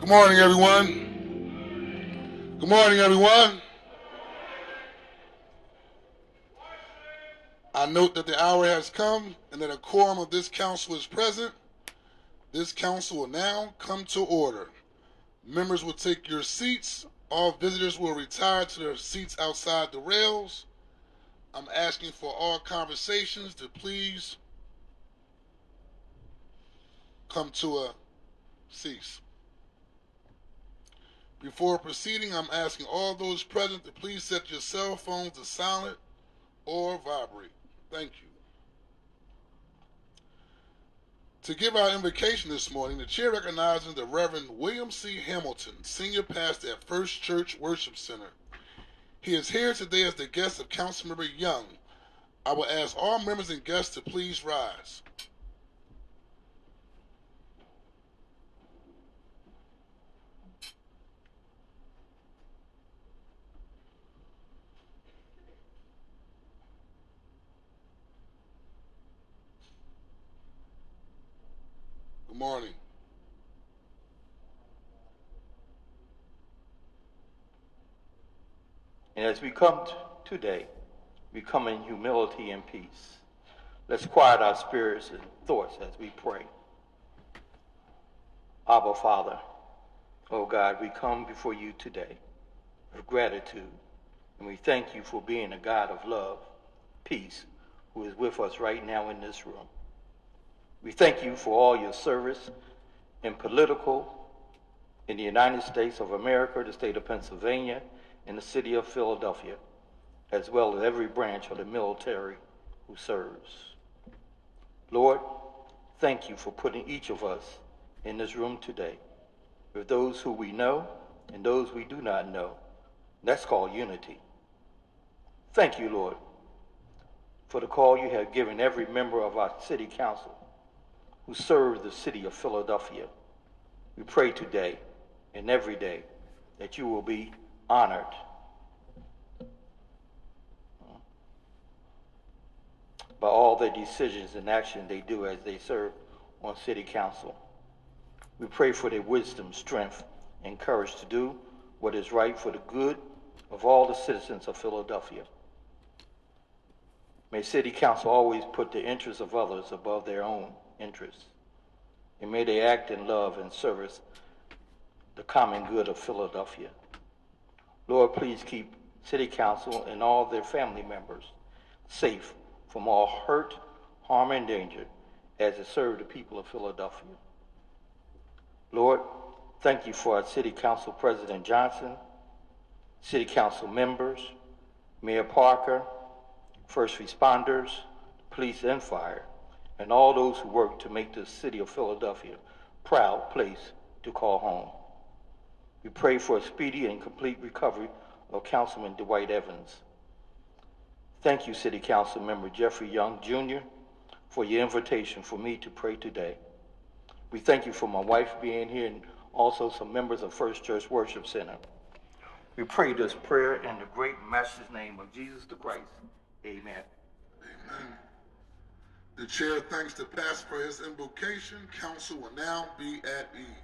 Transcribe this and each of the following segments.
Good morning, everyone. Good morning, everyone. I note that the hour has come and that a quorum of this council is present. This council will now come to order. Members will take your seats. All visitors will retire to their seats outside the rails. I'm asking for all conversations to please come to a cease. Before proceeding, I'm asking all those present to please set your cell phones to silent or vibrate. Thank you. To give our invocation this morning, the chair recognizes the Reverend William C. Hamilton, Senior Pastor at First Church Worship Center. He is here today as the guest of Councilmember Young. I will ask all members and guests to please rise. Good morning. And as we come today, we come in humility and peace. Let's quiet our spirits and thoughts as we pray. Abba, Father, oh God, we come before you today with gratitude, and we thank you for being a God of love, peace, who is with us right now in this room. We thank you for all your service in the United States of America, the state of Pennsylvania, and the city of Philadelphia, as well as every branch of the military who serves. Lord, thank you for putting each of us in this room today, with those who we know and those we do not know. That's called unity. Thank you, Lord, for the call you have given every member of our city council who serves the city of Philadelphia. We pray today and every day that you will be honored by all the decisions and action they do as they serve on city council. We pray for their wisdom, strength, and courage to do what is right for the good of all the citizens of Philadelphia. May city council always put the interests of others above their own interests. And may they act in love and service the common good of Philadelphia. Lord, please keep city council and all their family members safe from all hurt, harm, and danger as they serve the people of Philadelphia. Lord, thank you for our City Council President Johnson, City Council members, Mayor Parker, first responders, police and fire, and all those who work to make the city of Philadelphia a proud place to call home. We pray for a speedy and complete recovery of Councilman Dwight Evans. Thank you, City Council Member Jeffrey Young, Jr., for your invitation for me to pray today. We thank you for my wife being here and also some members of First Church Worship Center. We pray this prayer in the great Master's name of Jesus the Christ. Amen. Amen. The chair thanks the pastor for his invocation. Council will now be at ease.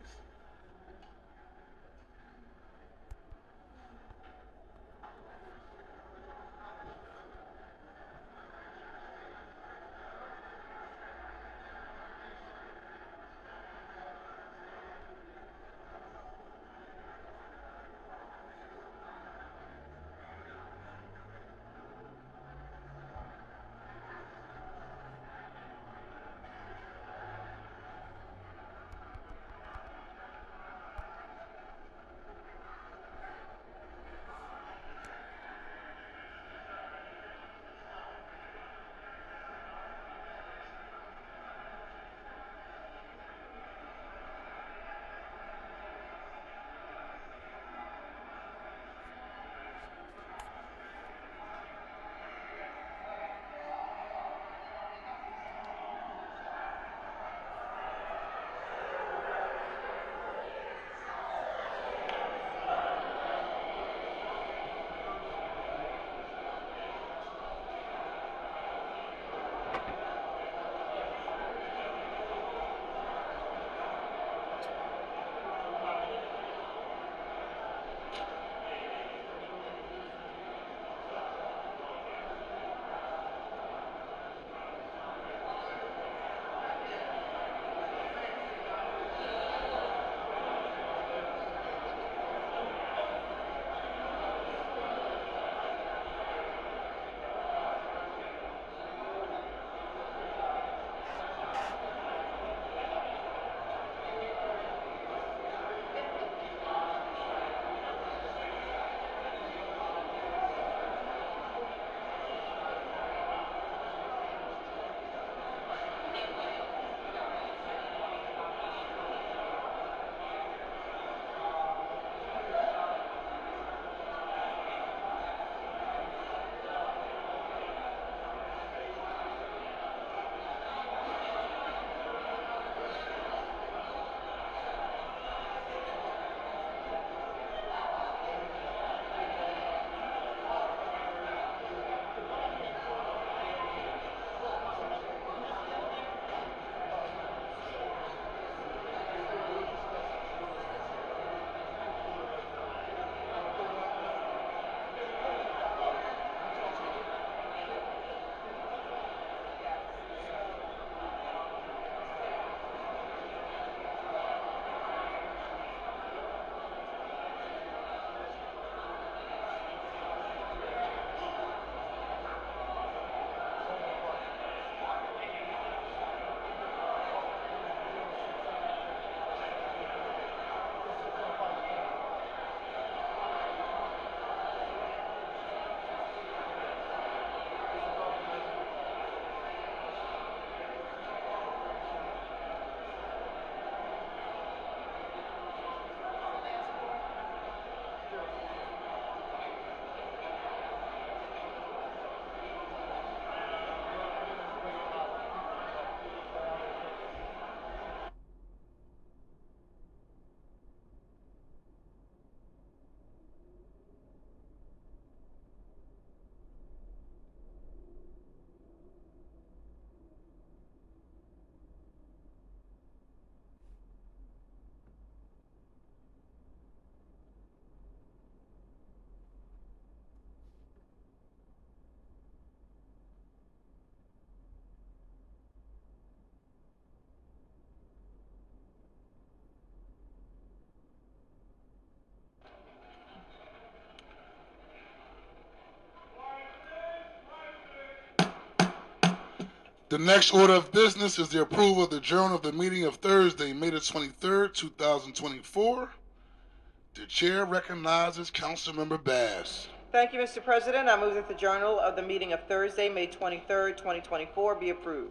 The next order of business is the approval of the journal of the meeting of Thursday, May the 23rd, 2024. The chair recognizes Councilmember Bass. Thank you, Mr. President. I move that the journal of the meeting of Thursday, May 23rd, 2024 be approved.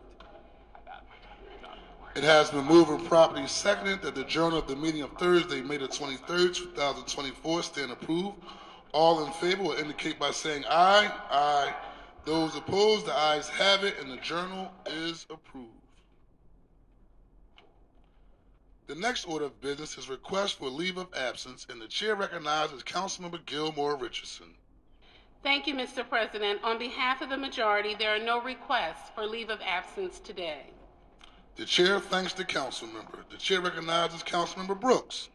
It has been moved and properly seconded that the journal of the meeting of Thursday, May the 23rd, 2024 stand approved. All in favor will indicate by saying aye. Aye. Those opposed, the ayes have it, and the journal is approved. The next order of business is request for leave of absence, and the chair recognizes Councilmember Gilmore Richardson. Thank you, Mr. President. On behalf of the majority, there are no requests for leave of absence today. The chair thanks the council member. The chair recognizes Councilmember Brooks.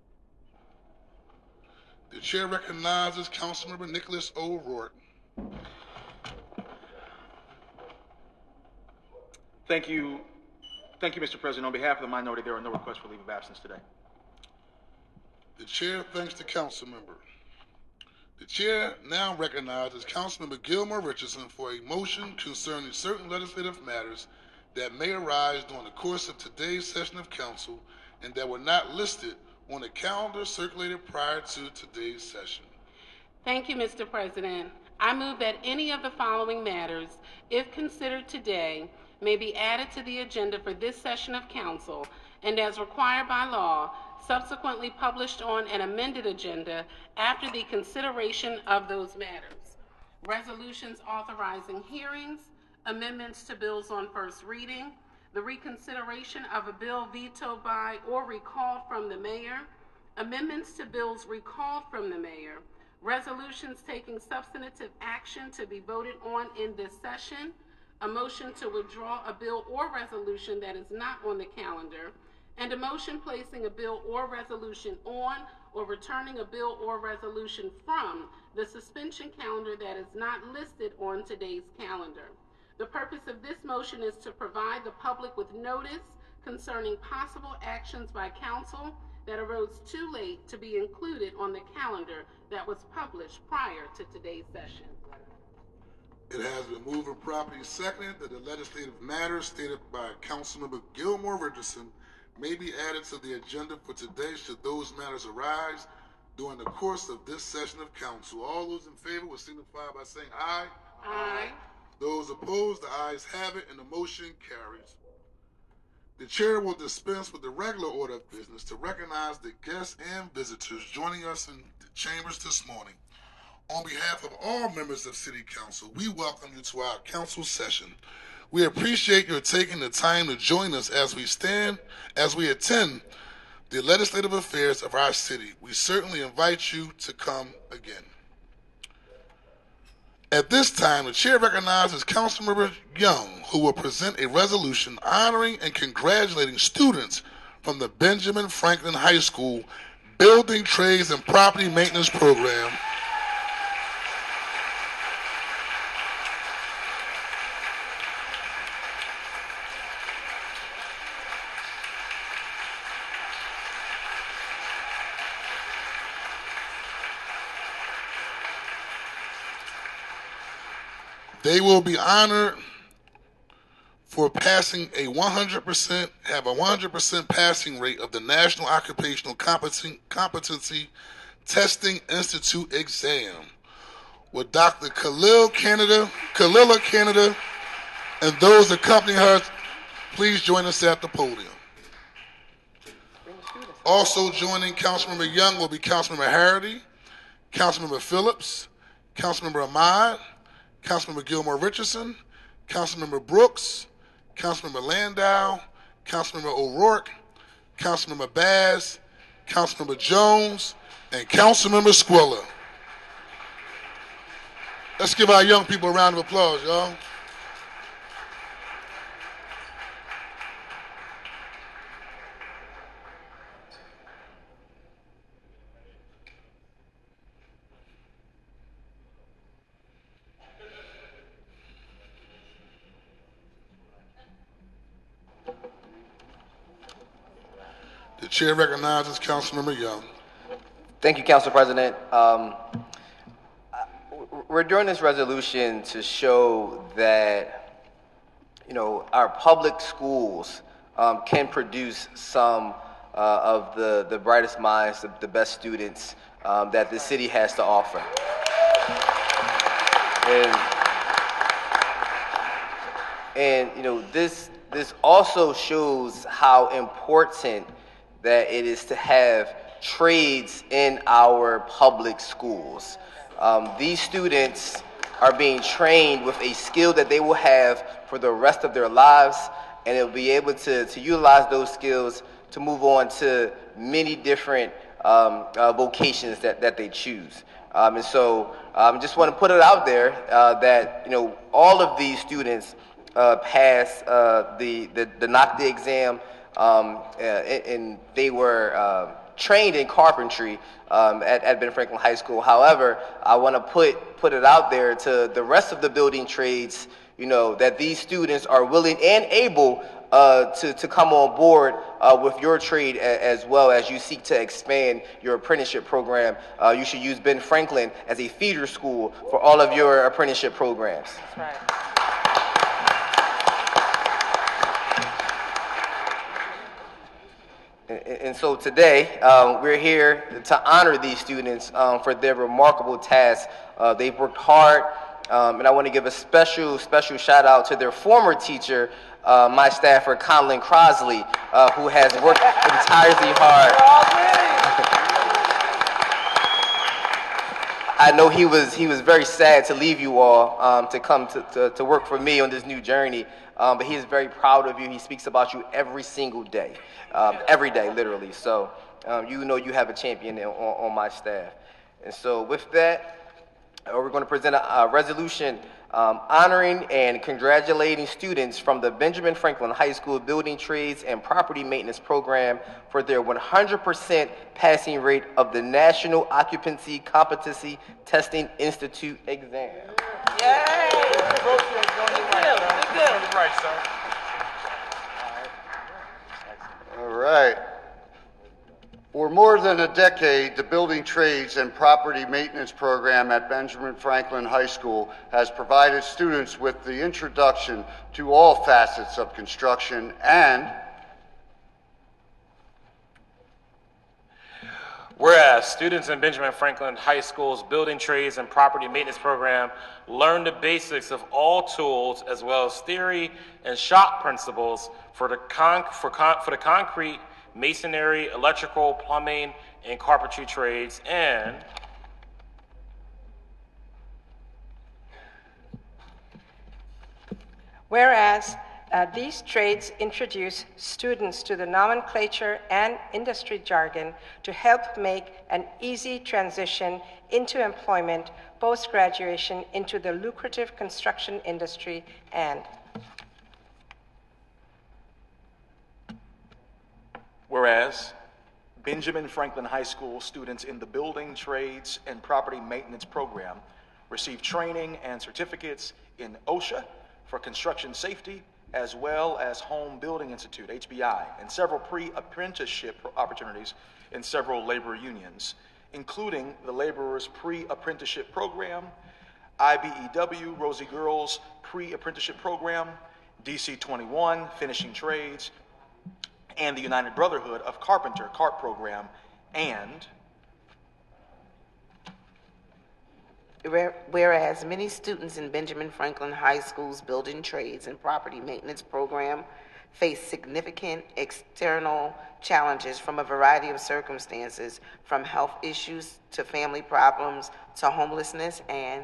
The chair recognizes Councilmember Nicholas O'Rourke. Thank you, Mr. President. On behalf of the minority, there are no requests for leave of absence today. The chair thanks the council member. The chair now recognizes Councilmember Gilmore Richardson for a motion concerning certain legislative matters that may arise during the course of today's session of council and that were not listed on the calendar circulated prior to today's session. Thank you, Mr. President. I move that any of the following matters, if considered today, may be added to the agenda for this session of council and as required by law, subsequently published on an amended agenda after the consideration of those matters. Resolutions authorizing hearings, amendments to bills on first reading, the reconsideration of a bill vetoed by or recalled from the mayor, amendments to bills recalled from the mayor, resolutions taking substantive action to be voted on in this session, a motion to withdraw a bill or resolution that is not on the calendar, and a motion placing a bill or resolution on or returning a bill or resolution from the suspension calendar that is not listed on today's calendar. The purpose of this motion is to provide the public with notice concerning possible actions by council that arose too late to be included on the calendar that was published prior to today's session. It has been moved and properly seconded that the legislative matters stated by Councilmember Gilmore Richardson may be added to the agenda for today should those matters arise during the course of this session of council. All those in favor will signify by saying aye. Aye. Those opposed, the ayes have it, and the motion carries. The chair will dispense with the regular order of business to recognize the guests and visitors joining us in the chambers this morning. On behalf of all members of City Council, we welcome you to our council session. We appreciate your taking the time to join us as we attend the legislative affairs of our city. We certainly invite you to come again. At this time, the chair recognizes Councilmember Young, who will present a resolution honoring and congratulating students from the Benjamin Franklin High School Building Trades and Property Maintenance Program They will be honored for passing a 100% passing rate of the National Occupational Competency Testing Institute exam. With Dr. Kalila Canada, and those accompanying her, please join us at the podium. Also joining Councilmember Young will be Councilmember Harity, Councilmember Phillips, Councilmember Ahmad, Councilmember Gilmore Richardson, Councilmember Brooks, Councilmember Landau, Councilmember O'Rourke, Councilmember Bass, Councilmember Jones, and Councilmember Squilla. Let's give our young people a round of applause, y'all. The chair recognizes Councilmember Young. Thank you, Council President. We're doing this resolution to show that our public schools can produce some of the brightest minds, the best students that the city has to offer. And this also shows how important that it is to have trades in our public schools. These students are being trained with a skill that they will have for the rest of their lives, and they'll be able to utilize those skills to move on to many different vocations that they choose. And so I just want to put it out there that all of these students pass the NOCTA exam, and they were trained in carpentry at Ben Franklin High School. However, I want to put it out there to the rest of the building trades, that these students are willing and able to come on board with your trade as well as you seek to expand your apprenticeship program. You should use Ben Franklin as a feeder school for all of your apprenticeship programs. That's right. And so today, we're here to honor these students for their remarkable task. They've worked hard, and I want to give a special shout out to their former teacher, my staffer, Conlon Crosley, who has worked entirely hard. I know he was very sad to leave you all to come to work for me on this new journey, but he is very proud of you. He speaks about you every single day, every day, literally. So you have a champion on my staff. And so with that, we're going to present a resolution honoring and congratulating students from the Benjamin Franklin High School Building Trades and Property Maintenance Program for their 100% passing rate of the National Occupancy Competency Testing Institute exam. Yay! All right. For more than a decade, the Building Trades and Property Maintenance Program at Benjamin Franklin High School has provided students with the introduction to all facets of construction and whereas students in Benjamin Franklin High School's Building Trades and Property Maintenance Program learn the basics of all tools as well as theory and shop principles for the concrete, masonry, electrical, plumbing, and carpentry trades, and whereas these trades introduce students to the nomenclature and industry jargon to help make an easy transition into employment post-graduation into the lucrative construction industry, and whereas Benjamin Franklin High School students in the Building Trades and Property Maintenance Program receive training and certificates in OSHA for construction safety, as well as Home Building Institute, HBI, and several pre-apprenticeship opportunities in several labor unions, including the Laborers Pre-Apprenticeship Program, IBEW Rosie Girls Pre-Apprenticeship Program, DC 21 Finishing Trades, and the United Brotherhood of Carpenter CART Program, and whereas many students in Benjamin Franklin High School's Building Trades and Property Maintenance Program face significant external challenges from a variety of circumstances, from health issues to family problems to homelessness, and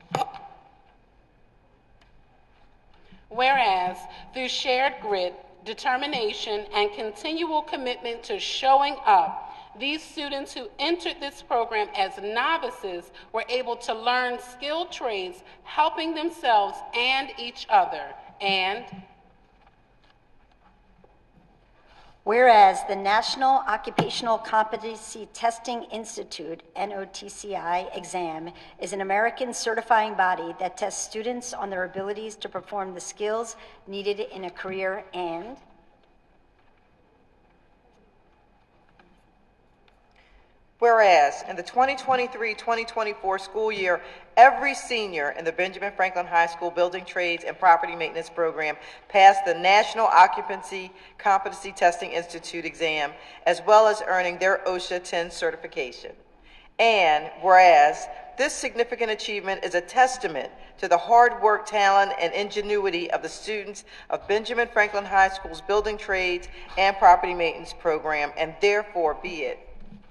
whereas through shared grit, determination, and continual commitment to showing up, these students who entered this program as novices were able to learn skilled trades, helping themselves and each other, and whereas the National Occupational Competency Testing Institute, NOTCI, exam is an American certifying body that tests students on their abilities to perform the skills needed in a career, and Whereas in the 2023-2024 school year, every senior in the Benjamin Franklin High School Building Trades and Property Maintenance Program passed the National Occupancy Competency Testing Institute exam, as well as earning their OSHA 10 certification. And whereas this significant achievement is a testament to the hard work, talent, and ingenuity of the students of Benjamin Franklin High School's Building Trades and Property Maintenance Program, and therefore be it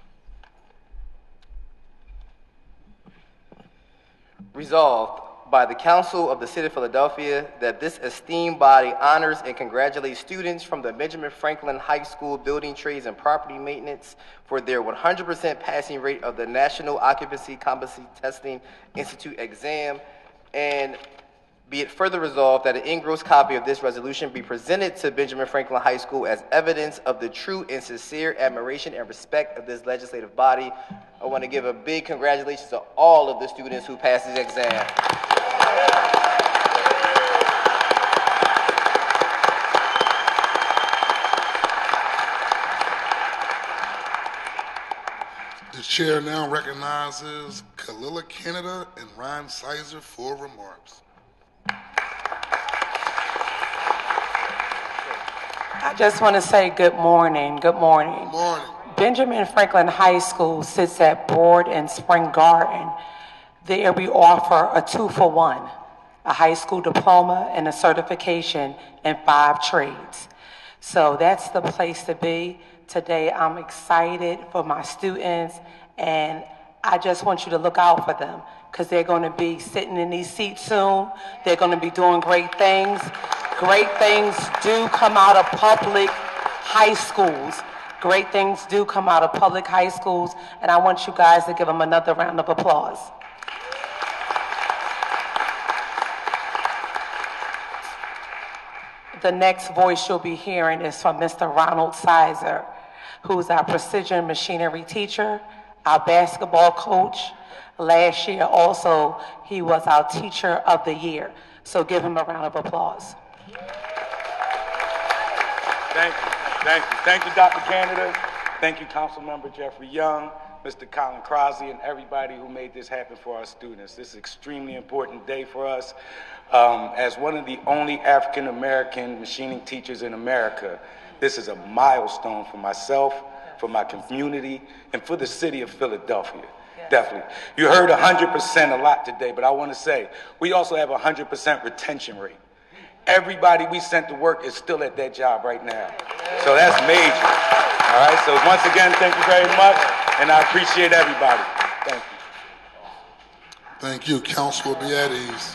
resolved by the Council of the City of Philadelphia that this esteemed body honors and congratulates students from the Benjamin Franklin High School Building Trades and Property Maintenance for their 100% passing rate of the National Occupancy Competency Testing Institute exam, and be it further resolved that an engrossed copy of this resolution be presented to Benjamin Franklin High School as evidence of the true and sincere admiration and respect of this legislative body. I want to give a big congratulations to all of the students who passed this exam. The chair now recognizes Kalila Canada and Ryan Sizer for remarks. I just want to say good morning. Good morning. Good morning. Benjamin Franklin High School sits at Broad and Spring Garden. There we offer a 2-for-1, a high school diploma and a certification in 5 trades. So that's the place to be. Today I'm excited for my students, and I just want you to look out for them because they're going to be sitting in these seats soon. They're going to be doing great things. Great things do come out of public high schools. Great things do come out of public high schools, and I want you guys to give them another round of applause. The next voice you'll be hearing is from Mr. Ronald Sizer, who's our precision machinery teacher, our basketball coach. Last year also, he was our teacher of the year. So give him a round of applause. Thank you. Thank you. Thank you, Dr. Canada. Thank you, Councilmember Jeffrey Young, Mr. Colin Crosby, and everybody who made this happen for our students. This is an extremely important day for us. As one of the only African-American machining teachers in America, this is a milestone for myself, for my community, and for the city of Philadelphia. Definitely. You heard 100% a lot today, but I want to say we also have a 100% retention rate. Everybody we sent to work is still at that job right now. So that's major. All right, so once again, thank you very much, and I appreciate everybody. Thank you. Thank you. Council will be at ease.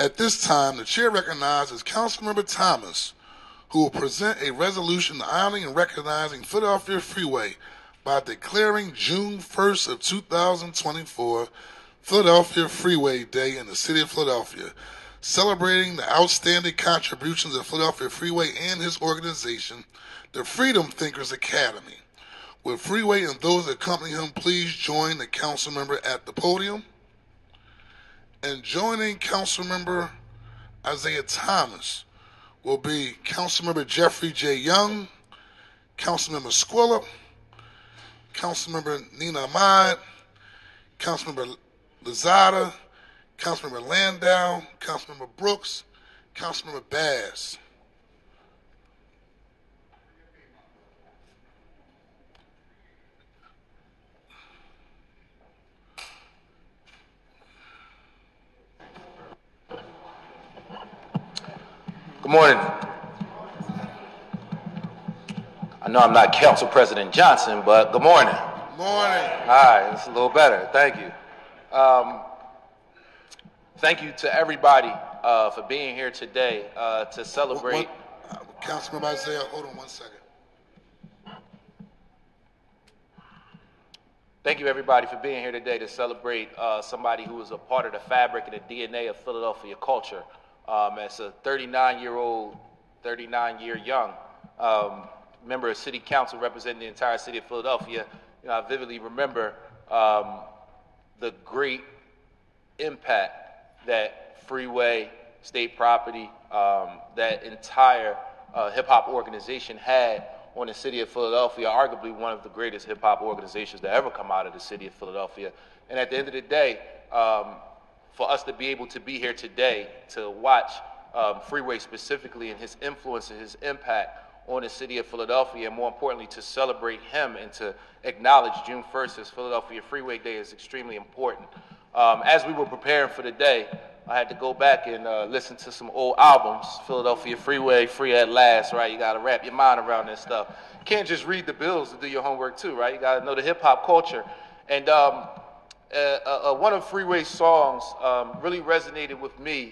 At this time, the chair recognizes Councilmember Thomas, who will present a resolution honoring and recognizing Philadelphia Freeway by declaring June 1st of 2024 Philadelphia Freeway Day in the city of Philadelphia, celebrating the outstanding contributions of Philadelphia Freeway and his organization, the Freedom Thinkers Academy. Will Freeway and those that accompany him please join the council member at the podium? And joining Councilmember Isaiah Thomas will be Councilmember Jeffrey J. Young, Councilmember Squilla, Councilmember Nina Ahmad, Councilmember Lozada, Councilmember Landau, Councilmember Brooks, Councilmember Bass. Good morning. I know I'm not Council President Johnson, but good morning. Good morning. All right, it's a little better. Thank you. Thank you to everybody for being here today to celebrate. Councilmember Isaiah, hold on one second. Thank you, everybody, for being here today to celebrate somebody who is a part of the fabric and the DNA of Philadelphia culture. As a 39-year young member of City Council representing the entire city of Philadelphia, I vividly remember the great impact that Freeway, State Property, that entire hip-hop organization had on the city of Philadelphia, arguably one of the greatest hip-hop organizations to ever come out of the city of Philadelphia. And at the end of the day, for us to be able to be here today to watch Freeway specifically and his influence and his impact on the city of Philadelphia, and more importantly, to celebrate him and to acknowledge June 1st as Philadelphia Freeway Day is extremely important. As we were preparing for the day, I had to go back and listen to some old albums. Philadelphia Freeway, Free at Last, right? You got to wrap your mind around this stuff. You can't just read the bills to do your homework too, right? You got to know the hip-hop culture. And one of Freeway's songs really resonated with me,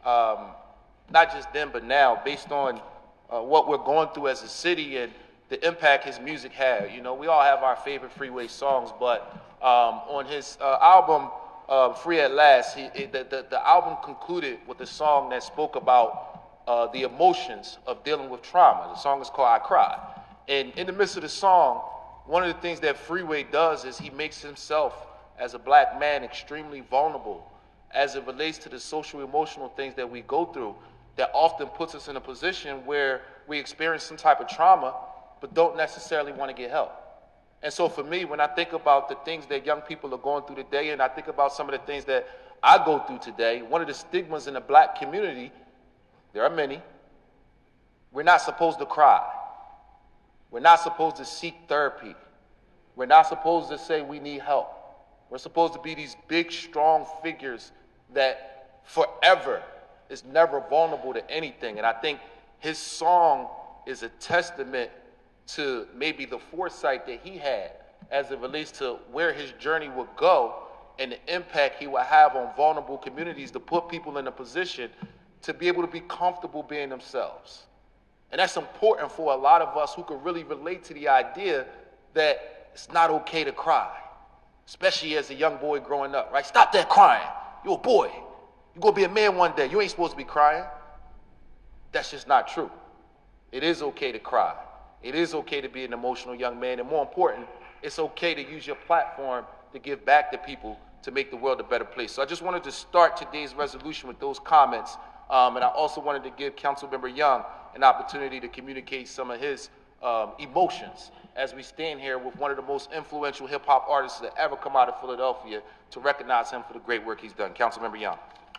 not just then but now, based on what we're going through as a city and the impact his music had. We all have our favorite Freeway songs, but on his album, Free at Last, the album concluded with a song that spoke about the emotions of dealing with trauma. The song is called I Cry. And in the midst of the song, one of the things that Freeway does is he makes himself, as a black man, extremely vulnerable as it relates to the social emotional things that we go through that often puts us in a position where we experience some type of trauma but don't necessarily want to get help. And so for me, when I think about the things that young people are going through today, and I think about some of the things that I go through today, one of the stigmas in the black community, there are many, we're not supposed to cry. We're not supposed to seek therapy. We're not supposed to say we need help. We're supposed to be these big, strong figures that forever is never vulnerable to anything. And I think his song is a testament to maybe the foresight that he had as it relates to where his journey would go and the impact he would have on vulnerable communities to put people in a position to be able to be comfortable being themselves. And that's important for a lot of us who can really relate to the idea that it's not okay to cry, especially as a young boy growing up, right? Stop that crying. You're a boy. You're going to be a man one day. You ain't supposed to be crying. That's just not true. It is okay to cry. It is okay to be an emotional young man. And more important, it's okay to use your platform to give back to people to make the world a better place. So I just wanted to start today's resolution with those comments. And I also wanted to give Councilmember Young an opportunity to communicate some of his emotions as we stand here with one of the most influential hip-hop artists that ever come out of Philadelphia to recognize him for the great work he's done. Councilmember Young.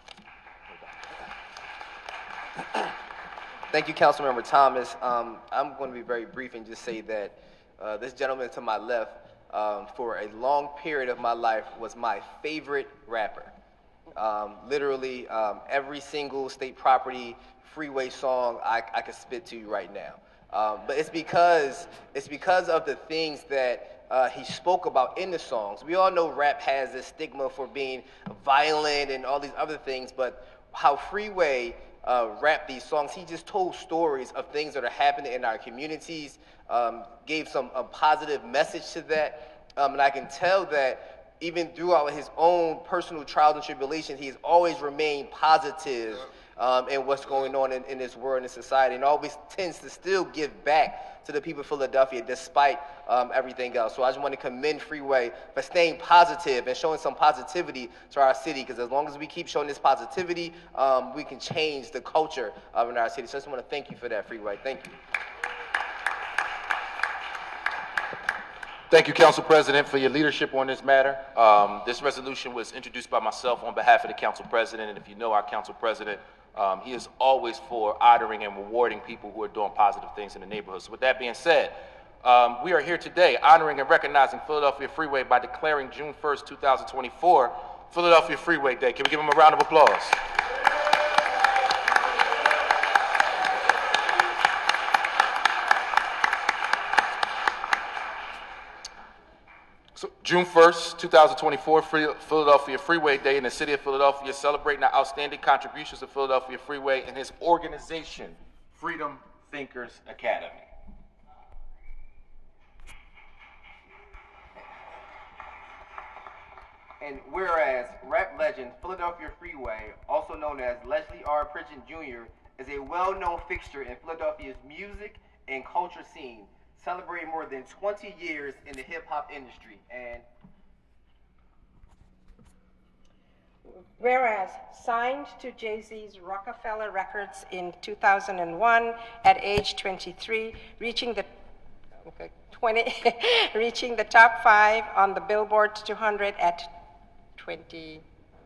Thank you, Councilmember Thomas. I'm going to be very brief and just say that this gentleman to my left, for a long period of my life, was my favorite rapper. Literally, every single State Property Freeway song I could spit to you right now. But it's because of the things that he spoke about in the songs. We all know rap has this stigma for being violent and all these other things, but how Freeway rapped these songs, he just told stories of things that are happening in our communities, gave a positive message to that, and I can tell that even throughout his own personal trials and tribulations, he's always remained positive in what's going on in this world and in society, and always tends to still give back to the people of Philadelphia despite everything else. So I just want to commend Freeway for staying positive and showing some positivity to our city, because as long as we keep showing this positivity, we can change the culture in our city. So I just want to thank you for that, Freeway. Thank you. Thank you, Council President, for your leadership on this matter. This resolution was introduced by myself on behalf of the Council President, and if you know our Council President, he is always for honoring and rewarding people who are doing positive things in the neighborhood. So with that being said, we are here today honoring and recognizing Philadelphia Freeway by declaring June 1st, 2024, Philadelphia Freeway Day. Can we give him a round of applause? So, June 1st, 2024, Philadelphia Freeway Day in the city of Philadelphia, celebrating the outstanding contributions of Philadelphia Freeway and his organization, Freedom Thinkers Academy. And whereas rap legend Philadelphia Freeway, also known as Leslie R. Pridgeon Jr., is a well-known fixture in Philadelphia's music and culture scene, celebrating more than 20 years in the hip-hop industry. And whereas signed to Jay-Z's Rockefeller Records in 2001 at age 23, reaching the top 5 on the Billboard 200 at 24,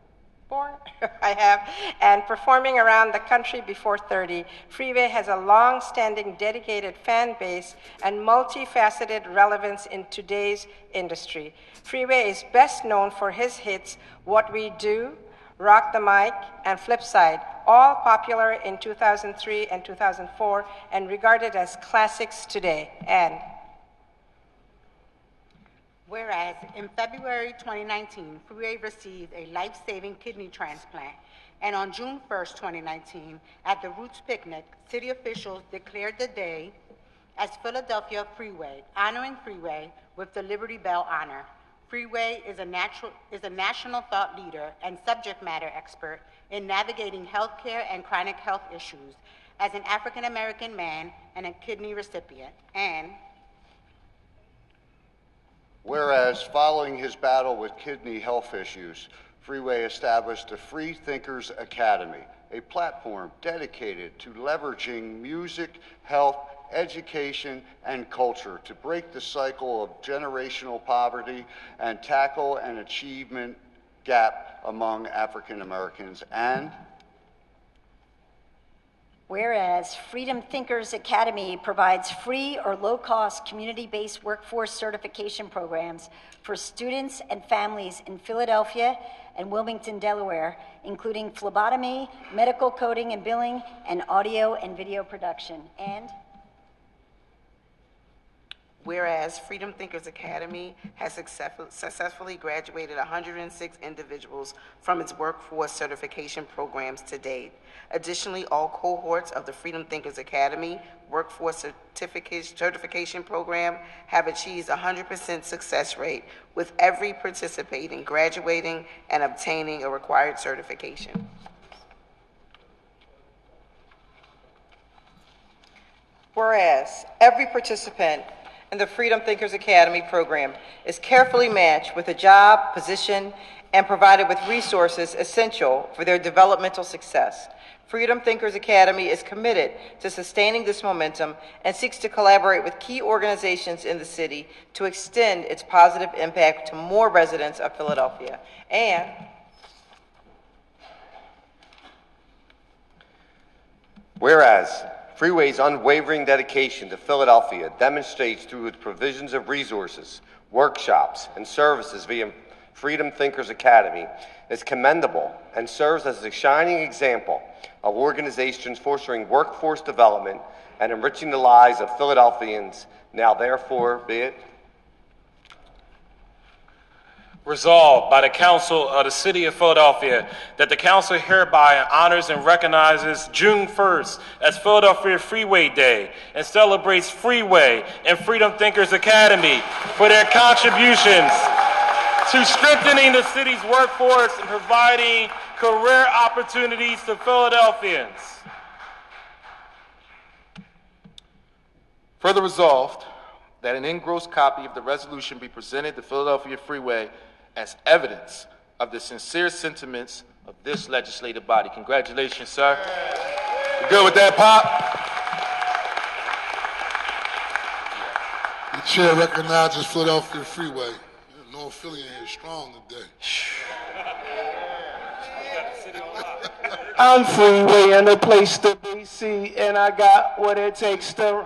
and performing around the country before 30, Freeway has a long-standing dedicated fan base and multifaceted relevance in today's industry. Freeway is best known for his hits What We Do, Rock the Mic, and Flipside, all popular in 2003 and 2004 and regarded as classics today. And whereas in February 2019, Freeway received a life-saving kidney transplant, and on June 1st, 2019, at the Roots Picnic, city officials declared the day as Philadelphia Freeway, honoring Freeway with the Liberty Bell honor. Freeway is a national thought leader and subject matter expert in navigating healthcare and chronic health issues as an African-American man and a kidney recipient. And whereas following his battle with kidney health issues, Freeway established the Free Thinkers Academy, a platform dedicated to leveraging music, health, education, and culture to break the cycle of generational poverty and tackle an achievement gap among African Americans. And whereas Freedom Thinkers Academy provides free or low-cost community-based workforce certification programs for students and families in Philadelphia and Wilmington, Delaware, including phlebotomy, medical coding and billing, and audio and video production. And whereas Freedom Thinkers Academy has successfully graduated 106 individuals from its workforce certification programs to date. Additionally, all cohorts of the Freedom Thinkers Academy workforce certification program have achieved 100% success rate, with every participating graduating and obtaining a required certification. Whereas every participant in the Freedom Thinkers Academy program is carefully matched with a job, position, and provided with resources essential for their developmental success. Freedom Thinkers Academy is committed to sustaining this momentum and seeks to collaborate with key organizations in the city to extend its positive impact to more residents of Philadelphia. And whereas Freeway's unwavering dedication to Philadelphia demonstrates through its provisions of resources, workshops, and services via Freedom Thinkers Academy is commendable and serves as a shining example of organizations fostering workforce development and enriching the lives of Philadelphians. Now, therefore, be it Resolved by the Council of the City of Philadelphia that the Council hereby honors and recognizes June 1st as Philadelphia Freeway Day and celebrates Freeway and Freedom Thinkers Academy for their contributions to strengthening the city's workforce and providing career opportunities to Philadelphians. Further resolved that an engrossed copy of the resolution be presented to Philadelphia Freeway as evidence of the sincere sentiments of this legislative body. Congratulations, sir. You good with that, Pop? The chair recognizes Philadelphia Freeway. North Philly in here strong today. I'm Freeway and the place to be, see, and I got what it takes to...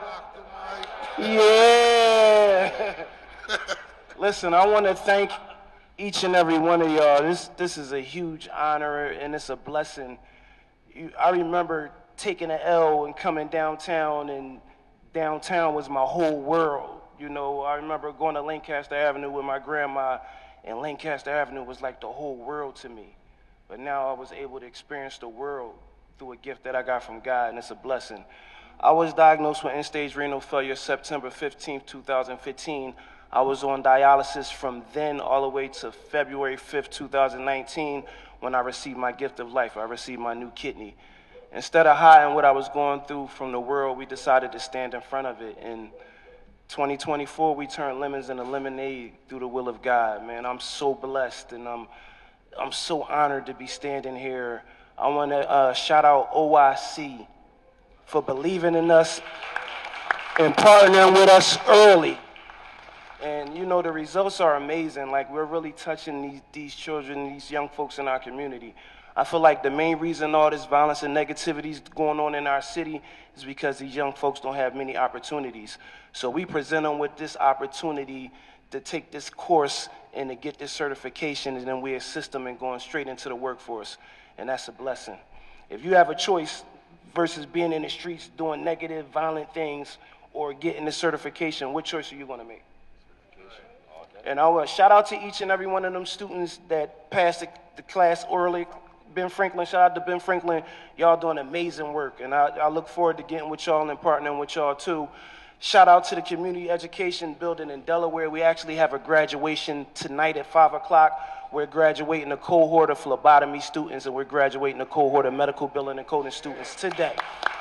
Yeah. Listen, I want to thank each and every one of y'all. This is a huge honor and it's a blessing. I remember taking an L and coming downtown, and downtown was my whole world. You know, I remember going to Lancaster Avenue with my grandma, and Lancaster Avenue was like the whole world to me. But now I was able to experience the world through a gift that I got from God, and it's a blessing. I was diagnosed with end-stage renal failure September 15, 2015. I was on dialysis from then all the way to February 5th, 2019, when I received my gift of life. I received my new kidney. Instead of hiding what I was going through from the world, we decided to stand in front of it. In 2024, we turned lemons into lemonade through the will of God. Man, I'm so blessed, and I'm so honored to be standing here. I want to shout out OIC for believing in us and partnering with us early. And you know, the results are amazing. Like, we're really touching these children, these young folks in our community. I feel like the main reason all this violence and negativity is going on in our city is because these young folks don't have many opportunities. So we present them with this opportunity to take this course and to get this certification, and then we assist them in going straight into the workforce. And that's a blessing. If you have a choice versus being in the streets doing negative, violent things or getting the certification, what choice are you going to make? And I will shout out to each and every one of them students that passed the class orally. Ben Franklin, shout out to Ben Franklin. Y'all doing amazing work, and I look forward to getting with y'all and partnering with y'all too. Shout out to the community education building in Delaware. We actually have a graduation tonight at 5 o'clock. We're graduating a cohort of phlebotomy students, and we're graduating a cohort of medical billing and coding students today.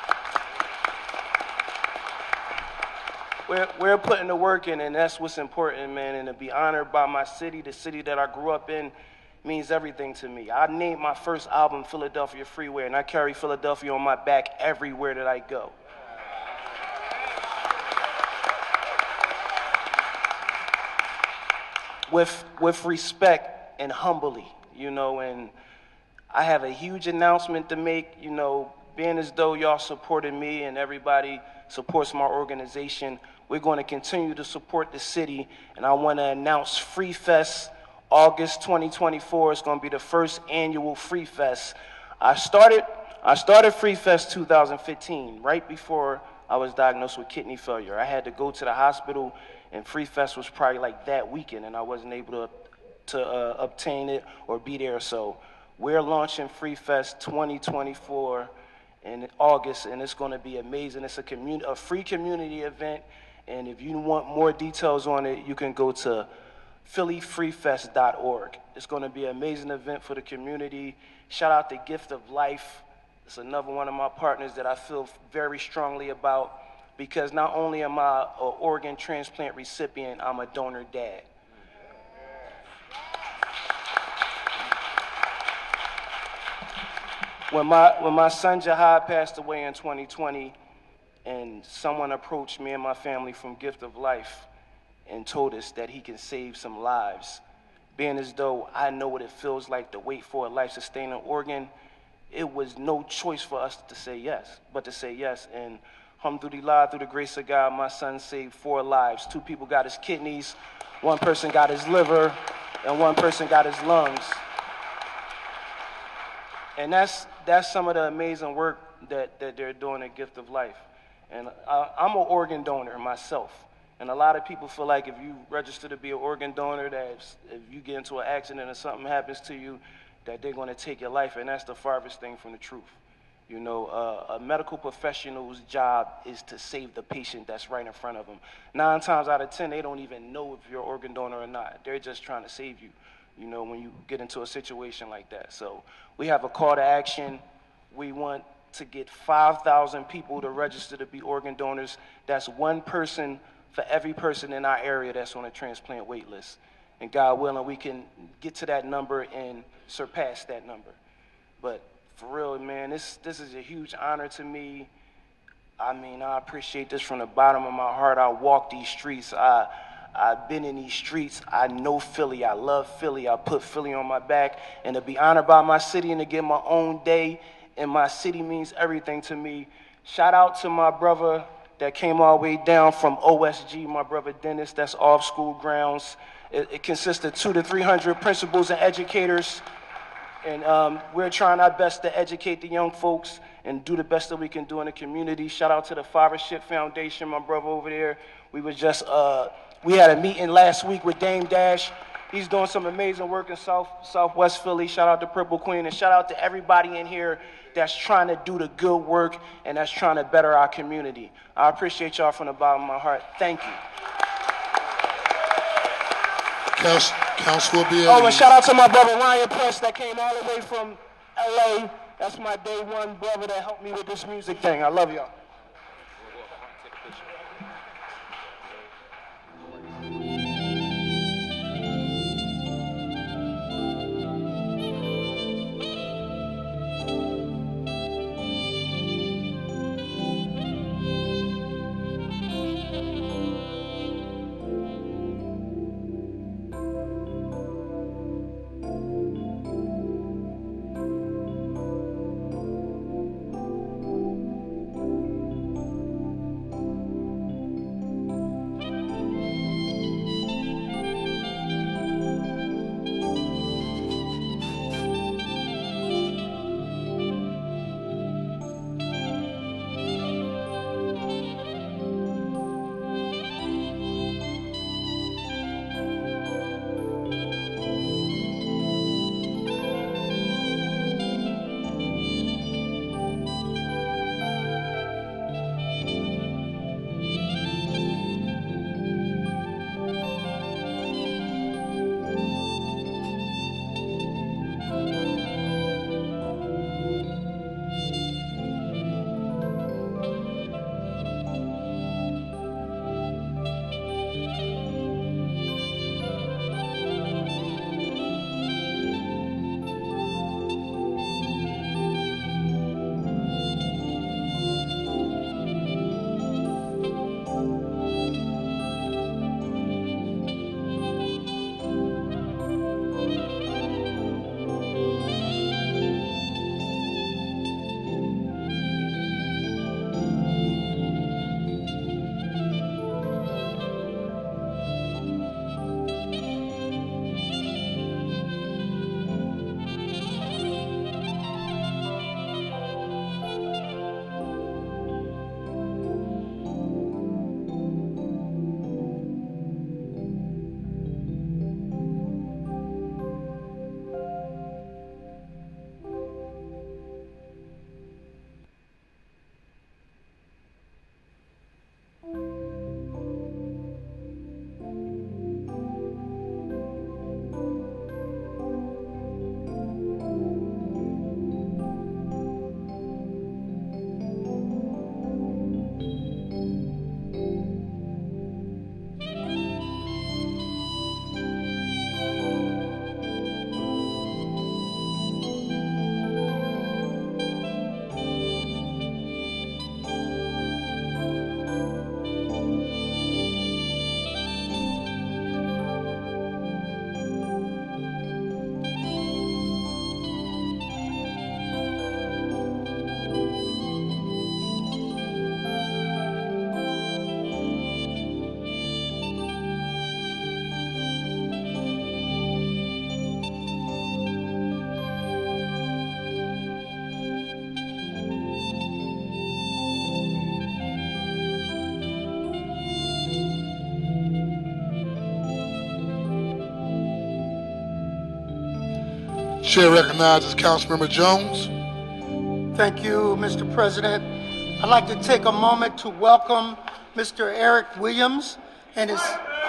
We're putting the work in, and that's what's important, man. And to be honored by my city, the city that I grew up in, means everything to me. I named my first album Philadelphia Freeway, and I carry Philadelphia on my back everywhere that I go. With respect and humbly, you know, and I have a huge announcement to make, you know, being as though y'all supported me and everybody supports my organization, we're going to continue to support the city, and I want to announce Free Fest August 2024 is going to be the first annual Free Fest. I started Free Fest 2015, right before I was diagnosed with kidney failure. I had to go to the hospital, and Free Fest was probably like that weekend, and I wasn't able to obtain it or be there. So we're launching Free Fest 2024 in August, and it's going to be amazing. It's a free community event, and if you want more details on it, you can go to phillyfreefest.org. It's going to be an amazing event for the community. Shout out to Gift of Life. It's another one of my partners that I feel very strongly about, because not only am I an organ transplant recipient, I'm a donor dad. When my son Jihad passed away in 2020, and someone approached me and my family from Gift of Life and told us that he can save some lives, being as though I know what it feels like to wait for a life-sustaining organ, it was no choice for us to say yes, but to say yes. And alhamdulillah, through the grace of God, my son saved 4 lives. 2 people got his kidneys, 1 person got his liver, and 1 person got his lungs. And that's some of the amazing work that they're doing at Gift of Life. And I'm an organ donor myself. And a lot of people feel like if you register to be an organ donor, that if you get into an accident or something happens to you, that they're going to take your life, and that's the farthest thing from the truth. You know, a medical professional's job is to save the patient that's right in front of them. 9 times out of 10, they don't even know if you're an organ donor or not. They're just trying to save you, you know, when you get into a situation like that. So we have a call to action. We want to get 5,000 people to register to be organ donors. That's 1 person for every person in our area that's on a transplant wait list. And God willing, we can get to that number and surpass that number. But for real, man, this is a huge honor to me. I mean, I appreciate this from the bottom of my heart. I walk these streets. I've been in these streets. I know Philly. I love Philly. I put Philly on my back. And to be honored by my city and to get my own day in my city means everything to me. Shout out to my brother that came all the way down from OSG, my brother Dennis. That's off school grounds. It consists of 200 to 300 principals and educators. And we're trying our best to educate the young folks and do the best that we can do in the community. Shout out to the Fathership Foundation, my brother over there. We had a meeting last week with Dame Dash. He's doing some amazing work in Southwest Philly. Shout out to Purple Queen, and shout out to everybody in here that's trying to do the good work and that's trying to better our community. I appreciate y'all from the bottom of my heart. Thank you. Council will be. Oh, and shout out to my brother Ryan Press that came all the way from LA. That's my day one brother that helped me with this music thing. I love y'all. Chair recognizes Councilmember Jones. Thank you, Mr. President. I'd like to take a moment to welcome Mr. Eric Williams and his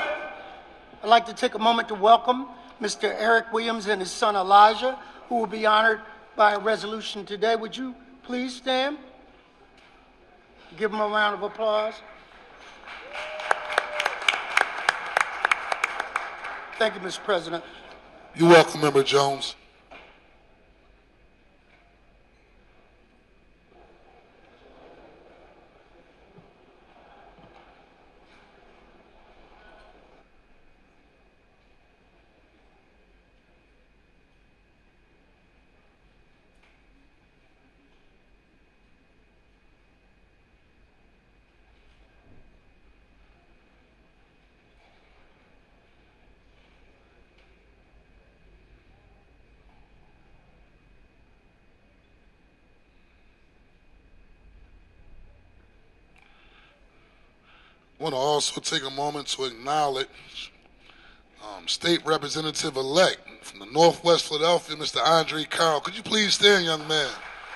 son Elijah, who will be honored by a resolution today. Would you please stand? Give them a round of applause. Thank you, Mr. President. You're welcome, Member Jones. I want to also take a moment to acknowledge State Representative-elect from the Northwest Philadelphia, Mr. Andre Carroll. Could you please stand, young man?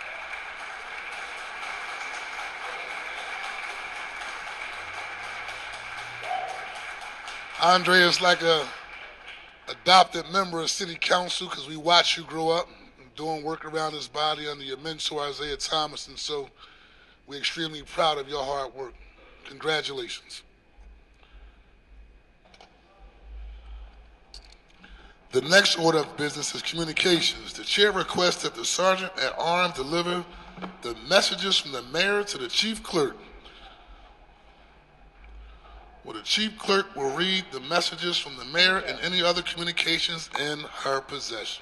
Andre is like a adopted member of City Council because we watched you grow up doing work around this body under your mentor, Isaiah Thomas, and so we're extremely proud of your hard work. Congratulations. The next order of business is communications. The chair requests that the Sergeant at Arms deliver the messages from the mayor to the chief clerk. Well, the chief clerk will read the messages from the mayor and any other communications in her possession.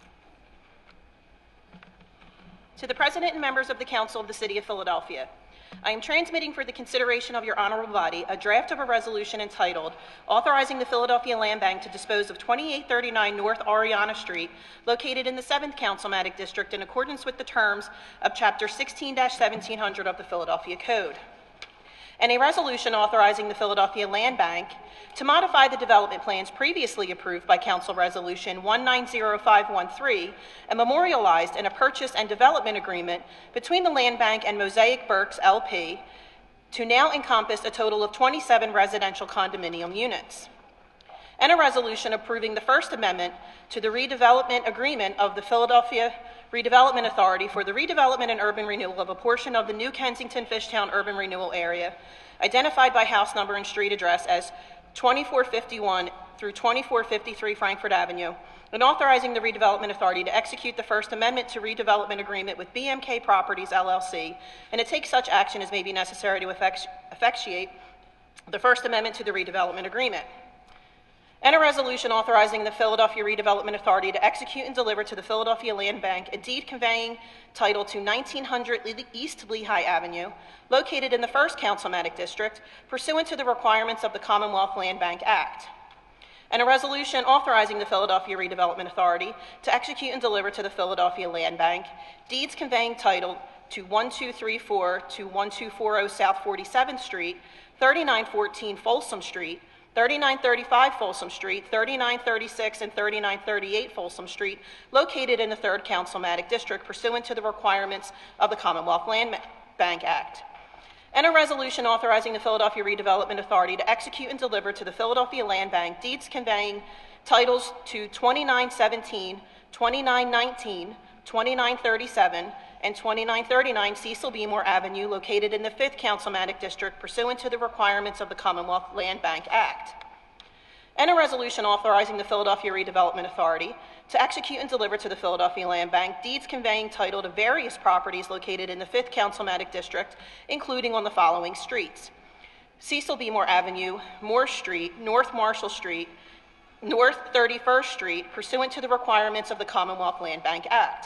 To the President and members of the Council of the City of Philadelphia, I am transmitting for the consideration of your honorable body a draft of a resolution entitled Authorizing the Philadelphia Land Bank to Dispose of 2839 North Ariana Street, located in the 7th Councilmatic District, in accordance with the terms of Chapter 16-1700 of the Philadelphia Code, and a resolution authorizing the Philadelphia Land Bank to modify the development plans previously approved by Council Resolution 190513 and memorialized in a purchase and development agreement between the Land Bank and Mosaic Burks LP to now encompass a total of 27 residential condominium units, and a resolution approving the First Amendment to the redevelopment agreement of the Philadelphia Redevelopment Authority for the redevelopment and urban renewal of a portion of the New Kensington Fishtown urban renewal area, identified by house number and street address as 2451 through 2453 Frankfurt Avenue, and authorizing the Redevelopment Authority to execute the First Amendment to redevelopment agreement with BMK Properties, LLC, and to take such action as may be necessary to effectuate the First Amendment to the redevelopment agreement, and a resolution authorizing the Philadelphia Redevelopment Authority to execute and deliver to the Philadelphia Land Bank a deed conveying title to 1900 East Lehigh Avenue, located in the 1st Councilmatic District, pursuant to the requirements of the Commonwealth Land Bank Act, and a resolution authorizing the Philadelphia Redevelopment Authority to execute and deliver to the Philadelphia Land Bank deeds conveying title to 1234 to 1240 South 47th Street, 3914 Folsom Street, 3935 Folsom Street, 3936 and 3938 Folsom Street, located in the 3rd Councilmatic District, pursuant to the requirements of the Commonwealth Land Bank Act, and a resolution authorizing the Philadelphia Redevelopment Authority to execute and deliver to the Philadelphia Land Bank deeds conveying titles to 2917, 2919, 2937, and 2939 Cecil B. Moore Avenue, located in the 5th Councilmatic District, pursuant to the requirements of the Commonwealth Land Bank Act, and a resolution authorizing the Philadelphia Redevelopment Authority to execute and deliver to the Philadelphia Land Bank deeds conveying title to various properties located in the 5th Councilmatic District, including on the following streets: Cecil B. Moore Avenue, Moore Street, North Marshall Street, North 31st Street, pursuant to the requirements of the Commonwealth Land Bank Act,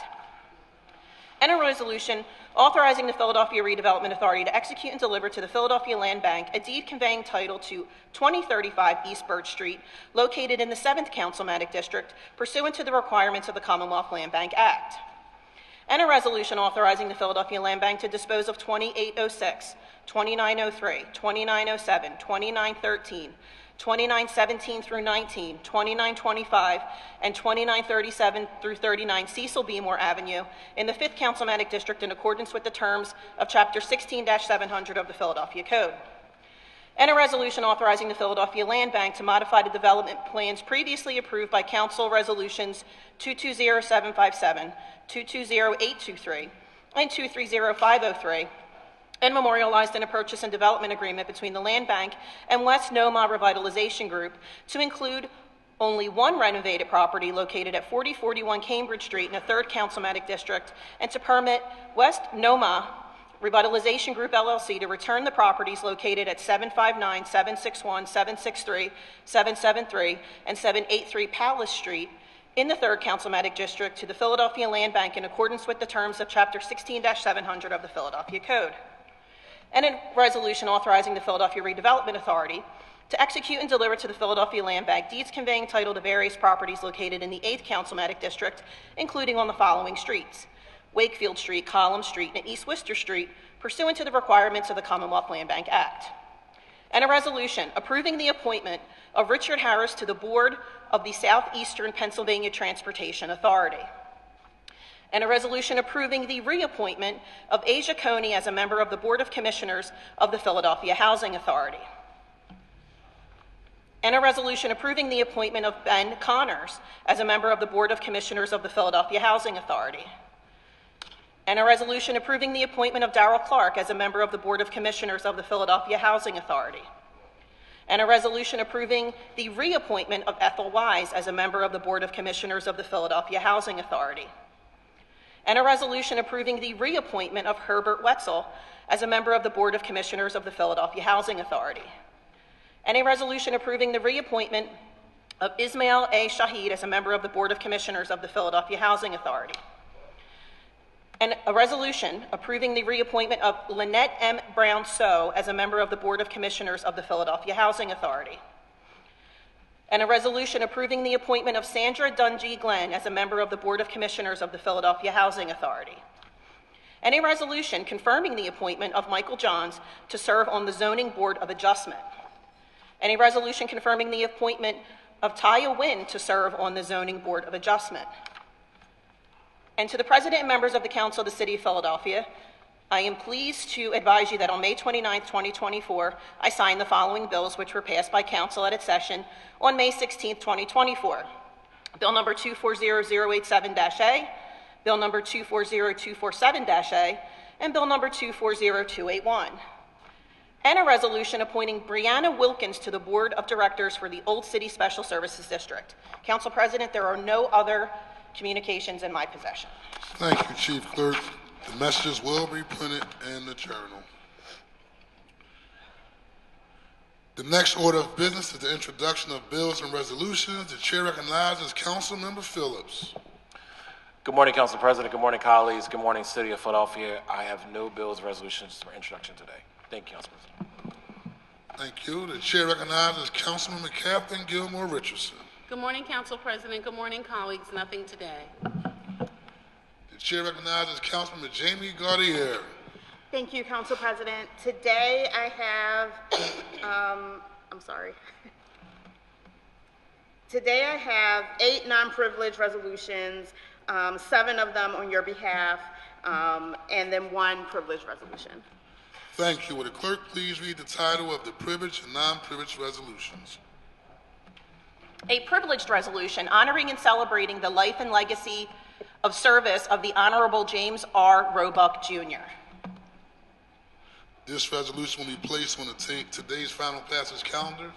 and a resolution authorizing the Philadelphia Redevelopment Authority to execute and deliver to the Philadelphia Land Bank a deed conveying title to 2035 East Birch Street, located in the 7th Councilmatic District, pursuant to the requirements of the Commonwealth Land Bank Act, and a resolution authorizing the Philadelphia Land Bank to dispose of 2806 2903, 2907, 2913, 2917 through 19, 2925, and 2937 through 39 Cecil B. Moore Avenue in the 5th Councilmanic District in accordance with the terms of Chapter 16-700 of the Philadelphia Code. And a resolution authorizing the Philadelphia Land Bank to modify the development plans previously approved by Council Resolutions 220757, 220823, and 230503, and memorialized in a purchase and development agreement between the Land Bank and West Noma Revitalization Group to include only one renovated property located at 4041 Cambridge Street in the 3rd Councilmanic District, and to permit West Noma Revitalization Group LLC to return the properties located at 759, 761, 763, 773, and 783 Palace Street in the 3rd Councilmanic District to the Philadelphia Land Bank in accordance with the terms of Chapter 16-700 of the Philadelphia Code. And a resolution authorizing the Philadelphia Redevelopment Authority to execute and deliver to the Philadelphia Land Bank deeds conveying title to various properties located in the 8th Councilmanic District, including on the following streets: Wakefield Street, Column Street, and East Worcester Street, pursuant to the requirements of the Commonwealth Land Bank Act. And a resolution approving the appointment of Richard Harris to the Board of the Southeastern Pennsylvania Transportation Authority. And a resolution approving the reappointment of Asia Coney as a member of the Board of Commissioners of the Philadelphia Housing Authority. And a resolution approving the appointment of Ben Connors as a member of the Board of Commissioners of the Philadelphia Housing Authority. And a resolution approving the appointment of Darrell Clark as a member of the Board of Commissioners of the Philadelphia Housing Authority. And a resolution approving the reappointment of Ethel Wise as a member of the Board of Commissioners of the Philadelphia Housing Authority. And a resolution approving the reappointment of Herbert Wetzel as a member of the Board of Commissioners of the Philadelphia Housing Authority. And a resolution approving the reappointment of Ismail A. Shahid as a member of the Board of Commissioners of the Philadelphia Housing Authority. And a resolution approving the reappointment of Lynette M. Brown-So as a member of the Board of Commissioners of the Philadelphia Housing Authority. And a resolution approving the appointment of Sandra Dungy Glenn as a member of the Board of Commissioners of the Philadelphia Housing Authority. And a resolution confirming the appointment of Michael Johns to serve on the Zoning Board of Adjustment. And a resolution confirming the appointment of Taya Wynn to serve on the Zoning Board of Adjustment. And to the President and members of the Council of the City of Philadelphia, I am pleased to advise you that on May 29, 2024, I signed the following bills which were passed by Council at its session on May 16, 2024. Bill number 240087-A, Bill number 240247-A, and Bill number 240281. And a resolution appointing Brianna Wilkins to the Board of Directors for the Old City Special Services District. Council President, there are no other communications in my possession. Thank you, Chief Clerk. The messages will be printed in the journal. The next order of business is the introduction of bills and resolutions. The chair recognizes Councilmember Phillips. Good morning, Council President. Good morning, colleagues. Good morning, City of Philadelphia. I have no bills or resolutions for introduction today. Thank you, Council President. Thank you. The chair recognizes Councilmember Catherine Gilmore Richardson. Good morning, Council President. Good morning, colleagues. Nothing today. The chair recognizes Councilmember Jamie Gaudier. Thank you, Council President. Today I have, Today I have 8 non-privileged resolutions, 7 of them on your behalf, and then 1 privileged resolution. Thank you. Will the clerk please read the title of the privileged and non-privileged resolutions? A privileged resolution honoring and celebrating the life and legacy of service of the Honorable James R. Roebuck, Jr. This resolution will be placed on today's final passage calendar.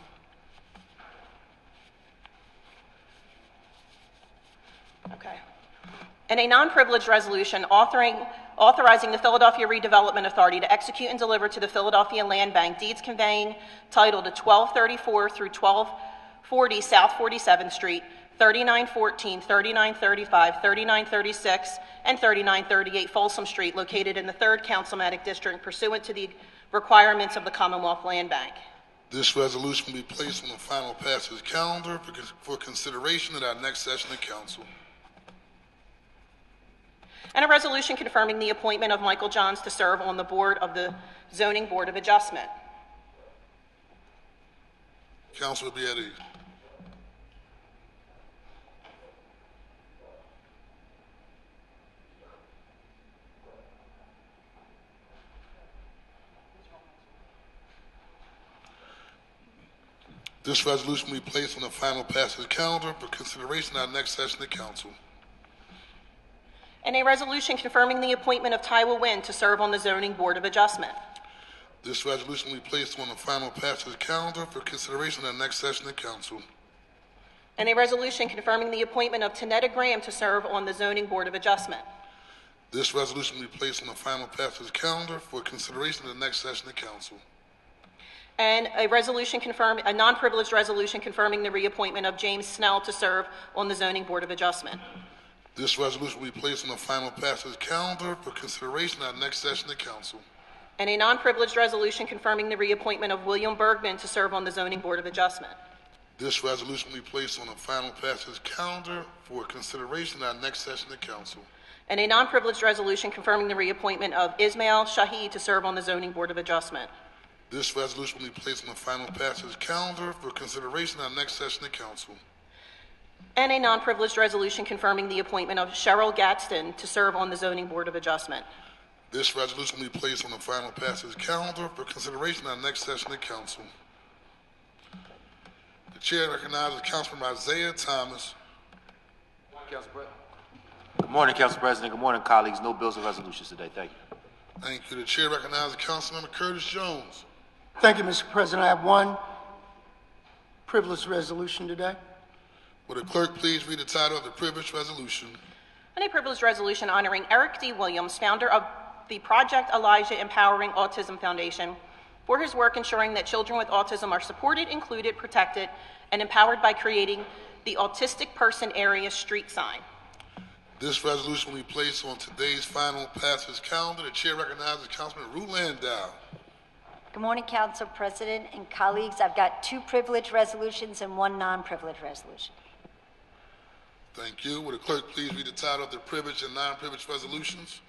Okay. And a non-privileged resolution authorizing the Philadelphia Redevelopment Authority to execute and deliver to the Philadelphia Land Bank deeds conveying title to 1234 through 1240 South 47th Street, 3914, 3935, 3936, and 3938 Folsom Street, located in the 3rd Councilmanic District, pursuant to the requirements of the Commonwealth Land Bank. This resolution will be placed on the final passage calendar for consideration at our next session of Council. And a resolution confirming the appointment of Michael Johns to serve on the board of the Zoning Board of Adjustment. Councilor be at ease. This resolution will be placed on the final passage calendar for consideration at our next session of council. And a resolution confirming the appointment of Tywa Wynn to serve on the Zoning Board of Adjustment. This resolution will be placed on the final passage calendar for consideration at our next session of council. And a resolution confirming the appointment of Tanetta Graham to serve on the Zoning Board of Adjustment. This resolution will be placed on the final passage calendar for consideration at the next session of council. And a resolution confirming, a non-privileged resolution confirming the reappointment of James Snell to serve on the Zoning Board of Adjustment. This resolution will be placed on the final passage calendar for consideration at the next session of council. And a non-privileged resolution confirming the reappointment of William Bergman to serve on the Zoning Board of Adjustment. This resolution will be placed on the final passage calendar for consideration at the next session of council. And a non-privileged resolution confirming the reappointment of Ismail Shahid to serve on the Zoning Board of Adjustment. This resolution will be placed on the final passage calendar for consideration at the next session of council. And a non-privileged resolution confirming the appointment of Cheryl Gadsden to serve on the Zoning Board of Adjustment. This resolution will be placed on the final passage calendar for consideration at the next session of council. The chair recognizes Councilman Isaiah Thomas. Good morning, Council President. Good morning, colleagues. No bills or resolutions today. Thank you. Thank you. The chair recognizes Councilmember Curtis Jones. Thank you, Mr. President. I have one privileged resolution today. Will the clerk please read the title of the privileged resolution? And a privileged resolution honoring Eric D. Williams, founder of the Project Elijah Empowering Autism Foundation, for his work ensuring that children with autism are supported, included, protected, and empowered by creating the Autistic Person Area street sign. This resolution will be placed on today's final passage calendar. The chair recognizes Councilman Ruth Landau. Good morning, Council President and colleagues. I've got two privileged resolutions and one non-privileged resolution. Thank you. Will the clerk please read the title of the privileged and non-privileged resolutions?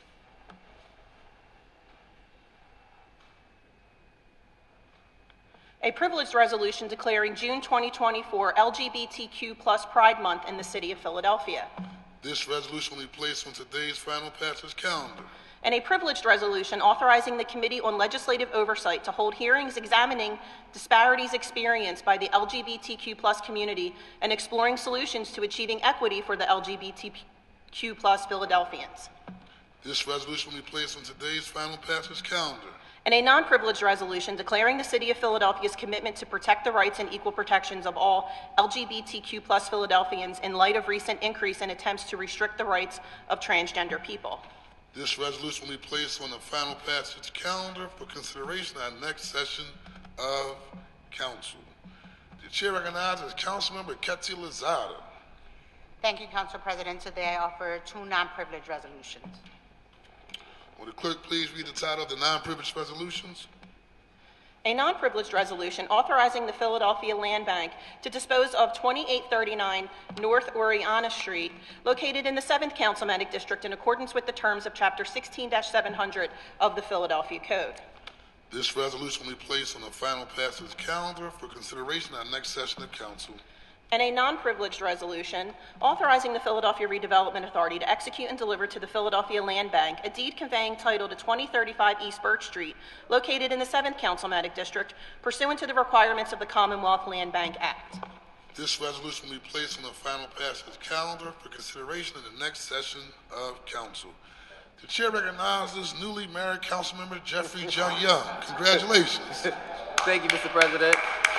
A privileged resolution declaring June 2024 LGBTQ+ Pride Month in the city of Philadelphia. This resolution will be placed on today's final passage calendar. And a privileged resolution authorizing the Committee on Legislative Oversight to hold hearings examining disparities experienced by the LGBTQ+ community and exploring solutions to achieving equity for the LGBTQ+ Philadelphians. This resolution will be placed on today's final passage calendar. And a non-privileged resolution declaring the City of Philadelphia's commitment to protect the rights and equal protections of all LGBTQ+ Philadelphians in light of recent increase in attempts to restrict the rights of transgender people. This resolution will be placed on the final passage calendar for consideration at the next session of council. The chair recognizes Councilmember Ketty Lozada. Thank you, Council President. Today I offer two non-privileged resolutions. Will the clerk please read the title of the non-privileged resolutions? A non-privileged resolution authorizing the Philadelphia Land Bank to dispose of 2839 North Oriana Street, located in the 7th Councilmanic District in accordance with the terms of Chapter 16-700 of the Philadelphia Code. This resolution will be placed on the final passage calendar for consideration at the next session of council. And a non-privileged resolution authorizing the Philadelphia Redevelopment Authority to execute and deliver to the Philadelphia Land Bank a deed conveying title to 2035 East Birch Street, located in the 7th Councilmanic District, pursuant to the requirements of the Commonwealth Land Bank Act. This resolution will be placed on the final passage calendar for consideration in the next session of council. The chair recognizes newly married Councilmember Jeffrey John Young. Congratulations. Thank you, Mr. President.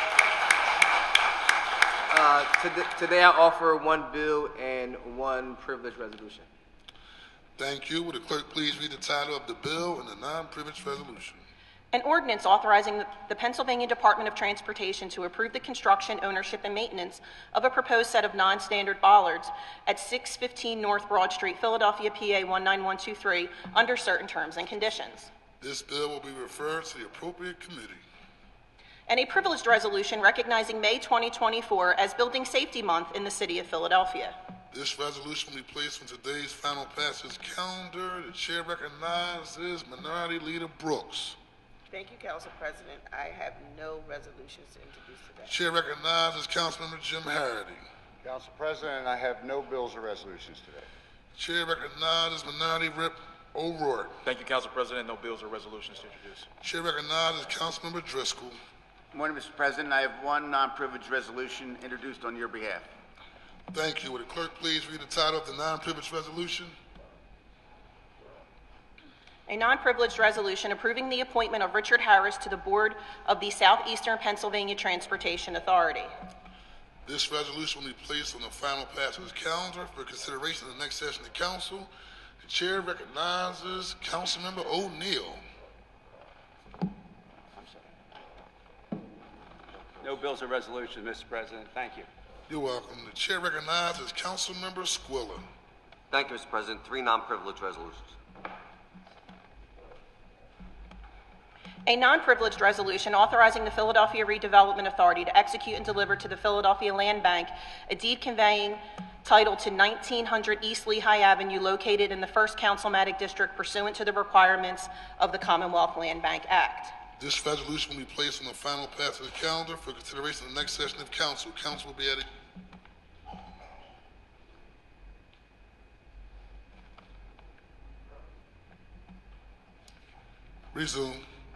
Today I offer one bill and one privileged resolution. Thank you. Will the clerk please read the title of the bill and the non-privileged resolution? An ordinance authorizing the Pennsylvania Department of Transportation to approve the construction, ownership, and maintenance of a proposed set of non-standard bollards at 615 North Broad Street, Philadelphia, PA 19123, under certain terms and conditions. This bill will be referred to the appropriate committee. and a privileged resolution recognizing May 2024 as Building Safety Month in the City of Philadelphia. This resolution will be placed on today's final passage calendar. The chair recognizes Minority Leader Brooks. Thank you, Council President. I have no resolutions to introduce today. Chair recognizes Councilmember Jim Harity. Council President, I have no bills or resolutions today. Chair recognizes Minority Rep O'Rourke. Thank you, Council President. No bills or resolutions to introduce. Chair recognizes Councilmember Driscoll. Good morning, Mr. President. I have one non-privileged resolution introduced on your behalf. Thank you. Would the clerk please read the title of the non-privileged resolution? A non-privileged resolution approving the appointment of Richard Harris to the board of the Southeastern Pennsylvania Transportation Authority. This resolution will be placed on the final passage calendar for consideration in the next session of council. The chair recognizes Councilmember O'Neill. No bills or resolutions, Mr. President. Thank you. You're welcome. The chair recognizes Councilmember Squilla. Thank you, Mr. President. Three non-privileged resolutions. A non-privileged resolution authorizing the Philadelphia Redevelopment Authority to execute and deliver to the Philadelphia Land Bank a deed conveying title to 1900 East Lehigh Avenue located in the 1st Councilmatic District pursuant to the requirements of the Commonwealth Land Bank Act. This resolution will be placed on the final passage calendar for consideration in the next session of council. Council will be at resume.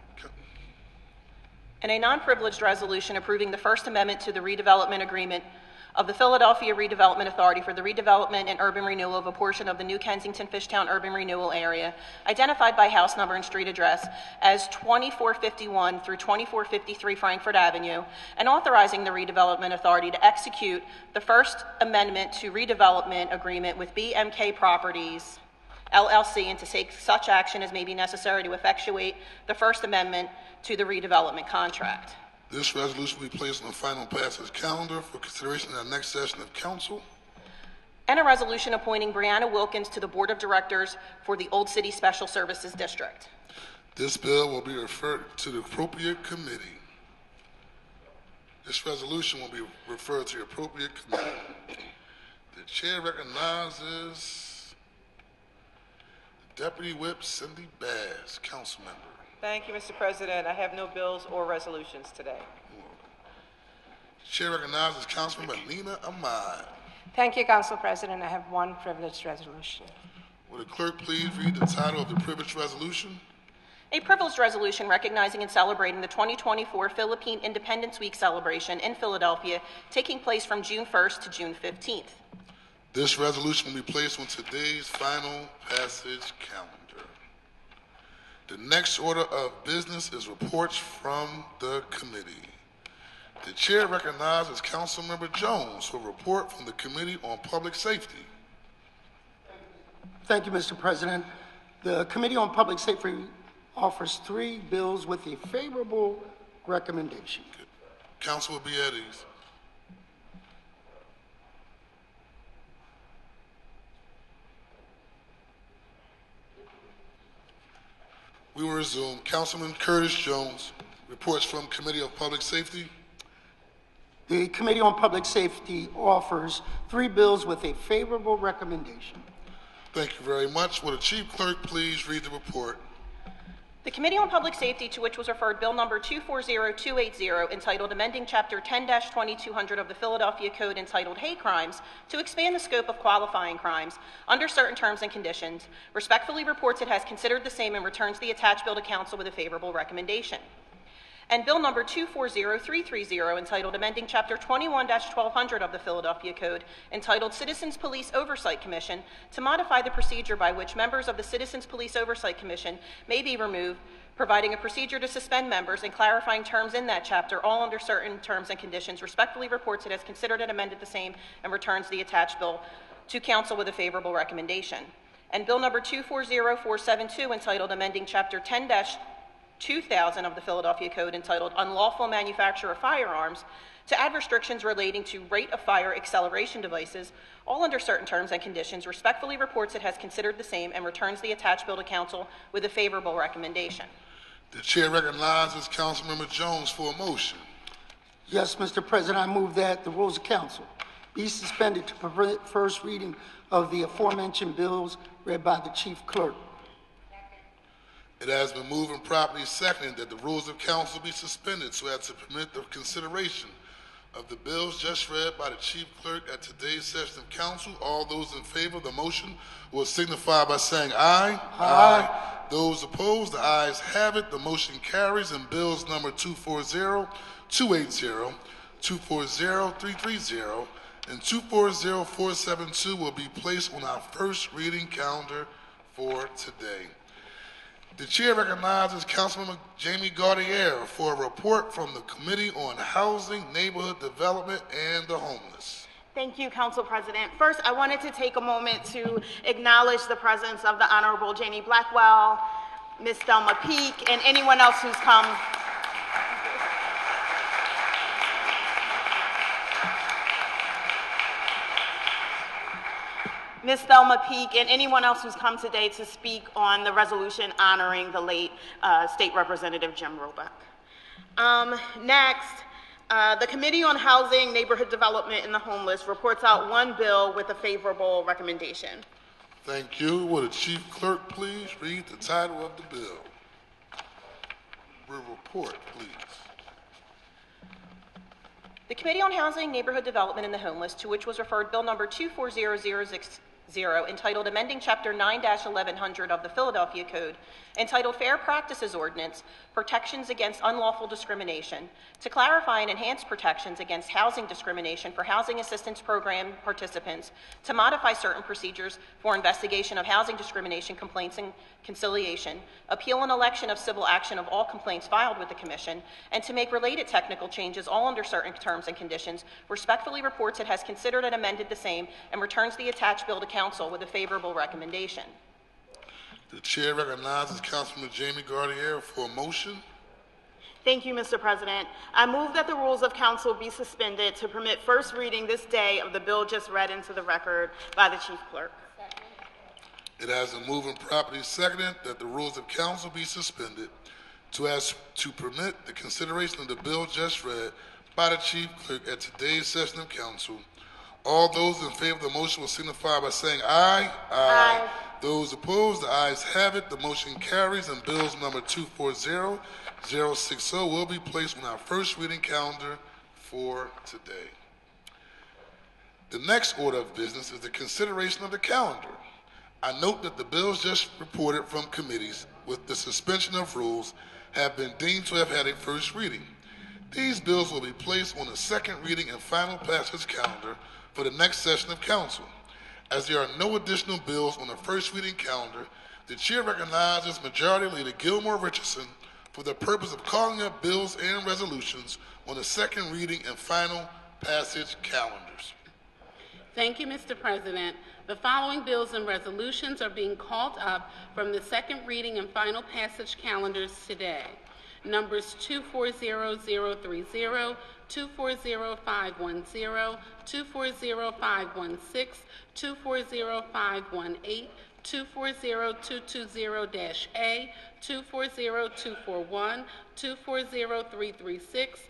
And a non-privileged resolution approving the First Amendment to the redevelopment agreement of the Philadelphia Redevelopment Authority for the redevelopment and urban renewal of a portion of the New Kensington Fishtown urban renewal area, identified by house number and street address as 2451 through 2453 Frankfort Avenue, and authorizing the Redevelopment Authority to execute the First Amendment to redevelopment agreement with BMK Properties, LLC, and to take such action as may be necessary to effectuate the First Amendment to the redevelopment contract. This resolution will be placed on the final passage calendar for consideration in the next session of council. And a resolution appointing Brianna Wilkins to the Board of Directors for the Old City Special Services District. This bill will be referred to the appropriate committee. This resolution will be referred to the appropriate committee. The chair recognizes Deputy Whip Cindy Bass, council member. Thank you, Mr. President. I have no bills or resolutions today. Chair recognizes Councilmember Nina Ahmad. Thank you, Council President. I have one privileged resolution. Will the clerk please read the title of the privileged resolution? A privileged resolution recognizing and celebrating the 2024 Philippine Independence Week celebration in Philadelphia, taking place from June 1st to June 15th. This resolution will be placed on today's final passage calendar. The next order of business is reports from the committee. The chair recognizes Councilmember Jones for a report from the Committee on Public Safety. Thank you, Mr. President. The Committee on Public Safety offers 3 bills with a favorable recommendation. Council will be at ease. We will resume. Councilman Curtis Jones, reports from Committee on Public Safety. The Committee on Public Safety offers 3 bills with a favorable recommendation. Thank you very much. Will the Chief Clerk please read the report? The Committee on Public Safety, to which was referred Bill Number 240280, entitled Amending Chapter 10-2200 of the Philadelphia Code, entitled Hate Crimes, to expand the scope of qualifying crimes under certain terms and conditions, respectfully reports it has considered the same and returns the attached bill to Council with a favorable recommendation. And Bill Number 240330, entitled Amending Chapter 21-1200 of the Philadelphia Code, entitled Citizens Police Oversight Commission, to modify the procedure by which members of the Citizens Police Oversight Commission may be removed, providing a procedure to suspend members and clarifying terms in that chapter, all under certain terms and conditions, respectfully reports it has considered and amended the same and returns the attached bill to Council with a favorable recommendation. And Bill Number 240472, entitled Amending Chapter 10-2000 of the Philadelphia Code, entitled Unlawful Manufacture of Firearms, to add restrictions relating to rate of fire acceleration devices, all under certain terms and conditions, respectfully reports it has considered the same and returns the attached bill to Council with a favorable recommendation. The chair recognizes Councilmember Jones for a motion. Yes, Mr. President, I move that the rules of council be suspended to prevent first reading of the aforementioned bills read by the chief clerk. It has been moved and properly seconded that the rules of council be suspended so as to permit the consideration of the bills just read by the chief clerk at today's session of council. All those in favor of the motion will signify by saying aye. Aye. Those opposed, the ayes have it. The motion carries, and bills number 240, 280, 240, 330, and 240, 472 will be placed on our first reading calendar for today. The chair recognizes Councilmember Jamie Gaudier for a report from the Committee on Housing, Neighborhood Development, and the Homeless. Thank you, Council President. First, I wanted to take a moment to acknowledge the presence of the Honorable Janie Blackwell, Ms. Thelma Peake, and anyone else who's come. Ms. Thelma Peake, and anyone else who's come today to speak on the resolution honoring the late State Representative Jim Roebuck. Next, the Committee on Housing, Neighborhood Development, and the Homeless reports out one bill with a favorable recommendation. Thank you. Will the chief clerk please read the title of the bill? Report, please. The Committee on Housing, Neighborhood Development, and the Homeless, to which was referred Bill Number 240060, entitled Amending Chapter 9-1100 of the Philadelphia Code, entitled Fair Practices Ordinance, Protections Against Unlawful Discrimination, to clarify and enhance protections against housing discrimination for Housing Assistance Program participants, to modify certain procedures for investigation of housing discrimination complaints and conciliation, appeal and election of civil action of all complaints filed with the Commission, and to make related technical changes, all under certain terms and conditions. Respectfully reports it has considered and amended the same and returns the attached bill to Council with a favorable recommendation. The chair recognizes Councilman Jamie Gaudier for a motion. Thank you, Mr. President. I move that the rules of council be suspended to permit first reading this day of the bill just read into the record by the chief clerk. It has been moved and properly seconded that the rules of council be suspended to permit the consideration of the bill just read by the chief clerk at today's session of council. All those in favor of the motion will signify by saying aye. Aye. Those opposed, the ayes have it. The motion carries, and bills number 240060 will be placed on our first reading calendar for today. The next order of business is the consideration of the calendar. I note that the bills just reported from committees with the suspension of rules have been deemed to have had a first reading. These bills will be placed on the second reading and final passage calendar for the next session of council. As there are no additional bills on the first reading calendar, the chair recognizes Majority Leader Gilmore Richardson for the purpose of calling up bills and resolutions on the second reading and final passage calendars. Thank you, Mr. President. The following bills and resolutions are being called up from the second reading and final passage calendars today. Numbers 240030, 240510, 240516, 240518, 240220-A, 240241, 240336,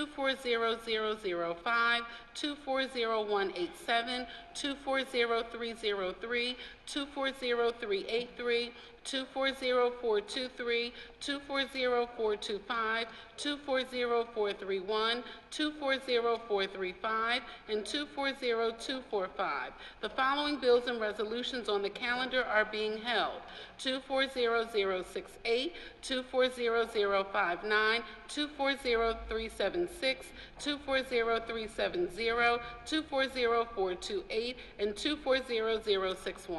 240005, 240187, 240303, 240383, 240423, 240425, 240431, 240435, and 240245. The following bills and resolutions on the calendar are being held: 240068, 240059, 240376, 240370, 240428, and 240061.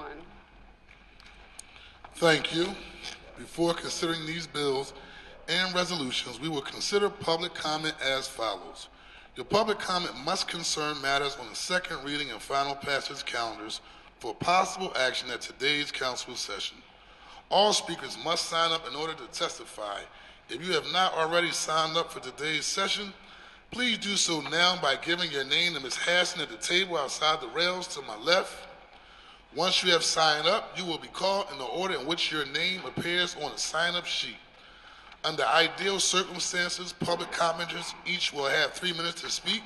Thank you. Before considering these bills and resolutions, we will consider public comment as follows. Your public comment must concern matters on the second reading and final passage calendars for possible action at today's council session. All speakers must sign up in order to testify. If you have not already signed up for today's session, please do so now by giving your name to Ms. Hassan at the table outside the rails to my left. Once you have signed up, you will be called in the order in which your name appears on the sign-up sheet. Under ideal circumstances, public commenters each will have 3 minutes to speak.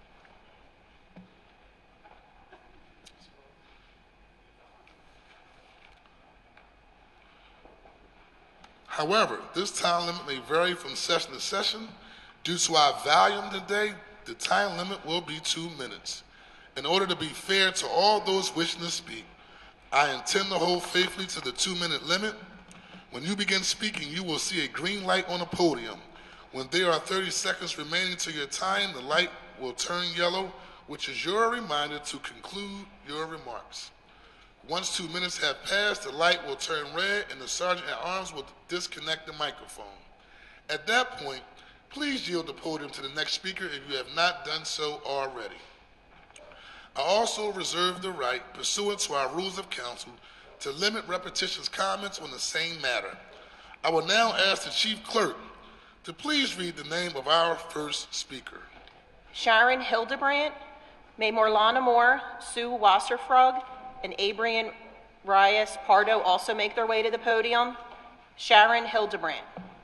However, this time limit may vary from session to session. Due to our volume today, the time limit will be 2 minutes. In order to be fair to all those wishing to speak, I intend to hold faithfully to the 2-minute limit. When you begin speaking, you will see a green light on the podium. When there are 30 seconds remaining to your time, the light will turn yellow, which is your reminder to conclude your remarks. Once 2 minutes have passed, the light will turn red and the sergeant at arms will disconnect the microphone. At that point, please yield the podium to the next speaker if you have not done so already. I also reserve the right, pursuant to our rules of council, to limit repetitious comments on the same matter. I will now ask the chief clerk to please read the name of our first speaker. Sharon Hildebrandt. May Morlana Moore, Sue Wasserfrog, and Abrian Reyes Pardo also make their way to the podium. Sharon Hildebrandt.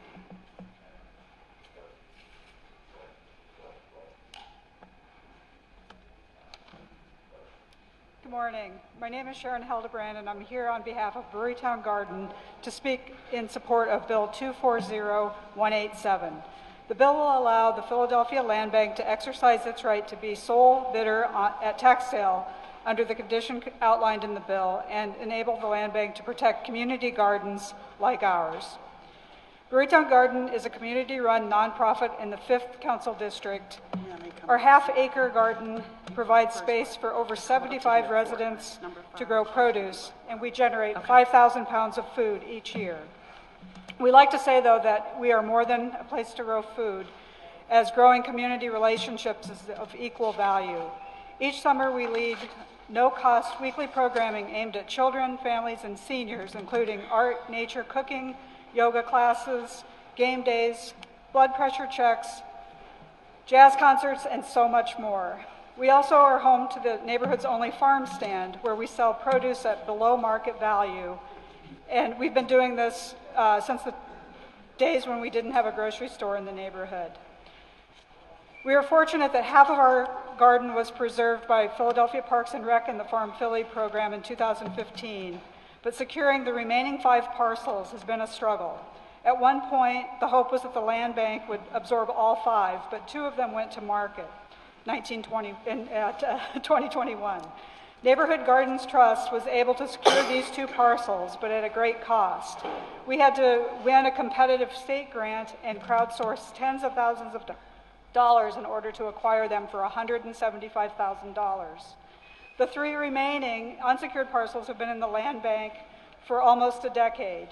Good morning. My name is Sharon Hildebrandt, and I'm here on behalf of Brewerytown Garden to speak in support of Bill 240187. The bill will allow the Philadelphia Land Bank to exercise its right to be sole bidder at tax sale under the condition outlined in the bill and enable the land bank to protect community gardens like ours. Brewerytown Garden is a community-run nonprofit in the 5th Council District. Our half-acre garden provides space for over 75 residents to grow produce, and we generate 5,000 pounds of food each year. We like to say, though, that we are more than a place to grow food, as growing community relationships is of equal value. Each summer we lead no-cost weekly programming aimed at children, families, and seniors, including art, nature, cooking, yoga classes, game days, blood pressure checks, jazz concerts, and so much more. We also are home to the neighborhood's only farm stand, where we sell produce at below market value. And we've been doing this since the days when we didn't have a grocery store in the neighborhood. We are fortunate that half of our garden was preserved by Philadelphia Parks and Rec and the Farm Philly program in 2015, but securing the remaining 5 parcels has been a struggle. At one point, the hope was that the land bank would absorb all 5, but 2 of them went to market in 2021. Neighborhood Gardens Trust was able to secure these 2 parcels, but at a great cost. We had to win a competitive state grant and crowdsource tens of thousands of dollars in order to acquire them for $175,000. The 3 remaining unsecured parcels have been in the land bank for almost a decade.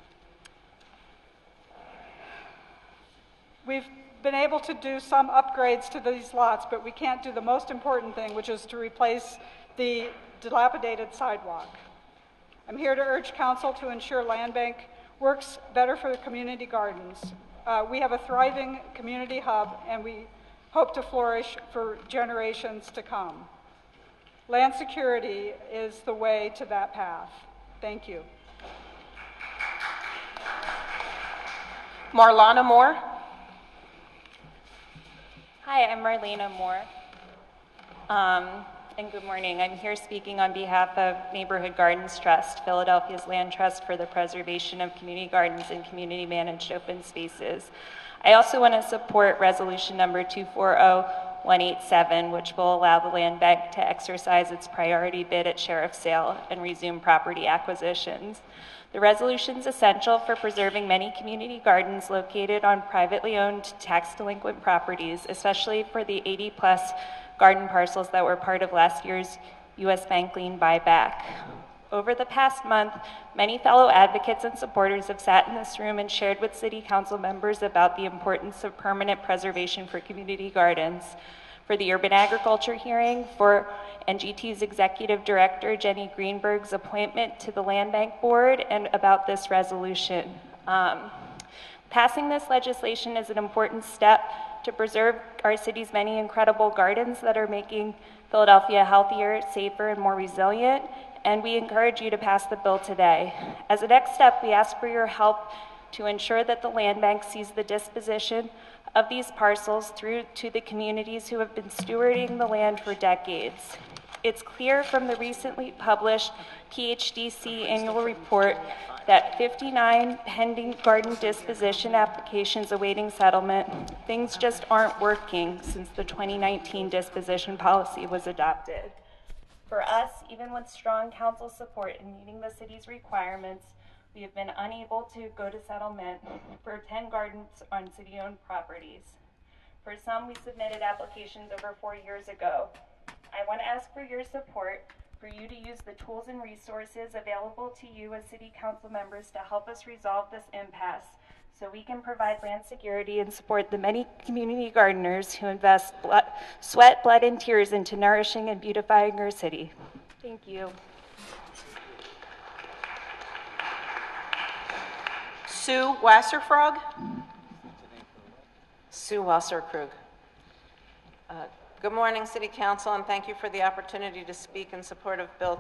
We've been able to do some upgrades to these lots, but we can't do the most important thing, which is to replace the dilapidated sidewalk. I'm here to urge council to ensure land bank works better for the community gardens. We have a thriving community hub, and we hope to flourish for generations to come. Land security is the way to that path. Thank you. Marlana Moore. Hi, I'm Marlena Moore. And good morning. I'm here speaking on behalf of Neighborhood Gardens Trust, Philadelphia's land trust for the preservation of community gardens and community managed open spaces. I also want to support resolution number 240187, which will allow the land bank to exercise its priority bid at sheriff's sale and resume property acquisitions. The resolution is essential for preserving many community gardens located on privately owned tax delinquent properties, especially for the 80+ garden parcels that were part of last year's U.S. Bank lien buyback. Over the past month, many fellow advocates and supporters have sat in this room and shared with City Council members about the importance of permanent preservation for community gardens. For the urban agriculture hearing, for NGT's executive director, Jenny Greenberg's appointment to the Land Bank Board, and about this resolution. Passing this legislation is an important step to preserve our city's many incredible gardens that are making Philadelphia healthier, safer, and more resilient, and we encourage you to pass the bill today. As a next step, we ask for your help to ensure that the land bank sees the disposition of these parcels through to the communities who have been stewarding the land for decades. It's clear from the recently published PHDC annual report that 59 pending garden disposition applications awaiting settlement. Things just aren't working since the 2019 disposition policy was adopted. For us, even with strong council support in meeting the city's requirements, we have been unable to go to settlement for 10 gardens on city-owned properties. For some, we submitted applications over 4 years ago. I want to ask for your support for you to use the tools and resources available to you as city council members to help us resolve this impasse so we can provide land security and support the many community gardeners who invest sweat, blood, and tears into nourishing and beautifying our city. Thank you. Sue Wasserfrog. Sue Wasserkrug. Good morning, City Council, and thank you for the opportunity to speak in support of Bill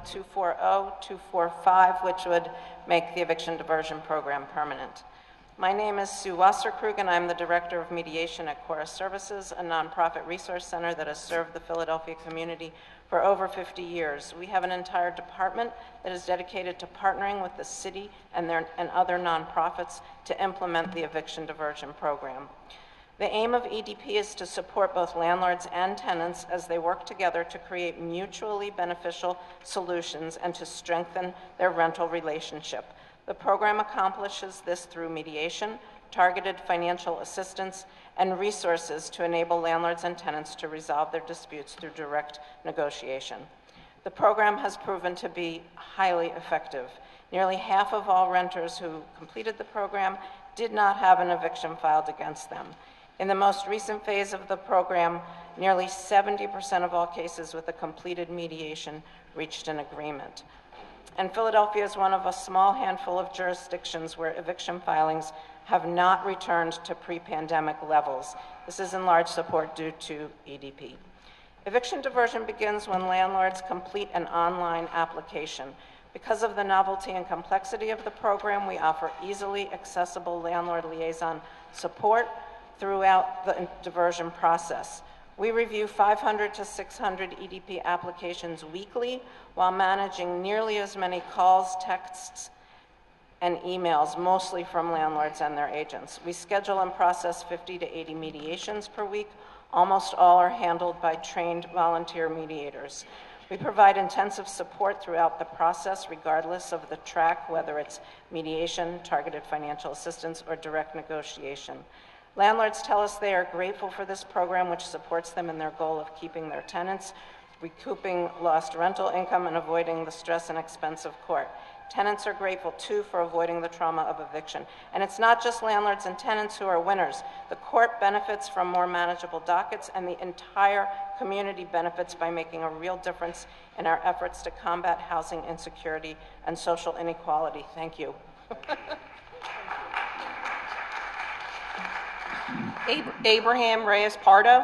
240-245, which would make the eviction diversion program permanent. My name is Sue Wasserkrug, and I'm the Director of Mediation at Chorus Services, a nonprofit resource center that has served the Philadelphia community for over 50 years. We have an entire department that is dedicated to partnering with the city and other nonprofits to implement the eviction diversion program. The aim of EDP is to support both landlords and tenants as they work together to create mutually beneficial solutions and to strengthen their rental relationship. The program accomplishes this through mediation, targeted financial assistance, and resources to enable landlords and tenants to resolve their disputes through direct negotiation. The program has proven to be highly effective. Nearly half of all renters who completed the program did not have an eviction filed against them. In the most recent phase of the program, nearly 70% of all cases with a completed mediation reached an agreement. And Philadelphia is one of a small handful of jurisdictions where eviction filings have not returned to pre-pandemic levels. This is in large support due to EDP. Eviction diversion begins when landlords complete an online application. Because of the novelty and complexity of the program, we offer easily accessible landlord liaison support throughout the diversion process. We review 500 to 600 EDP applications weekly while managing nearly as many calls, texts, and emails, mostly from landlords and their agents. We schedule and process 50 to 80 mediations per week. Almost all are handled by trained volunteer mediators. We provide intensive support throughout the process, regardless of the track, whether it's mediation, targeted financial assistance, or direct negotiation. Landlords tell us they are grateful for this program, which supports them in their goal of keeping their tenants, recouping lost rental income, and avoiding the stress and expense of court. Tenants are grateful, too, for avoiding the trauma of eviction. And it's not just landlords and tenants who are winners. The court benefits from more manageable dockets, and the entire community benefits by making a real difference in our efforts to combat housing insecurity and social inequality. Thank you. Abraham Reyes-Pardo.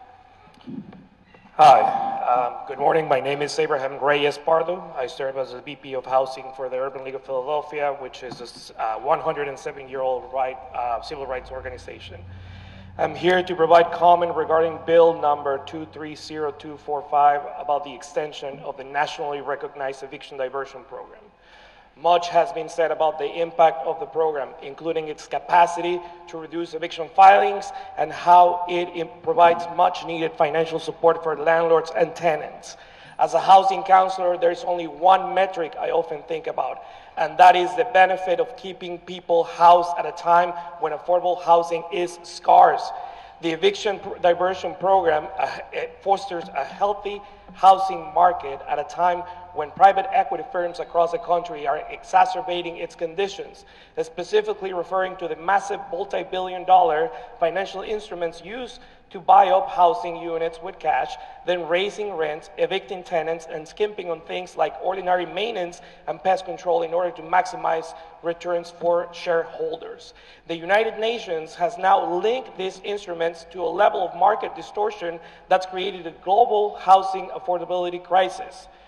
Hi, good morning. My name is Abraham Reyes-Pardo. I serve as the VP of Housing for the Urban League of Philadelphia, which is a 107-year-old civil rights organization. I'm here to provide comment regarding Bill number 230245 about the extension of the nationally recognized eviction diversion program. Much has been said about the impact of the program, including its capacity to reduce eviction filings and how it provides much needed financial support for landlords and tenants. As a housing counselor, there's only one metric I often think about, and that is the benefit of keeping people housed at a time when affordable housing is scarce. The eviction diversion program it fosters a healthy housing market at a time when private equity firms across the country are exacerbating its conditions, specifically referring to the massive multi-billion-dollar financial instruments used to buy up housing units with cash, then raising rents, evicting tenants, and skimping on things like ordinary maintenance and pest control in order to maximize returns for shareholders. The United Nations has now linked these instruments to a level of market distortion that's created a global housing affordability crisis.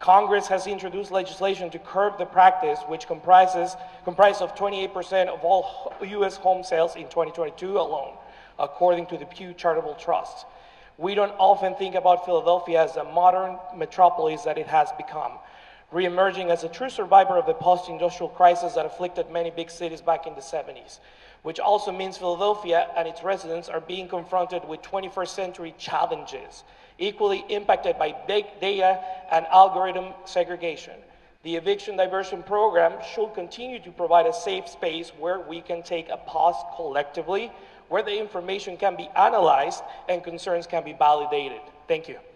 Congress has introduced legislation to curb the practice, which comprised of 28% of all U.S. home sales in 2022 alone, according to the Pew Charitable Trust. We don't often think about Philadelphia as a modern metropolis that it has become, re-emerging as a true survivor of the post-industrial crisis that afflicted many big cities back in the 70s, which also means Philadelphia and its residents are being confronted with 21st century challenges, equally impacted by big data and algorithm segregation. The eviction diversion program should continue to provide a safe space where we can take a pause collectively, where the information can be analyzed and concerns can be validated. Thank you.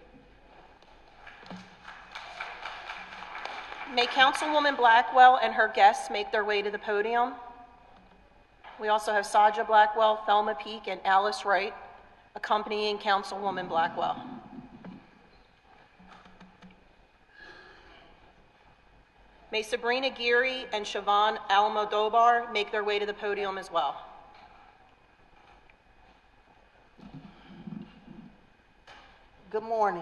May Councilwoman Blackwell and her guests make their way to the podium. We also have Saja Blackwell, Thelma Peak, and Alice Wright accompanying Councilwoman Blackwell. May Sabrina Geary and Siobhan Almodovar make their way to the podium as well. Good morning.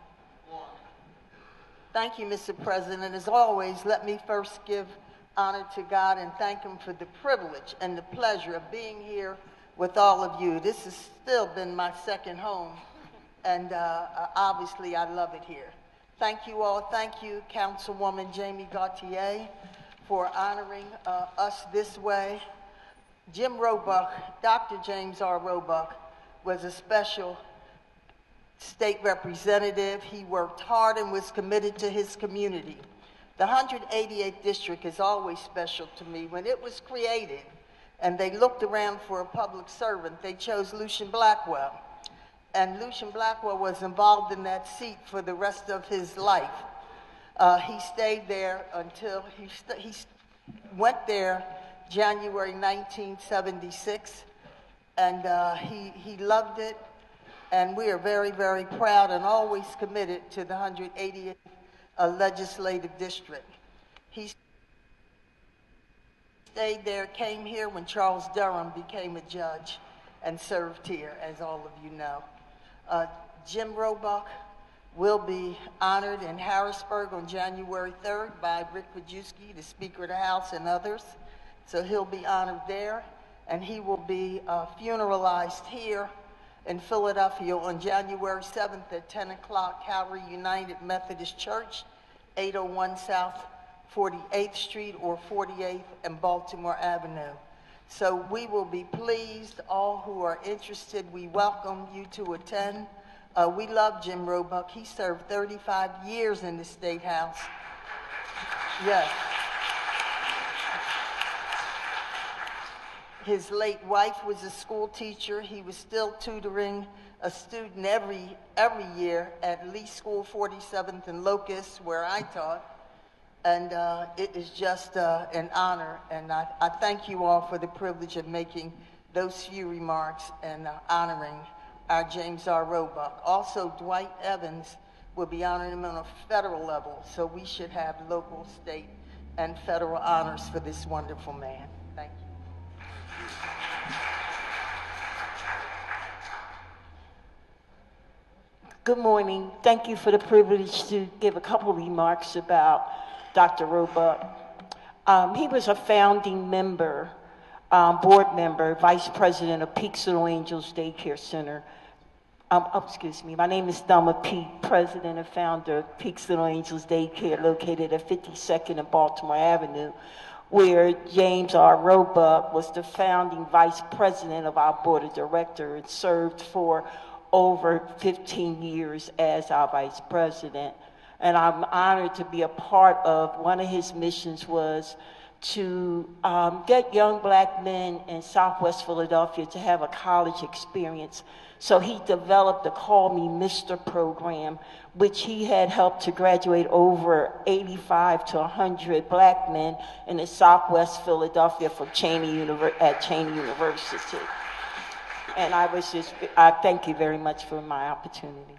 Thank you, Mr. President. As always, let me first give honor to God and thank Him for the privilege and the pleasure of being here with all of you. This has still been my second home, and obviously I love it here. Thank you all. Thank you, Councilwoman Jamie Gauthier, for honoring us this way. Jim Roebuck, Dr. James R. Roebuck, was a special state representative. He worked hard and was committed to his community. The 188th district is always special to me. When it was created and they looked around for a public servant, they chose Lucian Blackwell. And Lucian Blackwell was involved in that seat for the rest of his life. He stayed there until he went there January 1976, and he loved it. And we are very, very proud and always committed to the 188th legislative district. He stayed there, came here when Charles Durham became a judge and served here, as all of you know. Jim Roebuck will be honored in Harrisburg on January 3rd by Rick Wojcicki, the Speaker of the House, and others. So he'll be honored there, and he will be funeralized here in Philadelphia on January 7th at 10 o'clock, Calvary United Methodist Church, 801 South 48th Street or 48th and Baltimore Avenue. So we will be pleased. All who are interested, we welcome you to attend. We love Jim Roebuck. He served 35 years in the State House. Yes. His late wife was a school teacher. He was still tutoring a student every year at Lee School 47th and Locust, where I taught. And it is just an honor, and I thank you all for the privilege of making those few remarks and honoring our James R. Roebuck. Also, Dwight Evans will be honoring him on a federal level, so we should have local, state, and federal honors for this wonderful man. Thank you. Good morning. Thank you for the privilege to give a couple remarks about Dr. Roebuck. He was a founding member, board member, vice president of Peaks Little Angels Daycare Center. Excuse me, my name is Thelma Peak, president and founder of Peaks Little Angels Daycare, located at 52nd and Baltimore Avenue, where James R. Roebuck was the founding vice president of our board of directors and served for over 15 years as our vice president. And I'm honored to be a part of one of his missions was to get young black men in Southwest Philadelphia to have a college experience. So he developed the Call Me Mr. program, which he had helped to graduate over 85 to 100 black men in the Southwest Philadelphia from Cheney University. And I thank you very much for my opportunity.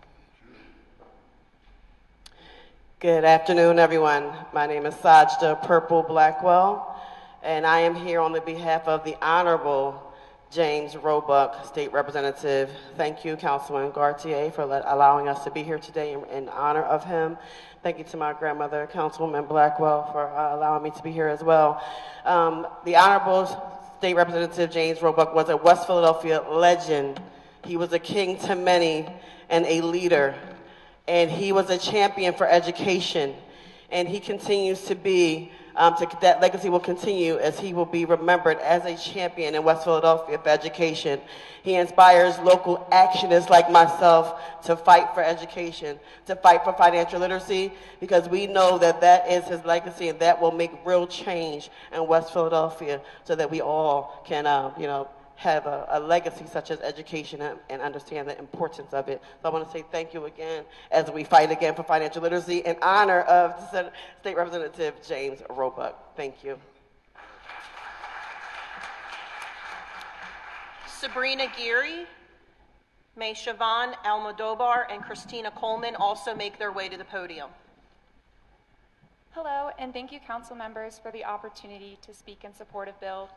Good afternoon, everyone. My name is Sajda Purple Blackwell, and I am here on the behalf of the Honorable James Roebuck, State Representative. Thank you, Councilman Gautier, for allowing us to be here today in honor of him. Thank you to my grandmother, Councilwoman Blackwell, for allowing me to be here as well. The Honorable State Representative James Roebuck was a West Philadelphia legend. He was a king to many and a leader. And he was a champion for education. And he continues to be, that legacy will continue as he will be remembered as a champion in West Philadelphia for education. He inspires local actionists like myself to fight for education, to fight for financial literacy, because we know that that is his legacy and that will make real change in West Philadelphia so that we all can, have a legacy such as education and understand the importance of it. So I want to say thank you again as we fight again for financial literacy in honor of State Representative James Roebuck. Thank you. Sabrina Geary, may Siobhan Almodovar and Christina Coleman also make their way to the podium. Hello, and thank you, council members, for the opportunity to speak in support of Bill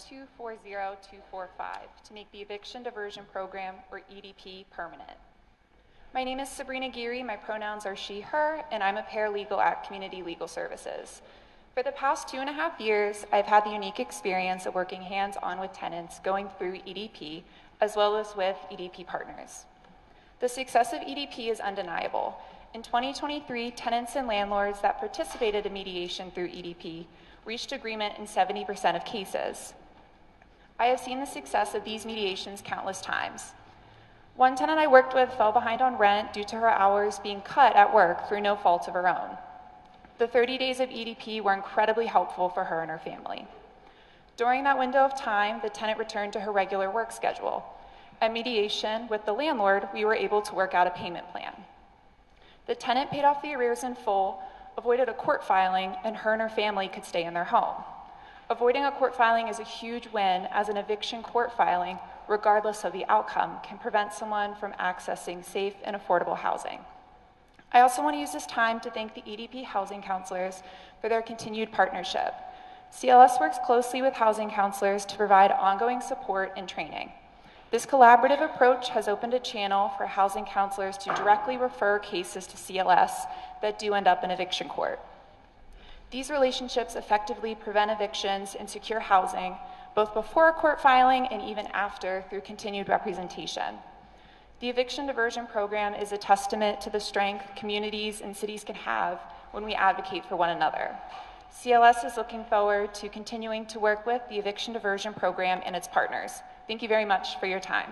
240245 to make the Eviction Diversion Program, or EDP, permanent. My name is Sabrina Geary, my pronouns are she, her, and I'm a paralegal at Community Legal Services. For the past 2.5 years, I've had the unique experience of working hands-on with tenants going through EDP, as well as with EDP partners. The success of EDP is undeniable. In 2023, tenants and landlords that participated in mediation through EDP reached agreement in 70% of cases. I have seen the success of these mediations countless times. One tenant I worked with fell behind on rent due to her hours being cut at work through no fault of her own. The 30 days of EDP were incredibly helpful for her and her family. During that window of time, the tenant returned to her regular work schedule. At mediation with the landlord, we were able to work out a payment plan. The tenant paid off the arrears in full, avoided a court filing, and her and her family could stay in their home. Avoiding a court filing is a huge win, as an eviction court filing, regardless of the outcome, can prevent someone from accessing safe and affordable housing. I also want to use this time to thank the EDP housing counselors for their continued partnership. CLS works closely with housing counselors to provide ongoing support and training. This collaborative approach has opened a channel for housing counselors to directly refer cases to CLS that do end up in eviction court. These relationships effectively prevent evictions and secure housing, both before a court filing and even after, through continued representation. The Eviction Diversion Program is a testament to the strength communities and cities can have when we advocate for one another. CLS is looking forward to continuing to work with the Eviction Diversion Program and its partners. Thank you very much for your time.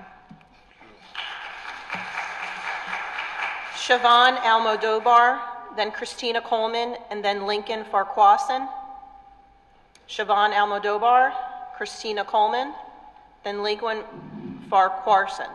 Siobhan Almodovar, then Christina Coleman, and then Lincoln Farquharson. Siobhan Almodovar, Christina Coleman, then Lincoln Farquharson.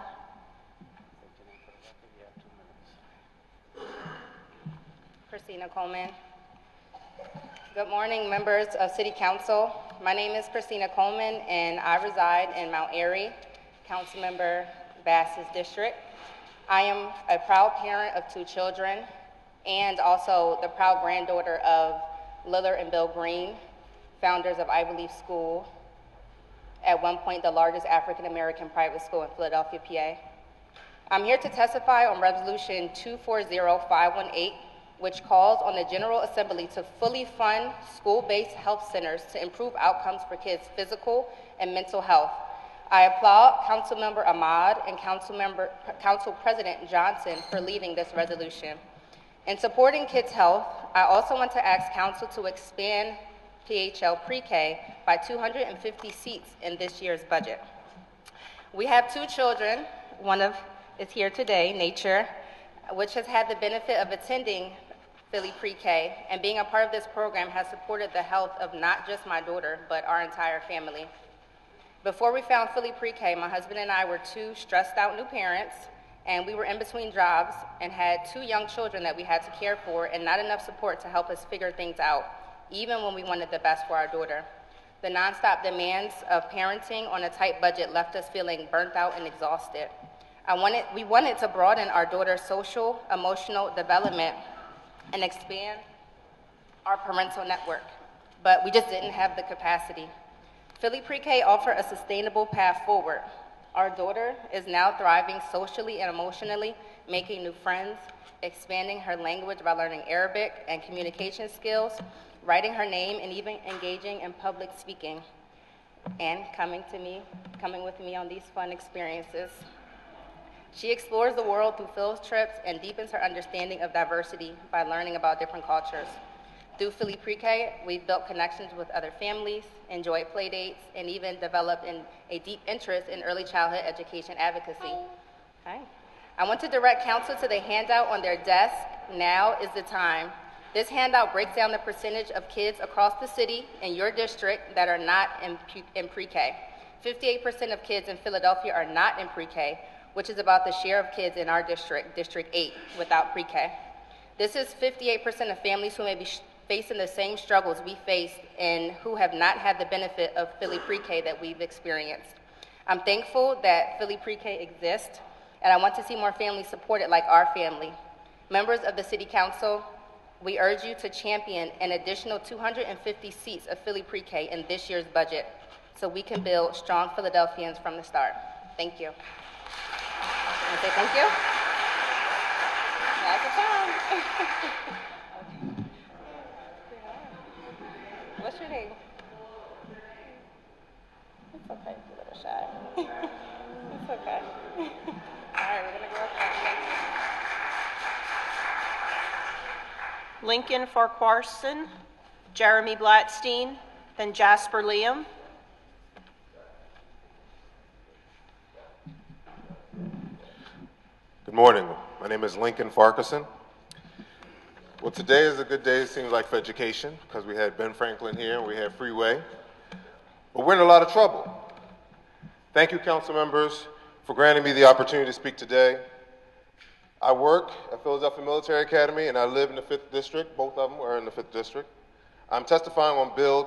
Christina Coleman. Good morning, members of City Council. My name is Christina Coleman, and I reside in Mount Airy, Councilmember Bass's district. I am a proud parent of 2 children, and also the proud granddaughter of Lillard and Bill Green, founders of I Believe School, at one point the largest African-American private school in Philadelphia, PA. I'm here to testify on Resolution 240518, which calls on the General Assembly to fully fund school-based health centers to improve outcomes for kids' physical and mental health. I applaud Councilmember Ahmad and Council President Johnson for leading this resolution. In supporting kids' health, I also want to ask Council to expand PHL Pre-K by 250 seats in this year's budget. We have 2 children. One is here today, Nature, which has had the benefit of attending Philly Pre-K, and being a part of this program has supported the health of not just my daughter, but our entire family. Before we found Philly Pre-K, my husband and I were 2 stressed out new parents, and we were in between jobs and had 2 young children that we had to care for and not enough support to help us figure things out, even when we wanted the best for our daughter. The nonstop demands of parenting on a tight budget left us feeling burnt out and exhausted. We wanted to broaden our daughter's social, emotional development and expand our parental network, but we just didn't have the capacity. Philly Pre-K offered a sustainable path forward. Our daughter is now thriving socially and emotionally, making new friends, expanding her language by learning Arabic and communication skills, writing her name, and even engaging in public speaking, and coming with me on these fun experiences. She explores the world through field trips and deepens her understanding of diversity by learning about different cultures. Through Philly Pre-K, we've built connections with other families, enjoyed play dates, and even developed a deep interest in early childhood education advocacy. Hi. I want to direct council to the handout on their desk. Now is the time. This handout breaks down the percentage of kids across the city in your district that are not in pre-K. 58% of kids in Philadelphia are not in pre-K, which is about the share of kids in our district, District 8, without pre-K. This is 58% of families who may be facing the same struggles we face and who have not had the benefit of Philly Pre-K that we've experienced. I'm thankful that Philly Pre-K exists, and I want to see more families supported like our family. Members of the City Council, we urge you to champion an additional 250 seats of Philly Pre-K in this year's budget so we can build strong Philadelphians from the start. Thank you. Can I say thank you? Now's the time. What's your name? It's okay, it's a little shy. It's okay. All right, we're gonna go up Lincoln Farquharson, Jeremy Blattstein, then Jasper Liam. Good morning. My name is Lincoln Farquharson. Well, today is a good day, it seems like, for education, because we had Ben Franklin here and we had Freeway. But we're in a lot of trouble. Thank you, council members, for granting me the opportunity to speak today. I work at Philadelphia Military Academy and I live in the 5th District. Both of them are in the 5th District. I'm testifying on Bill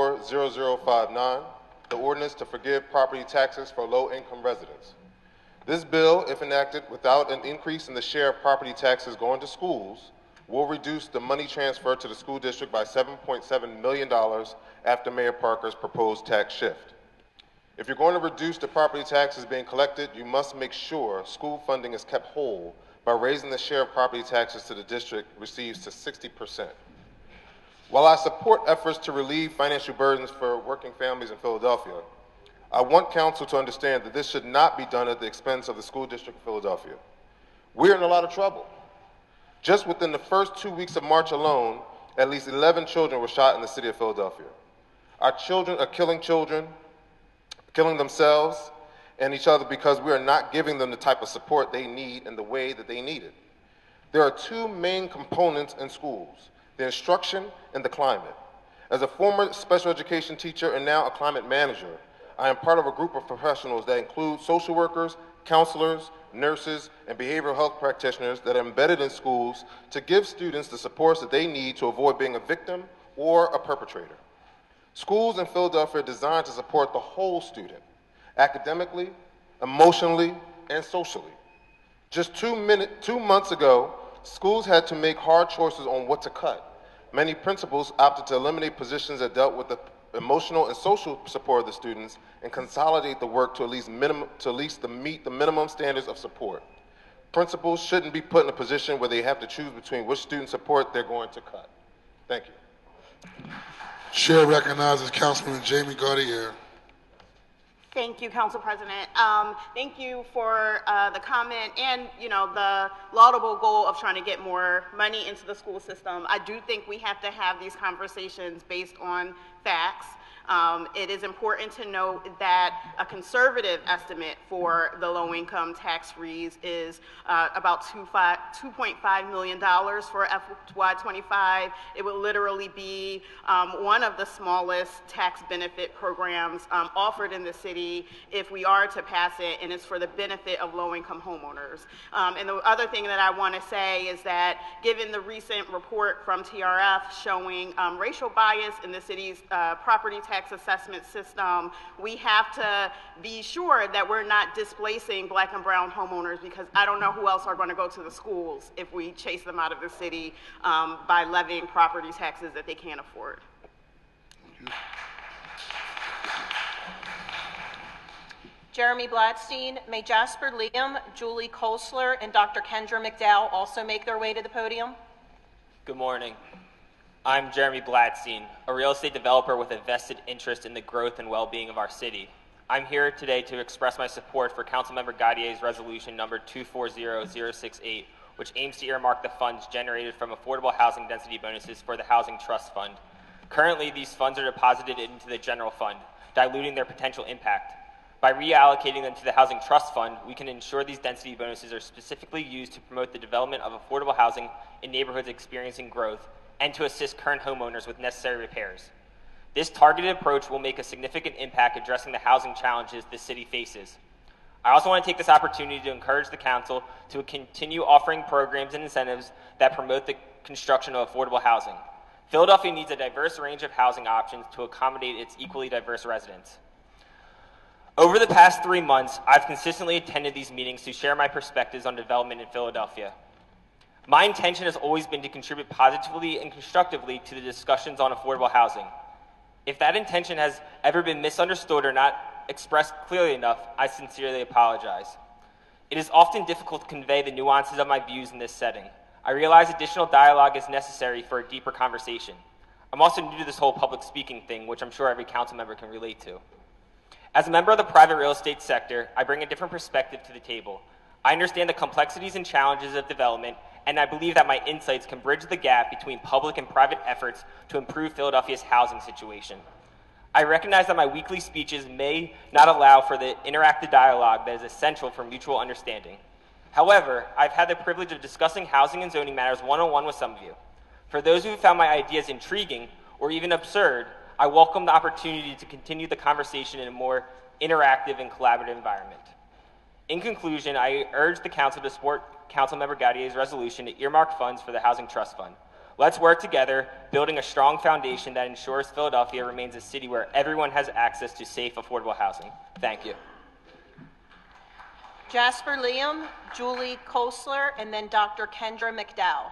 240059, the ordinance to forgive property taxes for low-income residents. This bill, if enacted without an increase in the share of property taxes going to schools, will reduce the money transfer to the school district by $7.7 million after Mayor Parker's proposed tax shift. If you're going to reduce the property taxes being collected, you must make sure school funding is kept whole by raising the share of property taxes to the district receives to 60%. While I support efforts to relieve financial burdens for working families in Philadelphia, I want council to understand that this should not be done at the expense of the school district of Philadelphia. We're in a lot of trouble. Just within the first 2 weeks of March alone, at least 11 children were shot in the city of Philadelphia. Our children are killing themselves and each other because we are not giving them the type of support they need in the way that they need it. There are two main components in schools, the instruction and the climate. As a former special education teacher and now a climate manager, I am part of a group of professionals that include social workers, counselors, nurses, and behavioral health practitioners that are embedded in schools to give students the supports that they need to avoid being a victim or a perpetrator. Schools in Philadelphia are designed to support the whole student, academically, emotionally, and socially. Just 2 months ago, schools had to make hard choices on what to cut. Many principals opted to eliminate positions that dealt with the emotional and social support of the students and consolidate the work to at least meet the minimum standards of support. Principals shouldn't be put in a position where they have to choose between which student support they're going to cut. Thank you. Chair recognizes Councilman Jamie Gaudier. Thank you, Council President. Thank you for the comment and, the laudable goal of trying to get more money into the school system. I do think we have to have these conversations based on facts. It is important to note that a conservative estimate for the low-income tax freeze is about $2.5 million for FY25. It would literally be one of the smallest tax benefit programs offered in the city if we are to pass it, and it's for the benefit of low-income homeowners. And the other thing that I want to say is that given the recent report from TRF showing racial bias in the city's property tax assessment system, we have to be sure that we're not displacing Black and brown homeowners, because I don't know who else are going to go to the schools if we chase them out of the city by levying property taxes that they can't afford. Jeremy Blatstein. May Jasper Liam, Julie Kolsler, and Dr. Kendra McDowell also make their way to the podium. Good morning. I'm Jeremy Blatstein, a real estate developer with a vested interest in the growth and well-being of our city. I'm here today to express my support for Councilmember Gautier's resolution number 240068, which aims to earmark the funds generated from affordable housing density bonuses for the Housing Trust Fund. Currently, these funds are deposited into the general fund, diluting their potential impact. By reallocating them to the Housing Trust Fund, we can ensure these density bonuses are specifically used to promote the development of affordable housing in neighborhoods experiencing growth and to assist current homeowners with necessary repairs. This targeted approach will make a significant impact addressing the housing challenges the city faces. I also want to take this opportunity to encourage the council to continue offering programs and incentives that promote the construction of affordable housing. Philadelphia needs a diverse range of housing options to accommodate its equally diverse residents. Over the past 3 months, I've consistently attended these meetings to share my perspectives on development in Philadelphia. My intention has always been to contribute positively and constructively to the discussions on affordable housing. If that intention has ever been misunderstood or not expressed clearly enough, I sincerely apologize. It is often difficult to convey the nuances of my views in this setting. I realize additional dialogue is necessary for a deeper conversation. I'm also new to this whole public speaking thing, which I'm sure every council member can relate to. As a member of the private real estate sector, I bring a different perspective to the table. I understand the complexities and challenges of development, and I believe that my insights can bridge the gap between public and private efforts to improve Philadelphia's housing situation. I recognize that my weekly speeches may not allow for the interactive dialogue that is essential for mutual understanding. However, I've had the privilege of discussing housing and zoning matters one-on-one with some of you. For those who have found my ideas intriguing or even absurd, I welcome the opportunity to continue the conversation in a more interactive and collaborative environment. In conclusion, I urge the council to support Councilmember Gautier's resolution to earmark funds for the Housing Trust Fund. Let's work together, building a strong foundation that ensures Philadelphia remains a city where everyone has access to safe, affordable housing. Thank you. Jasper Liam, Julie Kolsler, and then Dr. Kendra McDowell.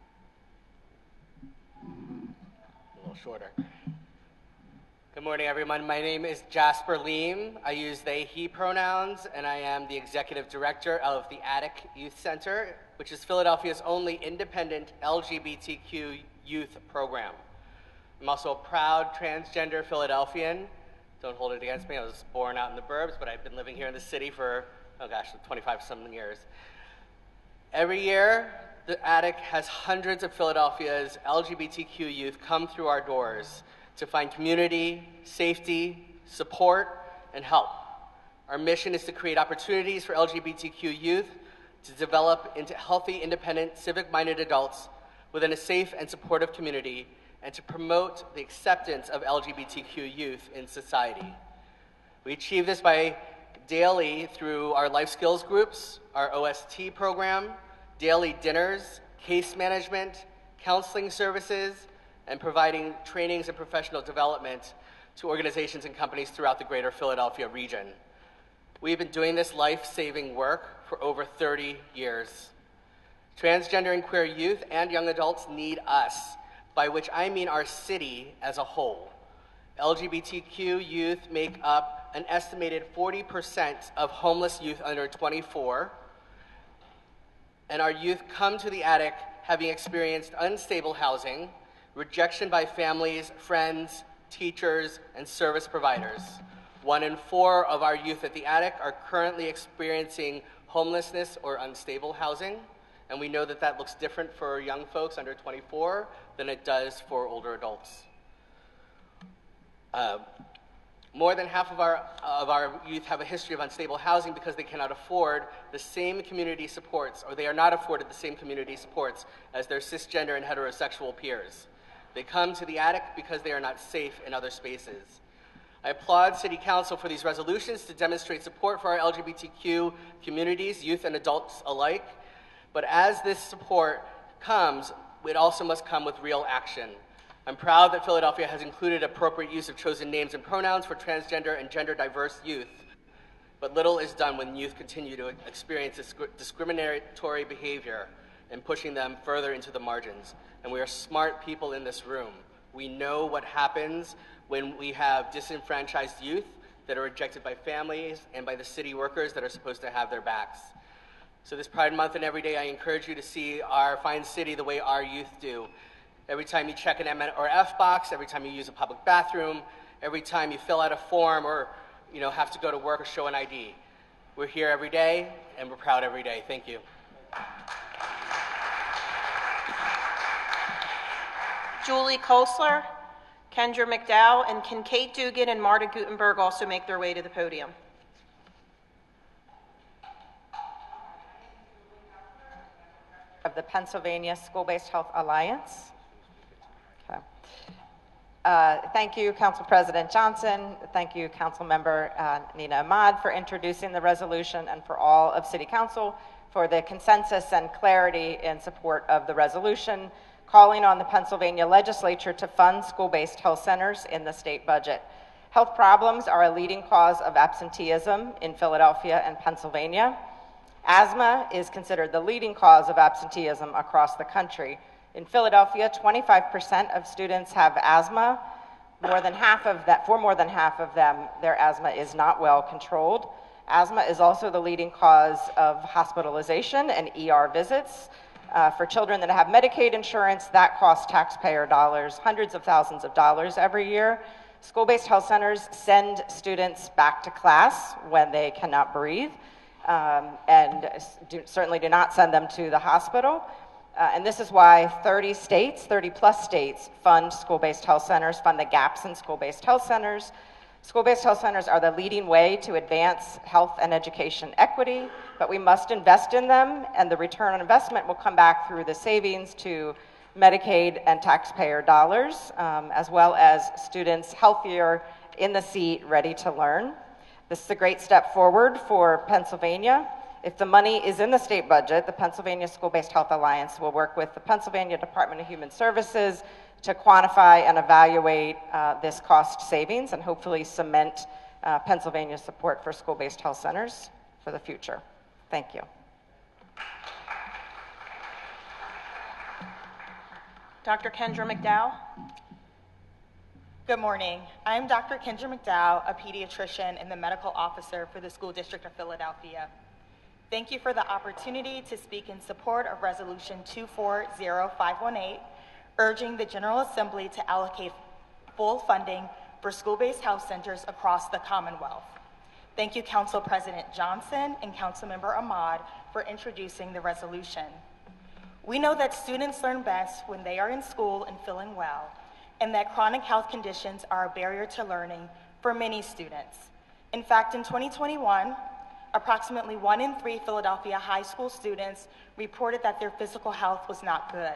A little shorter. Good morning, everyone. My name is Jasper Liam. I use they, he pronouns, and I am the executive director of the Attic Youth Center, which is Philadelphia's only independent LGBTQ youth program. I'm also a proud transgender Philadelphian. Don't hold it against me. I was born out in the burbs, but I've been living here in the city for 25-some years. Every year, the Attic has hundreds of Philadelphia's LGBTQ youth come through our doors to find community, safety, support, and help. Our mission is to create opportunities for LGBTQ youth to develop into healthy, independent, civic-minded adults within a safe and supportive community, and to promote the acceptance of LGBTQ youth in society. We achieve this by daily through our life skills groups, our OST program, daily dinners, case management, counseling services, and providing trainings and professional development to organizations and companies throughout the greater Philadelphia region. We've been doing this life-saving work for over 30 years. Transgender and queer youth and young adults need us, by which I mean our city as a whole. LGBTQ youth make up an estimated 40% of homeless youth under 24, and our youth come to the Attic having experienced unstable housing, rejection by families, friends, teachers, and service providers. 1 in 4 of our youth at the Attic are currently experiencing homelessness or unstable housing, and we know that that looks different for young folks under 24 than it does for older adults. More than half of our youth have a history of unstable housing because they cannot afford the same community supports, or they are not afforded the same community supports as their cisgender and heterosexual peers. They come to the Attic because they are not safe in other spaces. I applaud City Council for these resolutions to demonstrate support for our LGBTQ communities, youth and adults alike. But as this support comes, it also must come with real action. I'm proud that Philadelphia has included appropriate use of chosen names and pronouns for transgender and gender diverse youth. But little is done when youth continue to experience discriminatory behavior and pushing them further into the margins. And we are smart people in this room. We know what happens when we have disenfranchised youth that are rejected by families and by the city workers that are supposed to have their backs. So this Pride Month and every day, I encourage you to see our fine city the way our youth do. Every time you check an M or F box, every time you use a public bathroom, every time you fill out a form or have to go to work or show an ID. We're here every day, and we're proud every day. Thank you. Julie Kosler, Kendra McDowell, and can Kate Dugan and Marta Gutenberg also make their way to the podium? Of the Pennsylvania School-Based Health Alliance. Okay. Thank you, Council President Johnson. Thank you, Council Member Nina Ahmad, for introducing the resolution, and for all of City Council for the consensus and clarity in support of the resolution, calling on the Pennsylvania Legislature to fund school-based health centers in the state budget. Health problems are a leading cause of absenteeism in Philadelphia and Pennsylvania. Asthma is considered the leading cause of absenteeism across the country. In Philadelphia, 25% of students have asthma. For more than half of them, their asthma is not well controlled. Asthma is also the leading cause of hospitalization and ER visits. For children that have Medicaid insurance, that costs taxpayer dollars, hundreds of thousands of dollars every year. School-based health centers send students back to class when they cannot breathe, and certainly do not send them to the hospital. And this is why 30 plus states fund school-based health centers, fund the gaps in school-based health centers. School-based health centers are the leading way to advance health and education equity, but we must invest in them, and the return on investment will come back through the savings to Medicaid and taxpayer dollars, as well as students healthier in the seat, ready to learn. This is a great step forward for Pennsylvania. If the money is in the state budget, the Pennsylvania School-Based Health Alliance will work with the Pennsylvania Department of Human Services to quantify and evaluate this cost savings, and hopefully cement Pennsylvania's support for school-based health centers for the future. Thank you. Dr. Kendra McDowell. Good morning. I'm Dr. Kendra McDowell, a pediatrician and the medical officer for the School District of Philadelphia. Thank you for the opportunity to speak in support of Resolution 240518, urging the General Assembly to allocate full funding for school-based health centers across the Commonwealth. Thank you, Council President Johnson and Councilmember Ahmad, for introducing the resolution. We know that students learn best when they are in school and feeling well, and that chronic health conditions are a barrier to learning for many students. In fact, in 2021, approximately 1 in 3 Philadelphia high school students reported that their physical health was not good.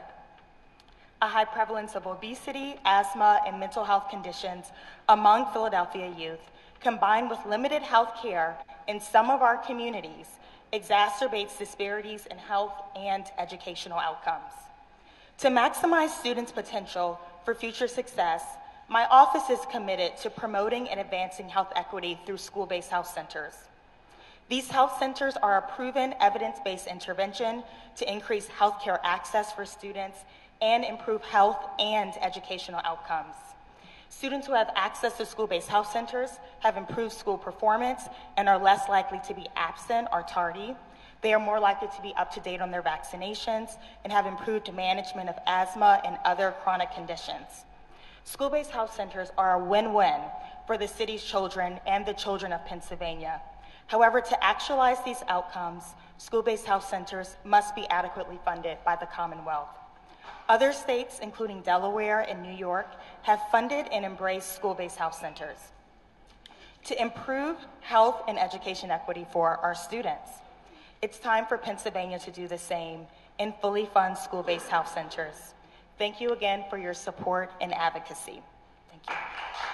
A high prevalence of obesity, asthma, and mental health conditions among Philadelphia youth, combined with limited health care in some of our communities, exacerbates disparities in health and educational outcomes. To maximize students' potential for future success, my office is committed to promoting and advancing health equity through school-based health centers. These health centers are a proven evidence-based intervention to increase healthcare access for students and improve health and educational outcomes. Students who have access to school-based health centers have improved school performance and are less likely to be absent or tardy. They are more likely to be up to date on their vaccinations and have improved management of asthma and other chronic conditions. School-based health centers are a win-win for the city's children and the children of Pennsylvania. However, to actualize these outcomes, school-based health centers must be adequately funded by the Commonwealth. Other states, including Delaware and New York, have funded and embraced school-based health centers to improve health and education equity for our students. It's time for Pennsylvania to do the same and fully fund school-based health centers. Thank you again for your support and advocacy. Thank you.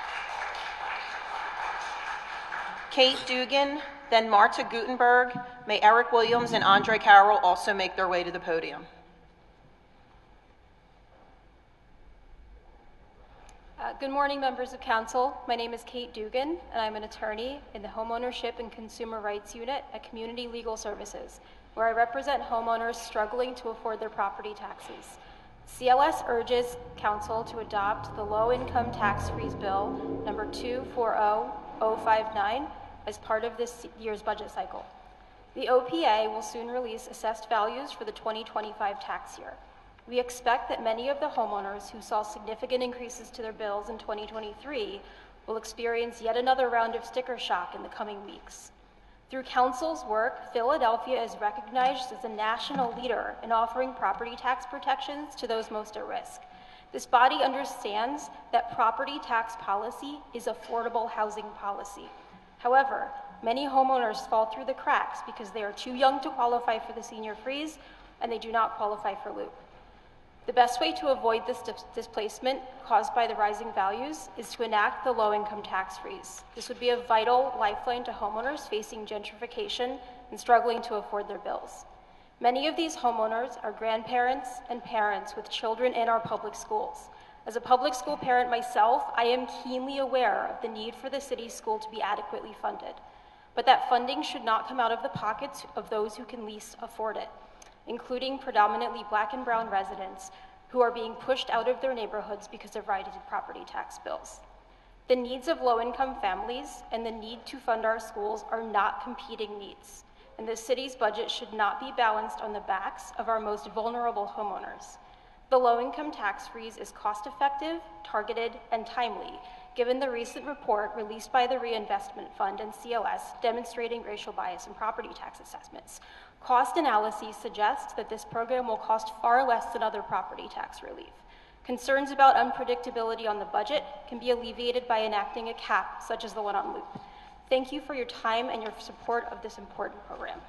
Kate Dugan, then Marta Gutenberg. May Eric Williams and Andre Carroll also make their way to the podium. Good morning, members of council. My name is Kate Dugan, and I'm an attorney in the Homeownership and Consumer Rights Unit at Community Legal Services, where I represent homeowners struggling to afford their property taxes. CLS urges council to adopt the Low Income Tax Freeze Bill number 240 059 as part of this year's budget cycle. The OPA will soon release assessed values for the 2025 tax year. We expect that many of the homeowners who saw significant increases to their bills in 2023 will experience yet another round of sticker shock in the coming weeks. Through Council's work, Philadelphia is recognized as a national leader in offering property tax protections to those most at risk. This body understands that property tax policy is affordable housing policy. However, many homeowners fall through the cracks because they are too young to qualify for the senior freeze and they do not qualify for LOOP. The best way to avoid this displacement caused by the rising values is to enact the low-income tax freeze. This would be a vital lifeline to homeowners facing gentrification and struggling to afford their bills. Many of these homeowners are grandparents and parents with children in our public schools. As a public school parent myself, I am keenly aware of the need for the city school to be adequately funded. But that funding should not come out of the pockets of those who can least afford it, including predominantly Black and brown residents who are being pushed out of their neighborhoods because of rising property tax bills. The needs of low-income families and the need to fund our schools are not competing needs, and the city's budget should not be balanced on the backs of our most vulnerable homeowners. The low-income tax freeze is cost-effective, targeted, and timely, given the recent report released by the Reinvestment Fund and CLS demonstrating racial bias in property tax assessments. Cost analyses suggest that this program will cost far less than other property tax relief. Concerns about unpredictability on the budget can be alleviated by enacting a cap, such as the one on LOOP. Thank you for your time and your support of this important program.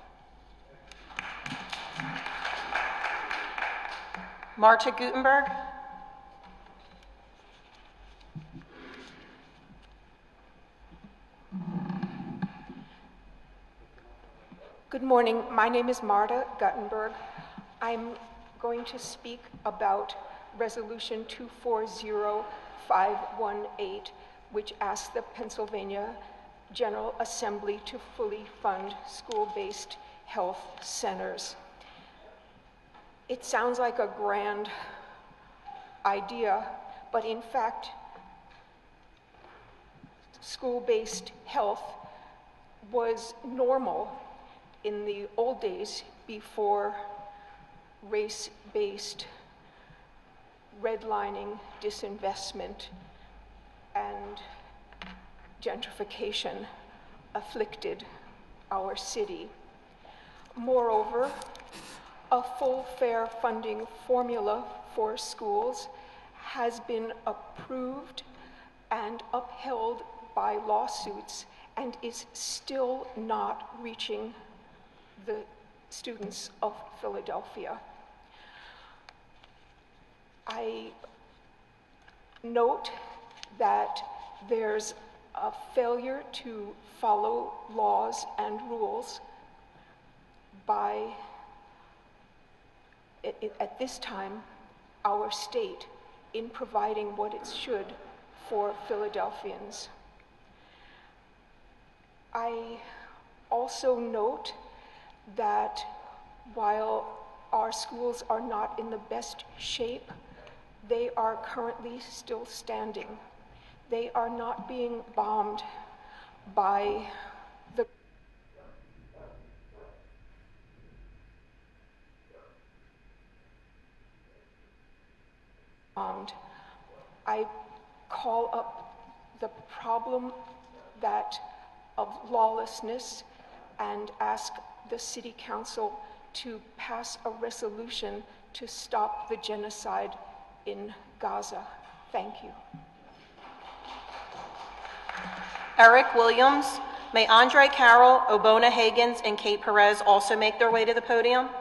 Marta Gutenberg. Good morning. My name is Marta Guttenberg. I'm going to speak about Resolution 240518, which asks the Pennsylvania General Assembly to fully fund school-based health centers. It sounds like a grand idea, but in fact, school-based health was normal in the old days before race-based redlining, disinvestment, and gentrification afflicted our city. Moreover, a full fair funding formula for schools has been approved and upheld by lawsuits and is still not reaching the students of Philadelphia. I note that there's a failure to follow laws and rules by, at this time, our state in providing what it should for Philadelphians. I also note that while our schools are not in the best shape, they are currently still standing. They are not being bombed by the I call up the problem of lawlessness and ask the City Council to pass a resolution to stop the genocide in Gaza. Thank you. Eric Williams. May Andre Carroll, Obona Hagins, and Kate Perez also make their way to the podium.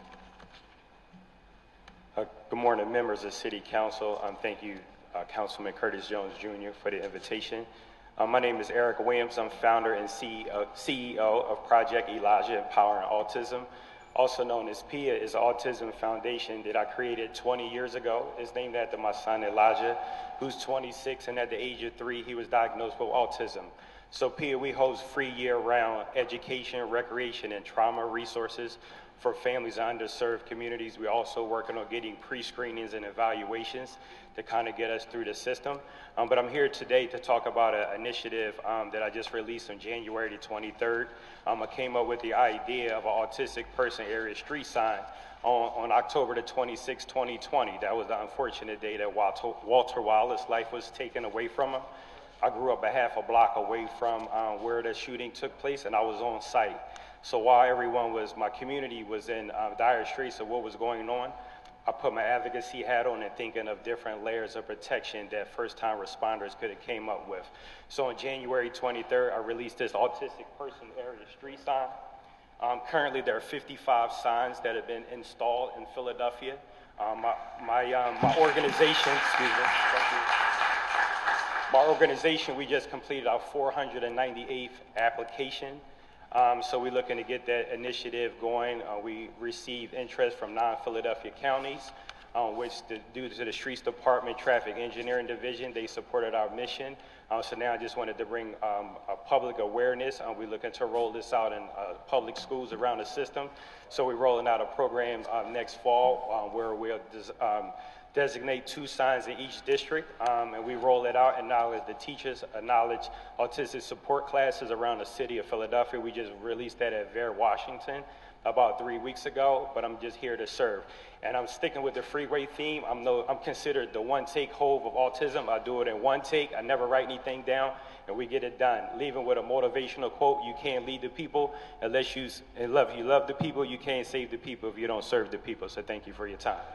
Good morning, members of City Council. Thank you, Councilman Curtis Jones Jr. for the invitation. My name is Eric Williams. I'm founder and CEO of Project Elijah Empowering Autism, also known as PIA, is an autism foundation that I created 20 years ago. It's named after my son Elijah, who's 26, and at the age of 3, he was diagnosed with autism. So POE holds free year-round education, recreation, and trauma resources for families in underserved communities. We're also working on getting pre-screenings and evaluations to kind of get us through the system. But I'm here today to talk about an initiative that I just released on January the 23rd. I came up with the idea of an autistic person area street sign on October the 26th, 2020. That was the unfortunate day that Walter Wallace's life was taken away from him. I grew up a half a block away from where the shooting took place, and I was on site. So while my community was in dire straits of what was going on, I put my advocacy hat on and thinking of different layers of protection that first-time responders could have came up with. So on January 23rd, I released this autistic person area street sign. Currently, there are 55 signs that have been installed in Philadelphia. My organization, my organization, we just completed our 498th application. So we're looking to get that initiative going. We received interest from non-Philadelphia counties, which due to the Streets Department Traffic Engineering Division, they supported our mission. So now I just wanted to bring a public awareness. We're looking to roll this out in public schools around the system. So we're rolling out a program next fall where we'll designate 2 signs in each district, and we roll it out and knowledge the teachers, acknowledge autistic support classes around the city of Philadelphia. We just released that at Vere, Washington about 3 weeks ago, but I'm just here to serve. And I'm sticking with the freeway theme. I'm considered the one-take Hove of autism. I do it in one take. I never write anything down, and we get it done. Leaving with a motivational quote: you can't lead the people unless you love the people. You can't save the people if you don't serve the people. So thank you for your time.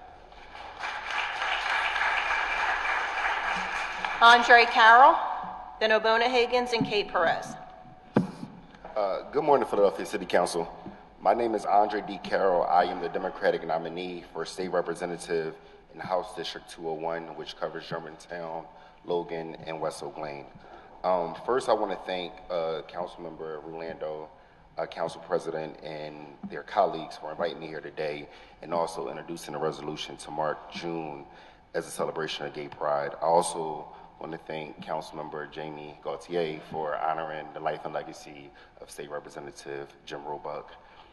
Andre Carroll, then Obona Higgins, and Kate Perez. Good morning, Philadelphia City Council. My name is Andre D. Carroll. I am the Democratic nominee for State Representative in House District 201, which covers Germantown, Logan, and West Oak Lane. First, I want to thank Councilmember Rolando, Council President, and their colleagues for inviting me here today, and also introducing a resolution to mark June as a celebration of Gay Pride. I also want to thank Councilmember Jamie Gaultier for honoring the life and legacy of State Representative Jim Roebuck.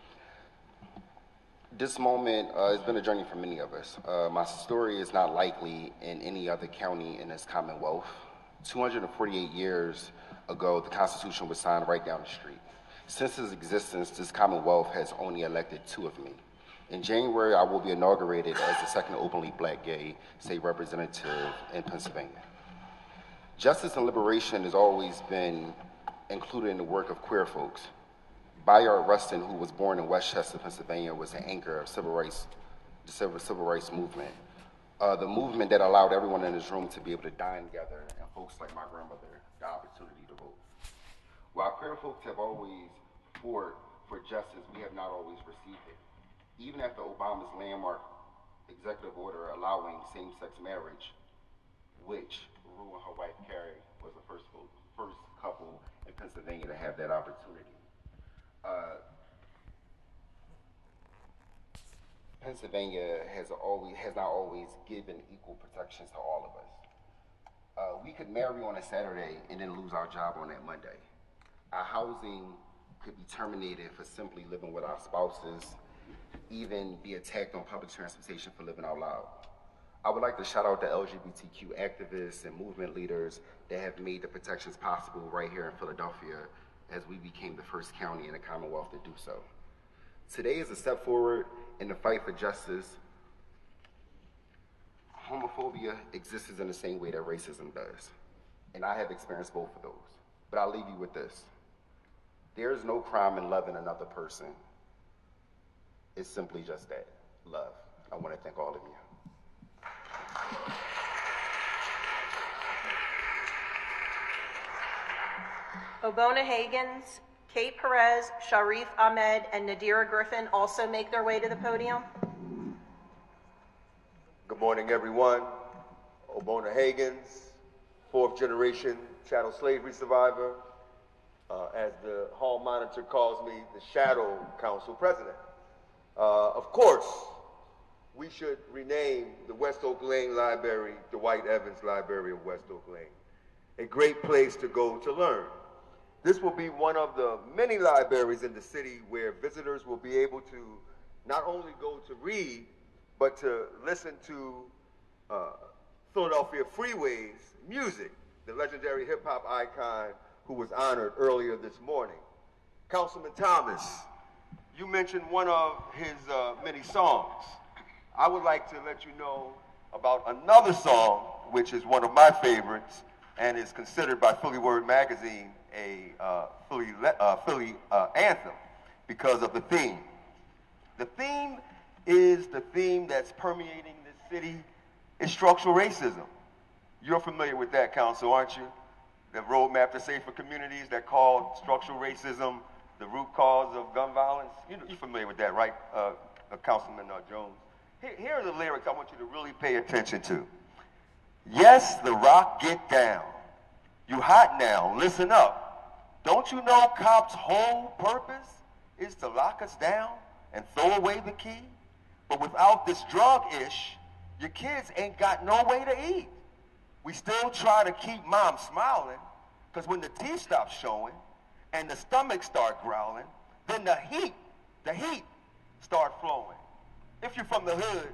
This moment has been a journey for many of us. My story is not likely in any other county in this Commonwealth. 248 years ago, the Constitution was signed right down the street. Since its existence, this Commonwealth has only elected 2 of me. In January, I will be inaugurated as the second openly Black gay state representative in Pennsylvania. Justice and liberation has always been included in the work of queer folks. Bayard Rustin, who was born in Westchester, Pennsylvania, was an anchor of the civil rights movement. The movement that allowed everyone in this room to be able to dine together, and folks like my grandmother, the opportunity to vote. While queer folks have always fought for justice, we have not always received it. Even after Obama's landmark executive order allowing same-sex marriage, which Rue and her wife Carrie was the first couple in Pennsylvania to have that opportunity. Pennsylvania has not always given equal protections to all of us. We could marry on a Saturday and then lose our job on that Monday. Our housing could be terminated for simply living with our spouses, even be attacked on public transportation for living out loud. I would like to shout out the LGBTQ activists and movement leaders that have made the protections possible right here in Philadelphia as we became the first county in the Commonwealth to do so. Today is a step forward in the fight for justice. Homophobia exists in the same way that racism does, and I have experienced both of those. But I'll leave you with this. There is no crime in loving another person. It's simply just that, love. I want to thank all of you. Obona Higgins, Kate Perez, Sharif Ahmed, and Nadira Griffin also make their way to the podium. Good morning, everyone. Obona Higgins, 4th generation chattel slavery survivor. As the hall monitor calls me, the shadow council president. Of course, we should rename the West Oak Lane Library the Dwight Evans Library of West Oak Lane. A great place to go to learn. This will be one of the many libraries in the city where visitors will be able to not only go to read, but to listen to Philadelphia Freeway's music, the legendary hip-hop icon who was honored earlier this morning. Councilman Thomas, you mentioned one of his many songs. I would like to let you know about another song, which is one of my favorites and is considered by Philly Word Magazine a Philly anthem because of the theme. The theme is the theme that's permeating this city is structural racism. You're familiar with that, Council, aren't you? The roadmap to safer communities that called structural racism the root cause of gun violence. You're familiar with that, right, Councilman Jones? Here are the lyrics I want you to really pay attention to. Yes, the rock get down. You hot now, listen up. Don't you know cops' whole purpose is to lock us down and throw away the key? But without this drug-ish, your kids ain't got no way to eat. We still try to keep mom smiling, because when the teeth stop showing and the stomach start growling, then the heat start flowing. If you're from the hood,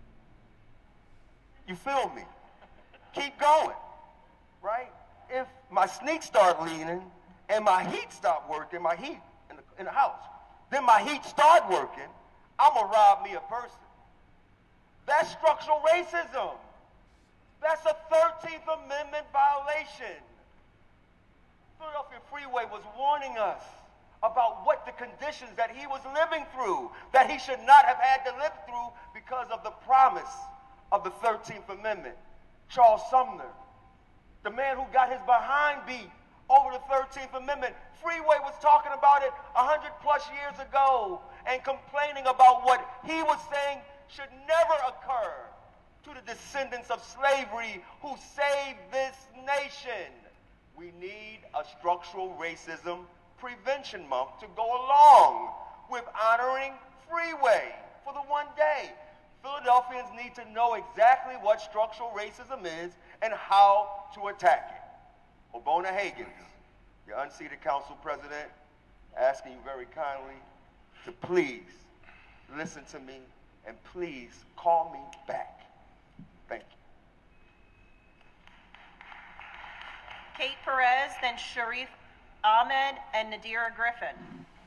you feel me? Keep going, right? If my sneaks start leaning and my heat stop working, my heat in the house, then my heat start working, I'ma rob me a person. That's structural racism. That's a 13th Amendment violation. Philadelphia Freeway was warning us about what the conditions that he was living through, that he should not have had to live through because of the promise of the 13th Amendment. Charles Sumner, the man who got his behind beat over the 13th Amendment. Freeway was talking about it 100+ years ago and complaining about what he was saying should never occur to the descendants of slavery who saved this nation. We need a structural racism prevention month to go along with honoring Freeway for the one day. Philadelphians need to know exactly what structural racism is and how to attack it. Obona Higgins, your unseated council president, asking you very kindly to please listen to me and please call me back. Thank you. Kate Perez, then Sharif Ahmed and Nadira Griffin.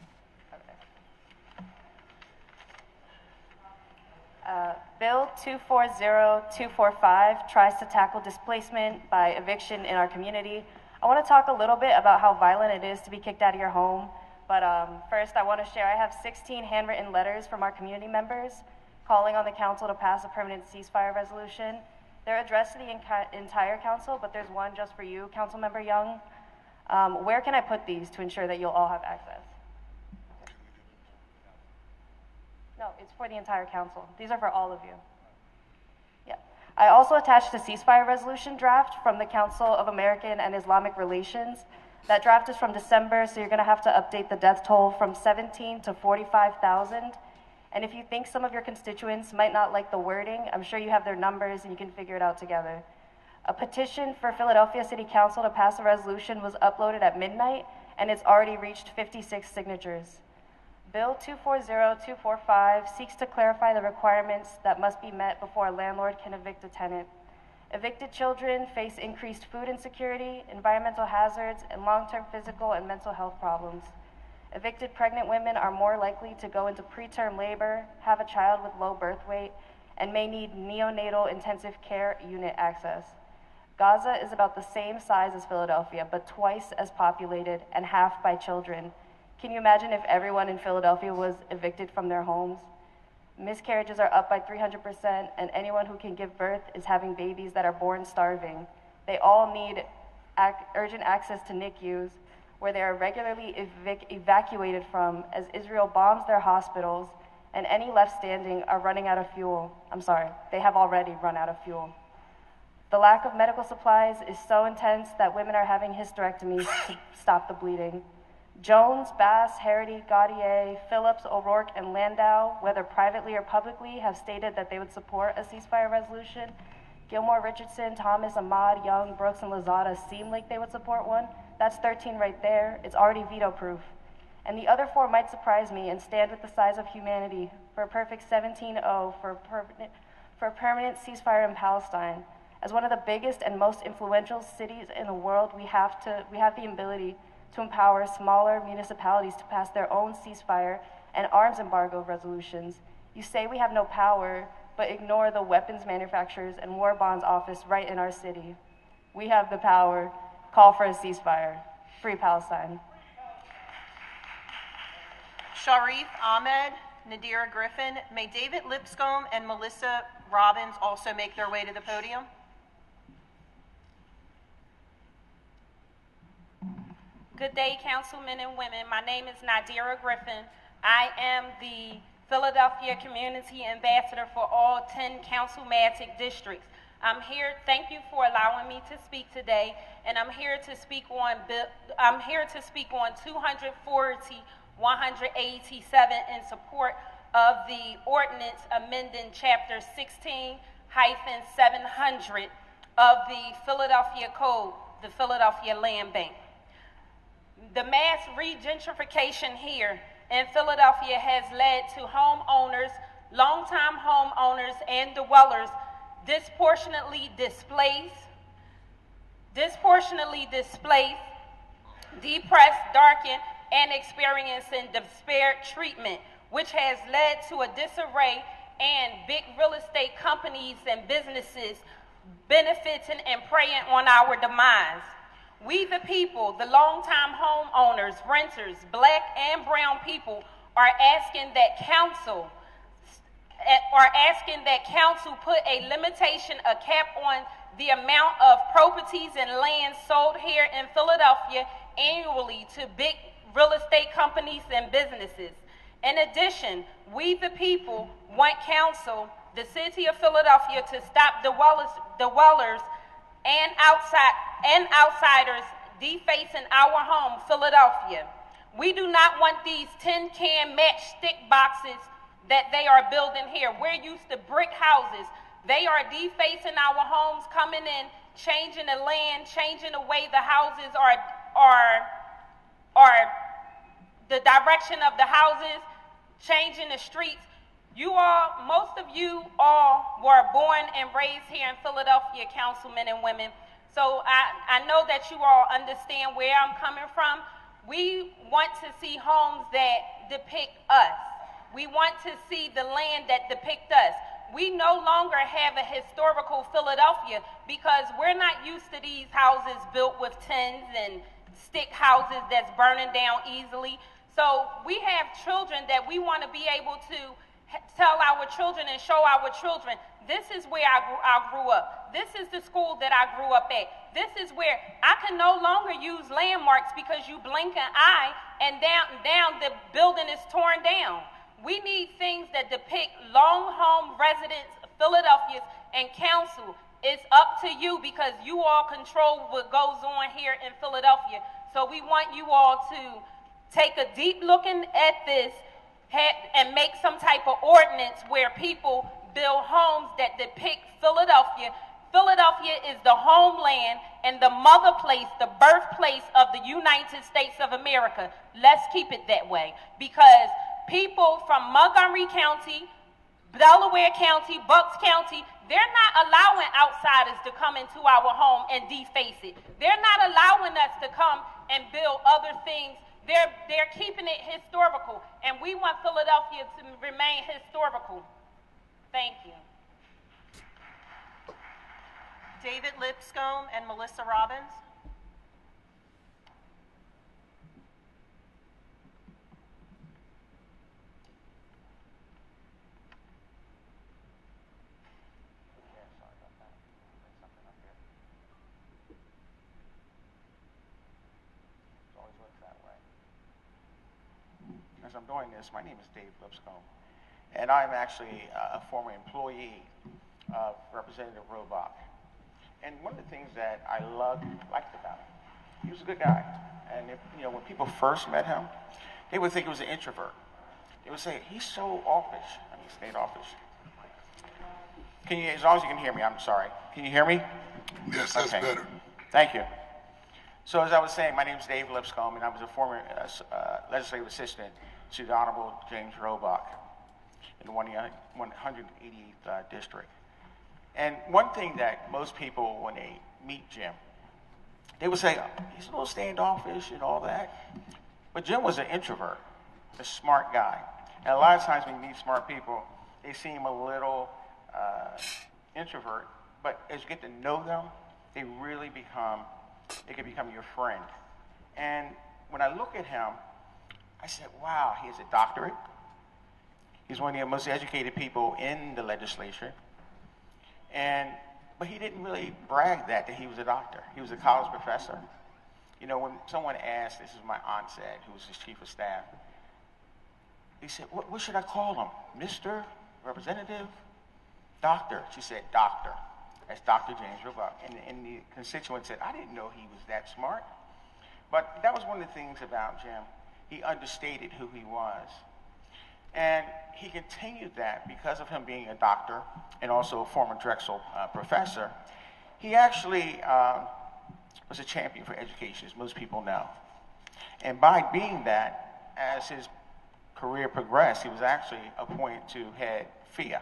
Bill 240245 tries to tackle displacement by eviction in our community. I want to talk a little bit about how violent it is to be kicked out of your home. But first, I want to share I have 16 handwritten letters from our community members calling on the council to pass a permanent ceasefire resolution. They're addressed to the entire council, but there's one just for you, Councilmember Young. Where can I put these to ensure that you'll all have access? No, it's for the entire council. These are for all of you. Yeah. I also attached a ceasefire resolution draft from the Council of American and Islamic Relations. That draft is from December, so you're going to have to update the death toll from 17 to 45,000. And if you think some of your constituents might not like the wording, I'm sure you have their numbers and you can figure it out together. A petition for Philadelphia City Council to pass a resolution was uploaded at midnight, and it's already reached 56 signatures. Bill 240245 seeks to clarify the requirements that must be met before a landlord can evict a tenant. Evicted children face increased food insecurity, environmental hazards, and long-term physical and mental health problems. Evicted pregnant women are more likely to go into preterm labor, have a child with low birth weight, and may need neonatal intensive care unit access. Gaza is about the same size as Philadelphia, but twice as populated and half by children. Can you imagine if everyone in Philadelphia was evicted from their homes? Miscarriages are up by 300%, and anyone who can give birth is having babies that are born starving. They all need urgent access to NICUs, where they are regularly evacuated from as Israel bombs their hospitals, and any left standing are running out of fuel. I'm sorry, they have already run out of fuel. The lack of medical supplies is so intense that women are having hysterectomies to stop the bleeding. Jones, Bass, Harity, Gaudier, Phillips, O'Rourke, and Landau, whether privately or publicly, have stated that they would support a ceasefire resolution. Gilmore, Richardson, Thomas, Ahmad, Young, Brooks, and Lozada seem like they would support one. That's 13 right there. It's already veto-proof. And the other 4 might surprise me and stand with the size of humanity for a perfect 17-0 for a permanent ceasefire in Palestine. As one of the biggest and most influential cities in the world, we have the ability to empower smaller municipalities to pass their own ceasefire and arms embargo resolutions. You say we have no power, but ignore the weapons manufacturers and war bonds office right in our city. We have the power. Call for a ceasefire. Free Palestine. Sharif Ahmed, Nadira Griffin. May David Lipscomb and Melissa Robbins also make their way to the podium. Good day, councilmen and women. My name is Nadira Griffin. I am the Philadelphia Community Ambassador for all 10 councilmatic districts. I'm here, thank you for allowing me to speak today, and I'm here to speak on 240-187 in support of the ordinance amending chapter 16-700 of the Philadelphia Code, the Philadelphia Land Bank. The mass regentrification here in Philadelphia has led to homeowners, longtime homeowners and dwellers disproportionately displaced, depressed, darkened, and experiencing disparate treatment, which has led to a disarray and big real estate companies and businesses benefiting and preying on our demise. We the people, the longtime homeowners, renters, black and brown people, are asking that council put a limitation, a cap on the amount of properties and land sold here in Philadelphia annually to big real estate companies and businesses. In addition, we the people want council, the city of Philadelphia, to stop dwellers and outsiders defacing our home, Philadelphia. We do not want these tin can matchstick boxes that they are building here. We're used to brick houses. They are defacing our homes, coming in, changing the land, changing the way the houses are the direction of the houses, changing the streets. You all, most of you all were born and raised here in Philadelphia, councilmen and women. So I know that you all understand where I'm coming from. We want to see homes that depict us. We want to see the land that depicts us. We no longer have a historical Philadelphia because we're not used to these houses built with tins and stick houses that's burning down easily. So we have children that we want to be able to tell our children and show our children, this is where I grew up. This is the school that I grew up at. This is where I can no longer use landmarks because you blink an eye and down the building is torn down. We need things that depict long home residents, Philadelphians, and council. It's up to you because you all control what goes on here in Philadelphia. So we want you all to take a deep look at this and make some type of ordinance where people build homes that depict Philadelphia. Philadelphia is the homeland and the mother place, the birthplace of the United States of America. Let's keep it that way because people from Montgomery County, Delaware County, Bucks County, they're not allowing outsiders to come into our home and deface it. They're not allowing us to come and build other things. They're keeping it historical, and we want Philadelphia to remain historical. Thank you. David Lipscomb and Melissa Robbins. As I'm doing this, my name is Dave Lipscomb, and I'm actually a former employee of Representative Robach. And one of the things that I liked about him, he was a good guy. And when people first met him, they would think he was an introvert. They would say, he's so offish. I mean, standoffish. Can you, as long as you can hear me, I'm sorry. Can you hear me? Yes, that's better. Thank you. So as I was saying, my name is Dave Lipscomb, and I was a former legislative assistant to the Honorable James Roebuck in the 188th district. And one thing that most people, when they meet Jim, they would say, he's a little standoffish and all that. But Jim was an introvert, a smart guy. And a lot of times when you meet smart people, they seem a little introvert, but as you get to know them, they really can become your friend. And when I look at him, I said, wow, he has a doctorate. He's one of the most educated people in the legislature. But he didn't really brag that he was a doctor. He was a college professor. You know, when someone asked, this is my aunt said, who was his chief of staff, he said, what should I call him? Mr. Representative? Doctor. She said, doctor. That's Dr. James Roebuck. And the constituent said, I didn't know he was that smart. But that was one of the things about Jim. He understated who he was. And he continued that because of him being a doctor and also a former Drexel professor. He actually was a champion for education, as most people know. And by being that, as his career progressed, he was actually appointed to head FIA.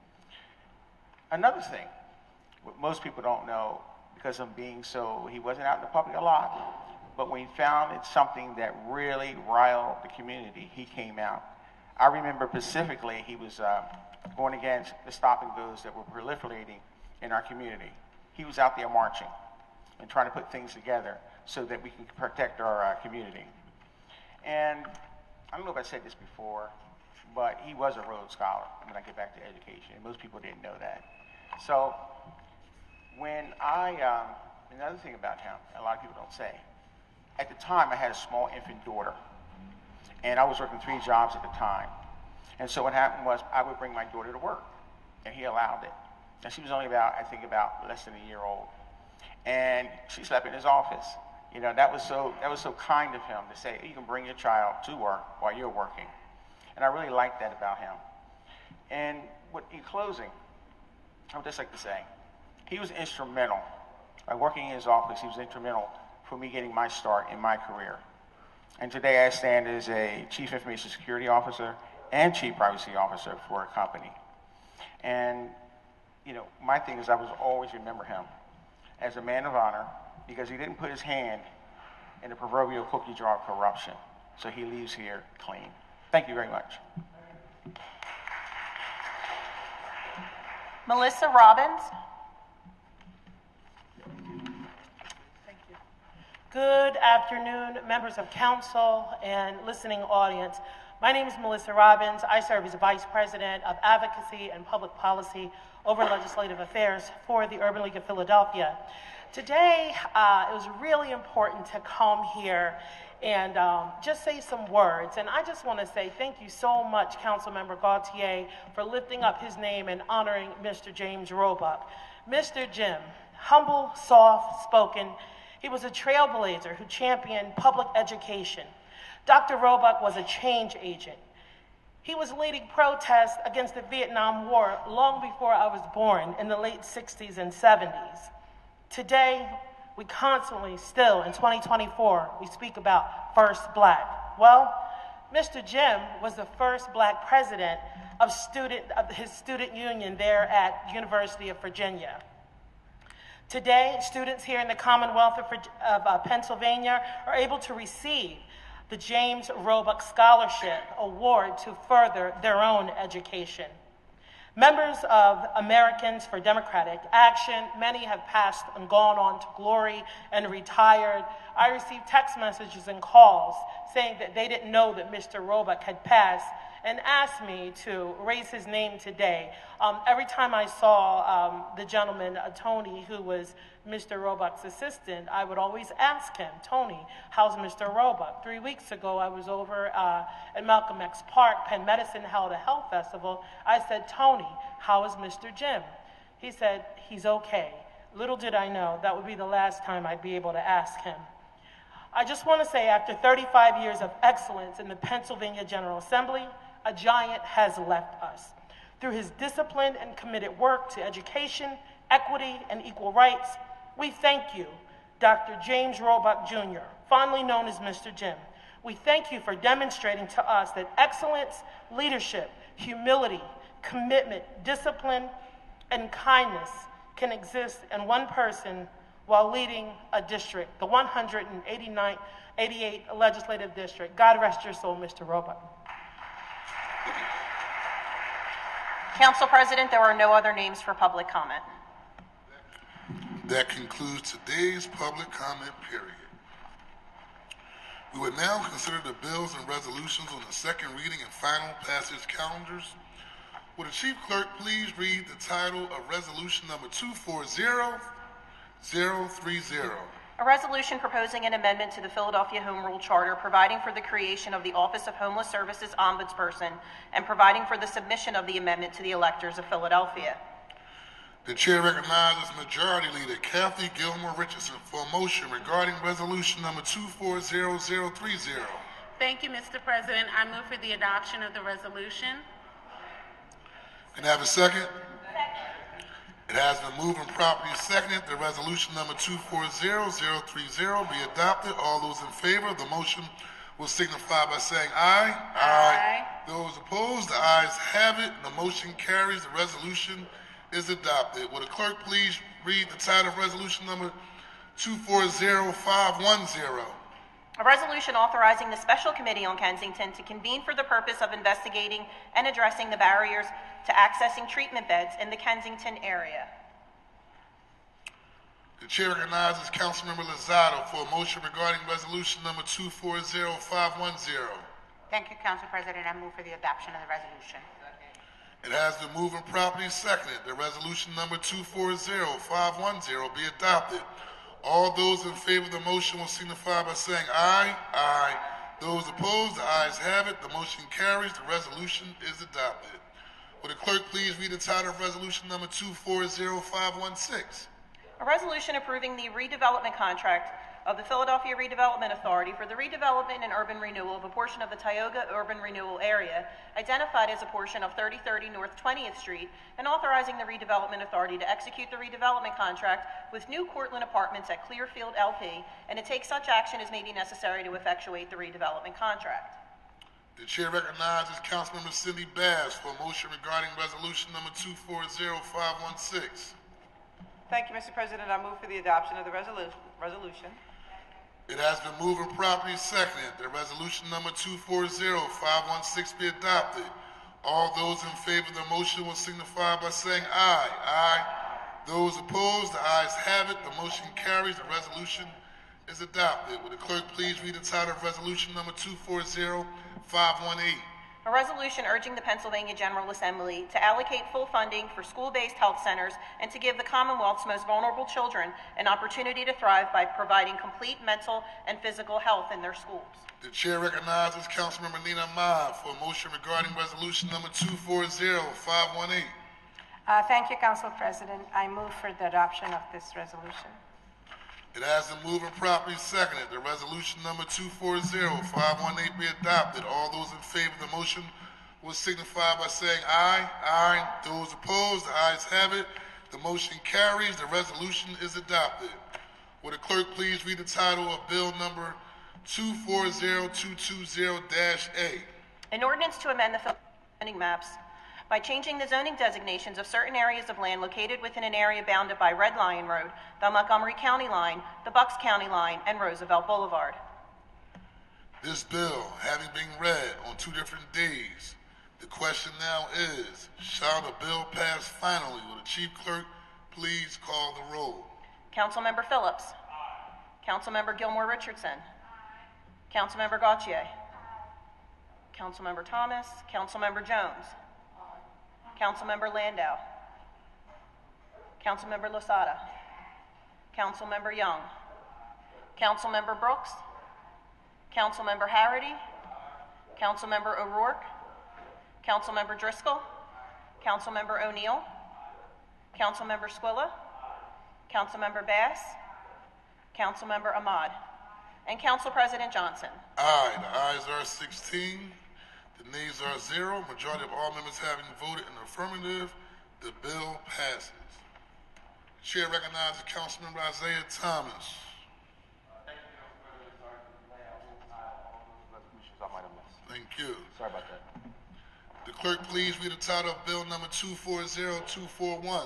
Another thing, what most people don't know, because of being so, he wasn't out in the public a lot, but when he found it something that really riled the community, he came out. I remember specifically he was going against the stop and goes that were proliferating in our community. He was out there marching and trying to put things together so that we can protect our community. And I don't know if I said this before, but he was a Rhodes Scholar when I get back to education. Most people didn't know that. So when another thing about him, a lot of people don't say, at the time I had a small infant daughter, and I was working 3 jobs at the time. And so what happened was I would bring my daughter to work, and he allowed it. And she was only about less than a year old. And she slept in his office. You know, that was so kind of him to say, you can bring your child to work while you're working. And I really liked that about him. And in closing, I would just like to say, he was instrumental. By working in his office, he was instrumental for me getting my start in my career. And today I stand as a Chief Information Security Officer and Chief Privacy Officer for a company. And, you know, my thing is I will always remember him as a man of honor because he didn't put his hand in the proverbial cookie jar of corruption. So he leaves here clean. Thank you very much. Melissa Robbins. Good afternoon, members of council and listening audience. My name is Melissa Robbins. I serve as Vice President of Advocacy and Public Policy over Legislative Affairs for the Urban League of Philadelphia. Today, it was really important to come here and just say some words. And I just want to say thank you so much, Councilmember Gautier, for lifting up his name and honoring Mr. James Roebuck. Mr. Jim, humble, soft-spoken, he was a trailblazer who championed public education. Dr. Roebuck was a change agent. He was leading protests against the Vietnam War long before I was born in the late 60s and 70s. Today, we constantly, still in 2024, we speak about First Black. Well, Mr. Jim was the first Black president of his student union there at the University of Virginia. Today, students here in the Commonwealth of Pennsylvania are able to receive the James Roebuck Scholarship Award to further their own education. Members of Americans for Democratic Action, many have passed and gone on to glory and retired. I received text messages and calls saying that they didn't know that Mr. Roebuck had passed and asked me to raise his name today. Every time I saw the gentleman, Tony, who was Mr. Roebuck's assistant, I would always ask him, Tony, how's Mr. Roebuck? 3 weeks ago, I was over at Malcolm X Park. Penn Medicine held a health festival. I said, Tony, how is Mr. Jim? He said, he's okay. Little did I know that would be the last time I'd be able to ask him. I just want to say, after 35 years of excellence in the Pennsylvania General Assembly, a giant has left us. Through his disciplined and committed work to education, equity, and equal rights, we thank you, Dr. James Roebuck Jr., fondly known as Mr. Jim. We thank you for demonstrating to us that excellence, leadership, humility, commitment, discipline, and kindness can exist in one person while leading a district, the 188th Legislative District. God rest your soul, Mr. Roebuck. Council President, there are no other names for public comment. That concludes today's public comment period. We will now consider the bills and resolutions on the second reading and final passage calendars. Will the Chief Clerk please read the title of Resolution Number 240030? A resolution proposing an amendment to the Philadelphia Home Rule Charter, providing for the creation of the Office of Homeless Services Ombudsperson, and providing for the submission of the amendment to the electors of Philadelphia. The Chair recognizes Majority Leader Kathy Gilmore Richardson for a motion regarding Resolution Number 240030. Thank you, Mr. President. I move for the adoption of the resolution. Can I have a second? It has been moved and properly seconded that Resolution Number 240030 be adopted. All those in favor of the motion will signify by saying aye. Aye. Those opposed, the ayes have it. The motion carries. The resolution is adopted. Will the clerk please read the title of Resolution Number 240510? A resolution authorizing the Special Committee on Kensington to convene for the purpose of investigating and addressing the barriers to accessing treatment beds in the Kensington area. The Chair recognizes Councilmember Lozado for a motion regarding Resolution Number 240510. Thank you, Council President. I move for the adoption of the resolution. It has been moved and properly seconded that Resolution Number 240510 be adopted. All those in favor of the motion will signify by saying aye. Aye. Those opposed, the ayes have it. The motion carries. The resolution is adopted. Will the clerk please read the title of Resolution Number 240516? A resolution approving the redevelopment contract of the Philadelphia Redevelopment Authority for the redevelopment and urban renewal of a portion of the Tioga Urban Renewal Area, identified as a portion of 3030 North 20th Street, and authorizing the Redevelopment Authority to execute the redevelopment contract with New Cortland Apartments at Clearfield LP, and to take such action as may be necessary to effectuate the redevelopment contract. The Chair recognizes Councilmember Cindy Bass for a motion regarding Resolution Number 240516. Thank you, Mr. President. I move for the adoption of the resolution. It has been moved and properly seconded that Resolution Number 240516 be adopted. All those in favor of the motion will signify by saying aye. Aye. Those opposed, the ayes have it. The motion carries. The resolution is adopted. Will the clerk please read the title of Resolution Number 240518? A resolution urging the Pennsylvania General Assembly to allocate full funding for school-based health centers and to give the Commonwealth's most vulnerable children an opportunity to thrive by providing complete mental and physical health in their schools. The Chair recognizes Councilmember Nina Ahmad for a motion regarding Resolution Number 240518. Thank you, Council President. I move for the adoption of this resolution. It has been moved and properly seconded that Resolution Number 240518 be adopted. All those in favor of the motion will signify by saying aye. Aye. Those opposed, the ayes have it. The motion carries. The resolution is adopted. Will the clerk please read the title of Bill Number 240220-A? An ordinance to amend the zoning maps by changing the zoning designations of certain areas of land located within an area bounded by Red Lion Road, the Montgomery County line, the Bucks County line, and Roosevelt Boulevard. This bill having been read on 2 different days, the question now is, shall the bill pass finally? Will the Chief Clerk please call the roll? Councilmember Phillips. Aye. Councilmember Gilmore Richardson. Aye. Councilmember Gautier. Aye. Councilmember Thomas. Councilmember Jones. Councilmember Landau. Councilmember Losada. Councilmember Young. Councilmember Brooks. Councilmember Harity. Councilmember O'Rourke. Councilmember Driscoll. Councilmember O'Neill. Councilmember Squilla. Councilmember Bass. Councilmember Ahmad. And Council President Johnson. Aye. The ayes are 16. The nays are 0. Majority of all members having voted in the affirmative, the bill passes. The Chair recognizes Councilmember Isaiah Thomas. Thank you. Sorry about that. The clerk please read the title of bill number 240241.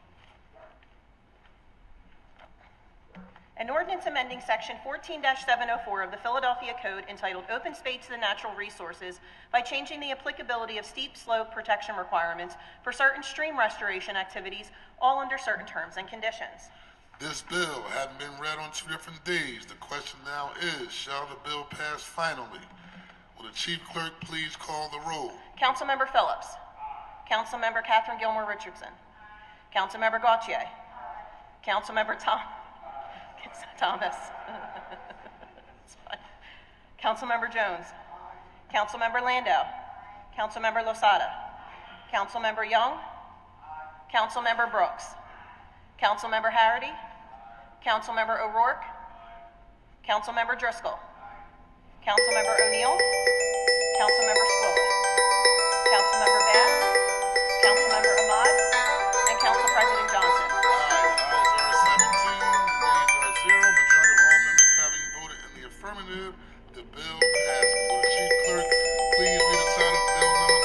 An ordinance amending section 14-704 of the Philadelphia Code entitled Open Space and Natural Resources by changing the applicability of steep slope protection requirements for certain stream restoration activities, all under certain terms and conditions. This bill having been read on 2 different days, the question now is, shall the bill pass finally? Will the chief clerk please call the roll? Councilmember Phillips. Councilmember Catherine Gilmore Richardson. Councilmember Gautier. Councilmember Thomas. It's fine. Councilmember Jones. Councilmember Landau. Councilmember Losada. Councilmember Young. Councilmember Brooks. Councilmember Harity. Councilmember O'Rourke. Councilmember Driscoll. Councilmember O'Neill. Councilmember Squilla. Councilmember Bass. Councilmember Ahmad. And Council President Johnson. Affirmative, the bill passes. Will the chief clerk please read the title of bill number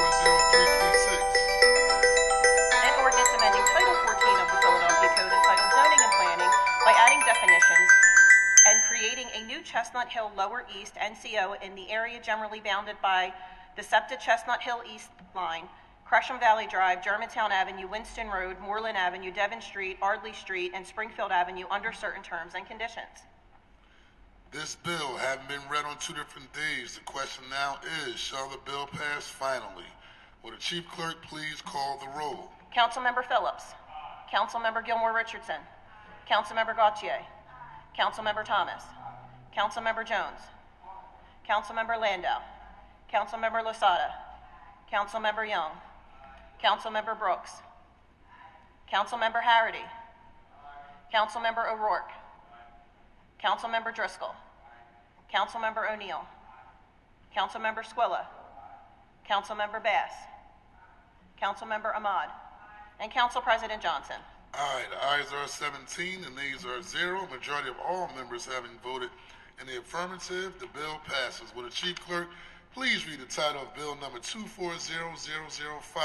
240336? An ordinance amending Title 14 of the Philadelphia Code entitled Zoning and Planning by adding definitions and creating a new Chestnut Hill Lower East NCO in the area generally bounded by the SEPTA Chestnut Hill East line, Gresham Valley Drive, Germantown Avenue, Winston Road, Moreland Avenue, Devon Street, Ardley Street, and Springfield Avenue under certain terms and conditions. This bill having been read on 2 different days, the question now is, shall the bill pass finally? Will the chief clerk please call the roll? Councilmember Phillips. Councilmember Gilmore Richardson. Councilmember Gautier. Councilmember Thomas. Councilmember Jones. Councilmember Landau. Councilmember Losada. Councilmember Young. Councilmember Brooks. Councilmember Harity. Councilmember O'Rourke. Councilmember Driscoll. Councilmember O'Neill. Councilmember Squilla. Councilmember Bass. Councilmember Ahmad. And Council President Johnson. Aye, the ayes are 17, the nays are 0. Majority of all members having voted in the affirmative, the bill passes. Will the chief clerk please read the title of bill number 240005?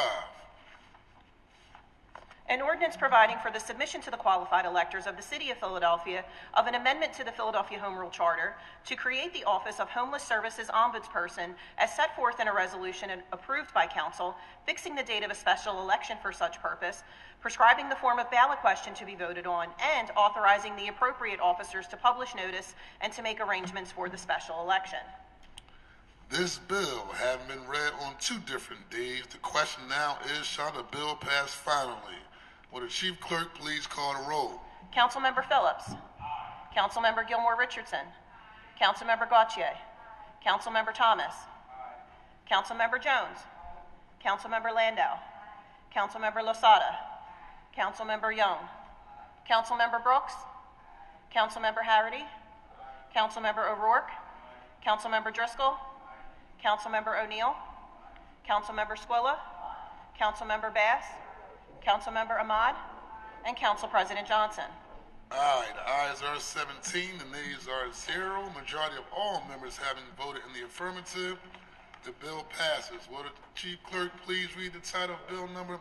An ordinance providing for the submission to the qualified electors of the City of Philadelphia of an amendment to the Philadelphia Home Rule Charter to create the Office of Homeless Services Ombudsperson as set forth in a resolution approved by Council, fixing the date of a special election for such purpose, prescribing the form of ballot question to be voted on, and authorizing the appropriate officers to publish notice and to make arrangements for the special election. This bill having been read on 2 different days, the question now is, shall the bill pass finally? Will the chief clerk please call the roll? Councilmember Phillips. Councilmember Gilmore Richardson. Councilmember Gautier. Councilmember Thomas. Councilmember Jones. Councilmember Landau. Councilmember Losada. Councilmember Young. Councilmember Brooks. Councilmember Harity. Councilmember O'Rourke. Councilmember Driscoll. Councilmember O'Neill. Councilmember Squilla. Councilmember Bass. Councilmember Ahmad, and Council President Johnson. Aye, the ayes are 17, the nays are 0. Majority of all members having voted in the affirmative, the bill passes. Will the chief clerk please read the title of bill number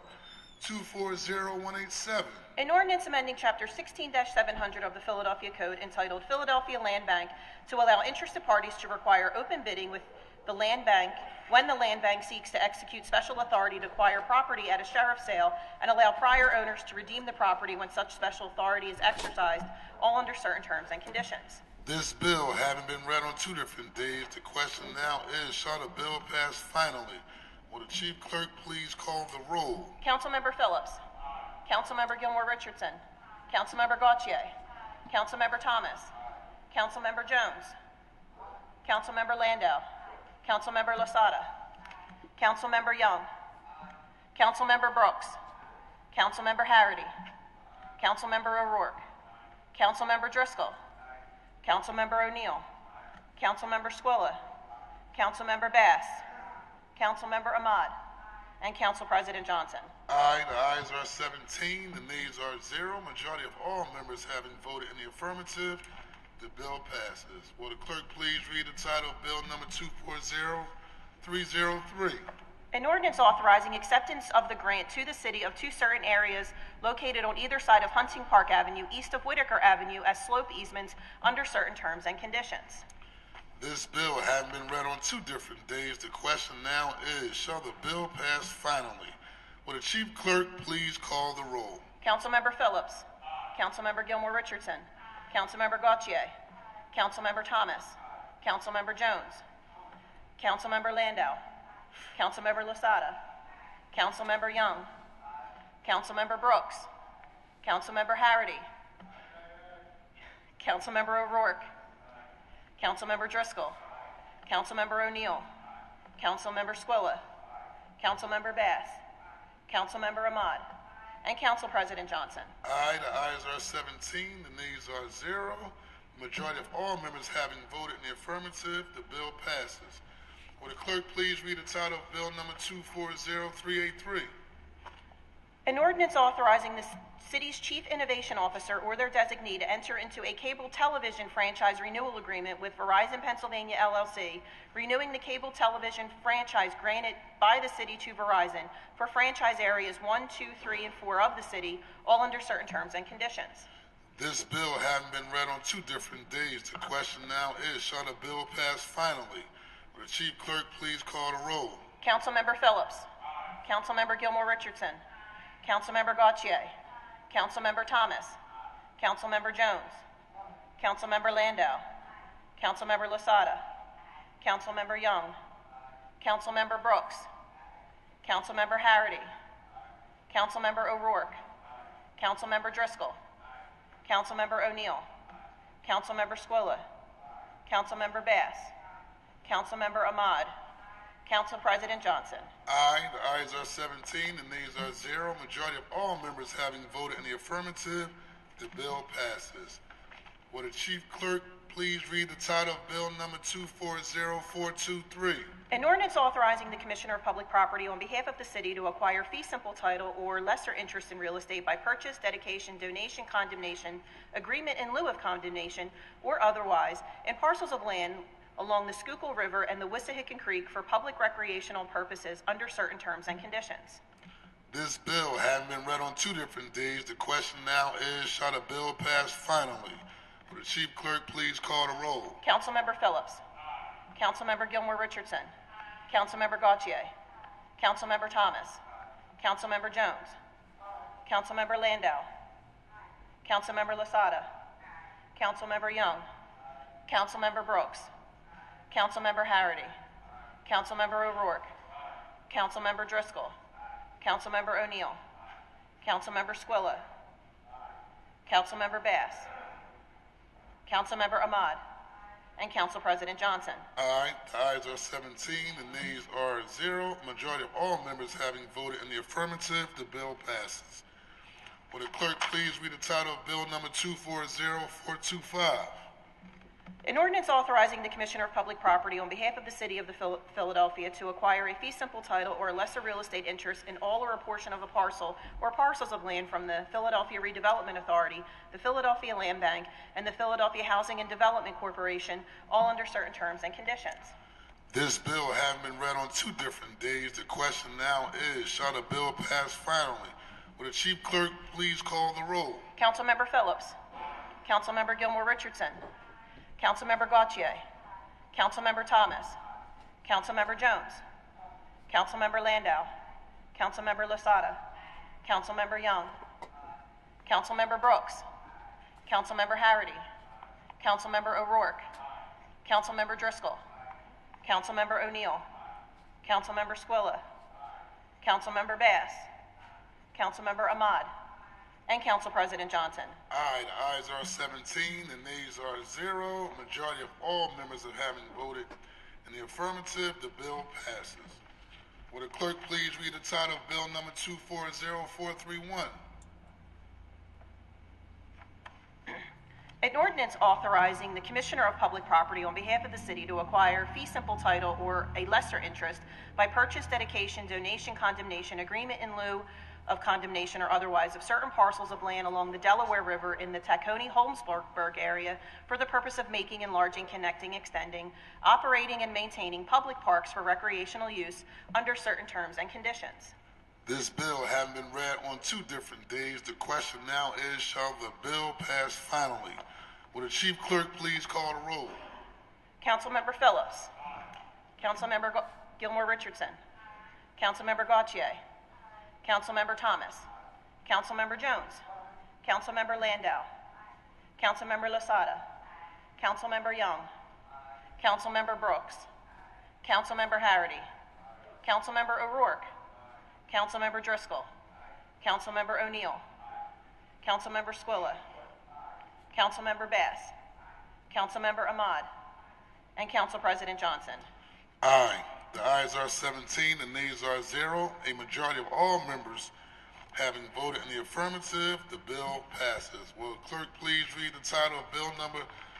240187? An ordinance amending Chapter 16-700 of the Philadelphia Code entitled Philadelphia Land Bank to allow interested parties to require open bidding with the land bank when the land bank seeks to execute special authority to acquire property at a sheriff's sale and allow prior owners to redeem the property when such special authority is exercised, all under certain terms and conditions. This bill having been read on 2 different days, the question now is, shall the bill pass finally? Will the chief clerk please call the roll? Councilmember Phillips. Councilmember Gilmore Richardson. Councilmember Gautier. Councilmember Thomas. Councilmember Jones. Councilmember Landau. Councilmember Losada. Councilmember Young. Councilmember Brooks. Councilmember Harity. Councilmember O'Rourke. Councilmember Driscoll. Councilmember O'Neill. Councilmember Squilla. Councilmember Bass. Councilmember Ahmad. And Council President Johnson. Aye, the ayes are 17, the nays are 0. Majority of all members having voted in the affirmative, the bill passes. Will the clerk please read the title of bill number 303. An ordinance authorizing acceptance of the grant to the city of two certain areas located on either side of Hunting Park Avenue, east of Whitaker Avenue, as slope easements under certain terms and conditions. This bill having been read on 2 different days, the question now is, shall the bill pass finally? Will the chief clerk please call the roll? Councilmember Phillips. Councilmember Gilmore Richardson. Councilmember Gautier. Councilmember Thomas. Councilmember Jones. Councilmember Landau. Councilmember Lasada. Councilmember Young. Councilmember Brooks. Councilmember Harity. Councilmember O'Rourke. Councilmember Driscoll. Councilmember O'Neill. Councilmember Squilla. Councilmember Bass. Councilmember Ahmad. And Council President Johnson. Aye, the ayes are 17, the nays are 0. The majority of all members having voted in the affirmative, the bill passes. Will the clerk please read the title of Bill number 240383? An ordinance authorizing the city's chief innovation officer or their designee to enter into a cable television franchise renewal agreement with Verizon Pennsylvania LLC, renewing the cable television franchise granted by the city to Verizon for franchise areas 1, 2, 3, and 4 of the city, all under certain terms and conditions. This bill having been read on 2 different days, the question now is, shall the bill pass finally? Will the chief clerk please call the roll? Councilmember Phillips. Councilmember Gilmore Richardson. Councilmember Gautier. Councilmember Thomas. Councilmember Jones. Councilmember Landau. Councilmember Lasada. Councilmember Young. Councilmember Brooks. Councilmember Harity. Councilmember O'Rourke. Councilmember Driscoll. Councilmember O'Neill. Councilmember Squilla. Councilmember Bass. Councilmember Ahmad. Council President Johnson. Aye, the ayes are 17, the nays are 0. Majority of all members having voted in the affirmative, the bill passes. Will the chief clerk please read the title of Bill number 240423? An ordinance authorizing the Commissioner of Public Property on behalf of the city to acquire fee simple title or lesser interest in real estate by purchase, dedication, donation, condemnation, agreement in lieu of condemnation, or otherwise, in parcels of land along the Schuylkill River and the Wissahickon Creek for public recreational purposes under certain terms and conditions. This bill having been read on 2 different days, the question now is, shall the bill pass finally? Will the chief clerk please call the roll? Councilmember Phillips. Councilmember Gilmore Richardson. Councilmember Gautier. Councilmember Thomas. Councilmember Jones. Councilmember Landau. Councilmember Lasada. Councilmember Young. Councilmember Brooks. Councilmember Harity. Councilmember O'Rourke. Councilmember Driscoll. Councilmember O'Neill. Councilmember Squilla. Councilmember Bass. Councilmember Ahmad. And Council President Johnson. Aye, the ayes are 17, the nays are 0. Majority of all members having voted in the affirmative, the bill passes. Will the clerk please read the title of Bill number 240425? An ordinance authorizing the Commissioner of Public Property on behalf of the City of Philadelphia to acquire a fee simple title or a lesser real estate interest in all or a portion of a parcel or parcels of land from the Philadelphia Redevelopment Authority, the Philadelphia Land Bank, and the Philadelphia Housing and Development Corporation, all under certain terms and conditions. This bill having been read on 2 different days, the question now is, shall the bill pass finally? Will the chief clerk please call the roll? Councilmember Phillips. Councilmember Gilmore Richardson. Councilmember Gautier. Councilmember Thomas. Councilmember Jones. Councilmember Landau. Councilmember Lasada. Councilmember Young. Councilmember Brooks. Councilmember Harity. Councilmember O'Rourke. Councilmember Driscoll. Councilmember O'Neill. Councilmember Squilla. Councilmember Bass. Councilmember Ahmad. And Council President Johnson. Aye, the ayes are 17, the nays are 0. Majority of all members of having voted in the affirmative, the bill passes. Will the clerk please read the title of Bill number 240431? An ordinance authorizing the Commissioner of Public Property on behalf of the city to acquire fee simple title or a lesser interest by purchase, dedication, donation, condemnation, agreement in lieu of condemnation or otherwise of certain parcels of land along the Delaware River in the Tacony-Holmesburg area for the purpose of making, enlarging, connecting, extending, operating, and maintaining public parks for recreational use under certain terms and conditions. This bill having been read on 2 different days, the question now is, shall the bill pass finally? Will the Chief Clerk please call the roll? Councilmember Phillips. Councilmember Gilmore Richardson. Councilmember Gautier. Councilmember Thomas. Councilmember Jones. Councilmember Landau. Councilmember Lasada. Councilmember Young. Councilmember Brooks. Councilmember Harity. Councilmember O'Rourke. Councilmember Driscoll. Councilmember O'Neill. Councilmember Squilla. Councilmember Bass. Councilmember Ahmad. And Council President Johnson. Aye. The ayes are 17, the nays are 0. A majority of all members having voted in the affirmative, the bill passes. Will the clerk please read the title of bill number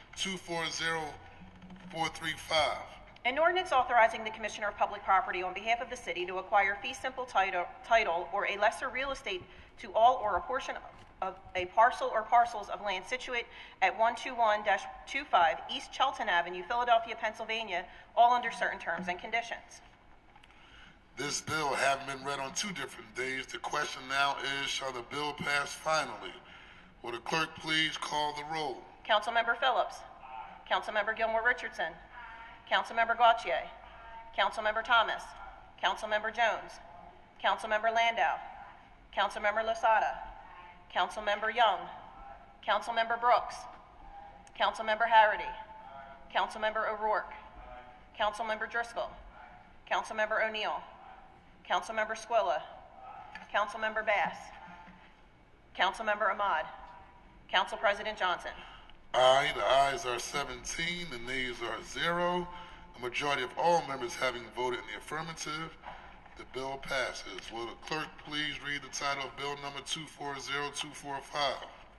240435? An ordinance authorizing the Commissioner of Public Property on behalf of the city to acquire fee simple title or a lesser real estate to all or a portion of a parcel or parcels of land situate at 121-25 East Chelton Avenue, Philadelphia, Pennsylvania, all under certain terms and conditions. This bill having been read on 2 different days, the question now is, shall the bill pass finally? Will the clerk please call the roll? Councilmember Phillips. Councilmember Gilmore Richardson. Councilmember Gautier. Councilmember Thomas. Councilmember Jones. Councilmember Landau. Councilmember Lasada. Councilmember Young. Councilmember Brooks. Councilmember Harity. Councilmember O'Rourke. Councilmember Driscoll. Councilmember O'Neill. Councilmember Squilla. Councilmember Bass. Councilmember Ahmad. Council President Johnson. Aye. The ayes are 17, the nays are 0. A majority of all members having voted in the affirmative, the bill passes. Will the clerk please read the title of bill number 240245?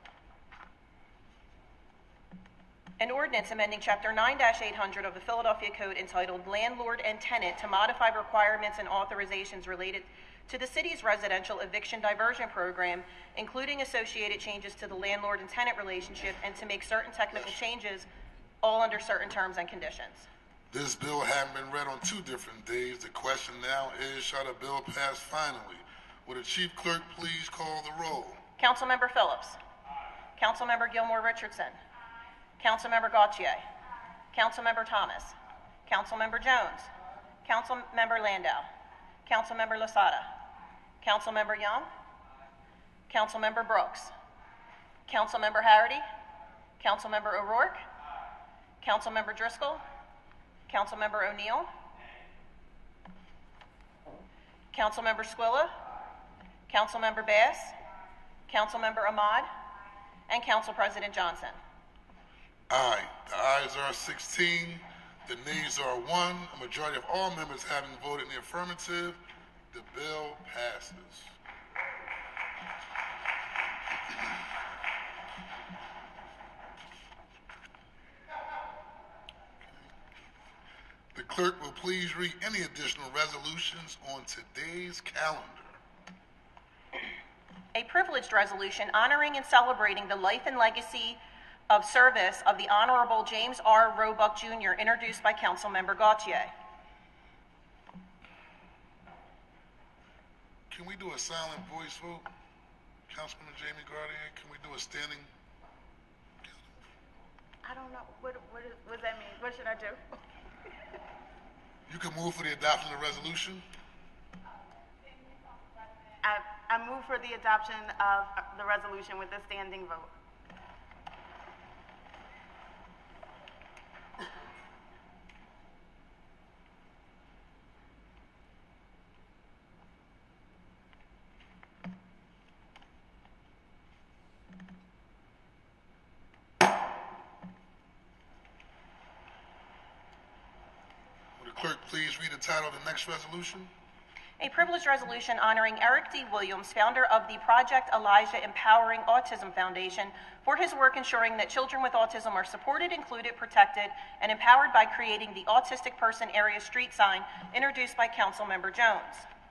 An ordinance amending Chapter 9-800 of the Philadelphia Code entitled Landlord and Tenant to modify requirements and authorizations related to the city's residential eviction diversion program, including associated changes to the landlord and tenant relationship, and to make certain technical changes, all under certain terms and conditions. This bill having been read on 2 different days, the question now is, shall the bill pass finally? Will the Chief Clerk please call the roll? Councilmember Phillips. Councilmember Gilmore Richardson. Councilmember Gautier. Councilmember Thomas. Councilmember Jones. Councilmember Landau. Councilmember Lasada. Councilmember Young. Councilmember Brooks. Councilmember Harity. Councilmember O'Rourke. Councilmember Driscoll. Councilmember O'Neill. Councilmember Squilla. Councilmember Bass. Councilmember Ahmad. And Council President Johnson. Aye. The ayes are 16, the nays are 1. A majority of all members having voted in the affirmative, the bill passes. The clerk will please read any additional resolutions on today's calendar. A privileged resolution honoring and celebrating the life and legacy of service of the Honorable James R. Roebuck, Jr., introduced by Councilmember Gautier. Can we do a silent voice vote? Councilman Jamie Gautier, can we do a standing? I don't know. What does that mean? What should I do? You can move for the adoption of the resolution. I move for the adoption of the resolution with a standing vote. Clerk, please read the title of the next resolution. A privileged resolution honoring Eric D. Williams, founder of the Project Elijah Empowering Autism Foundation, for his work ensuring that children with autism are supported, included, protected, and empowered by creating the Autistic Person Area Street sign, introduced by Councilmember Jones.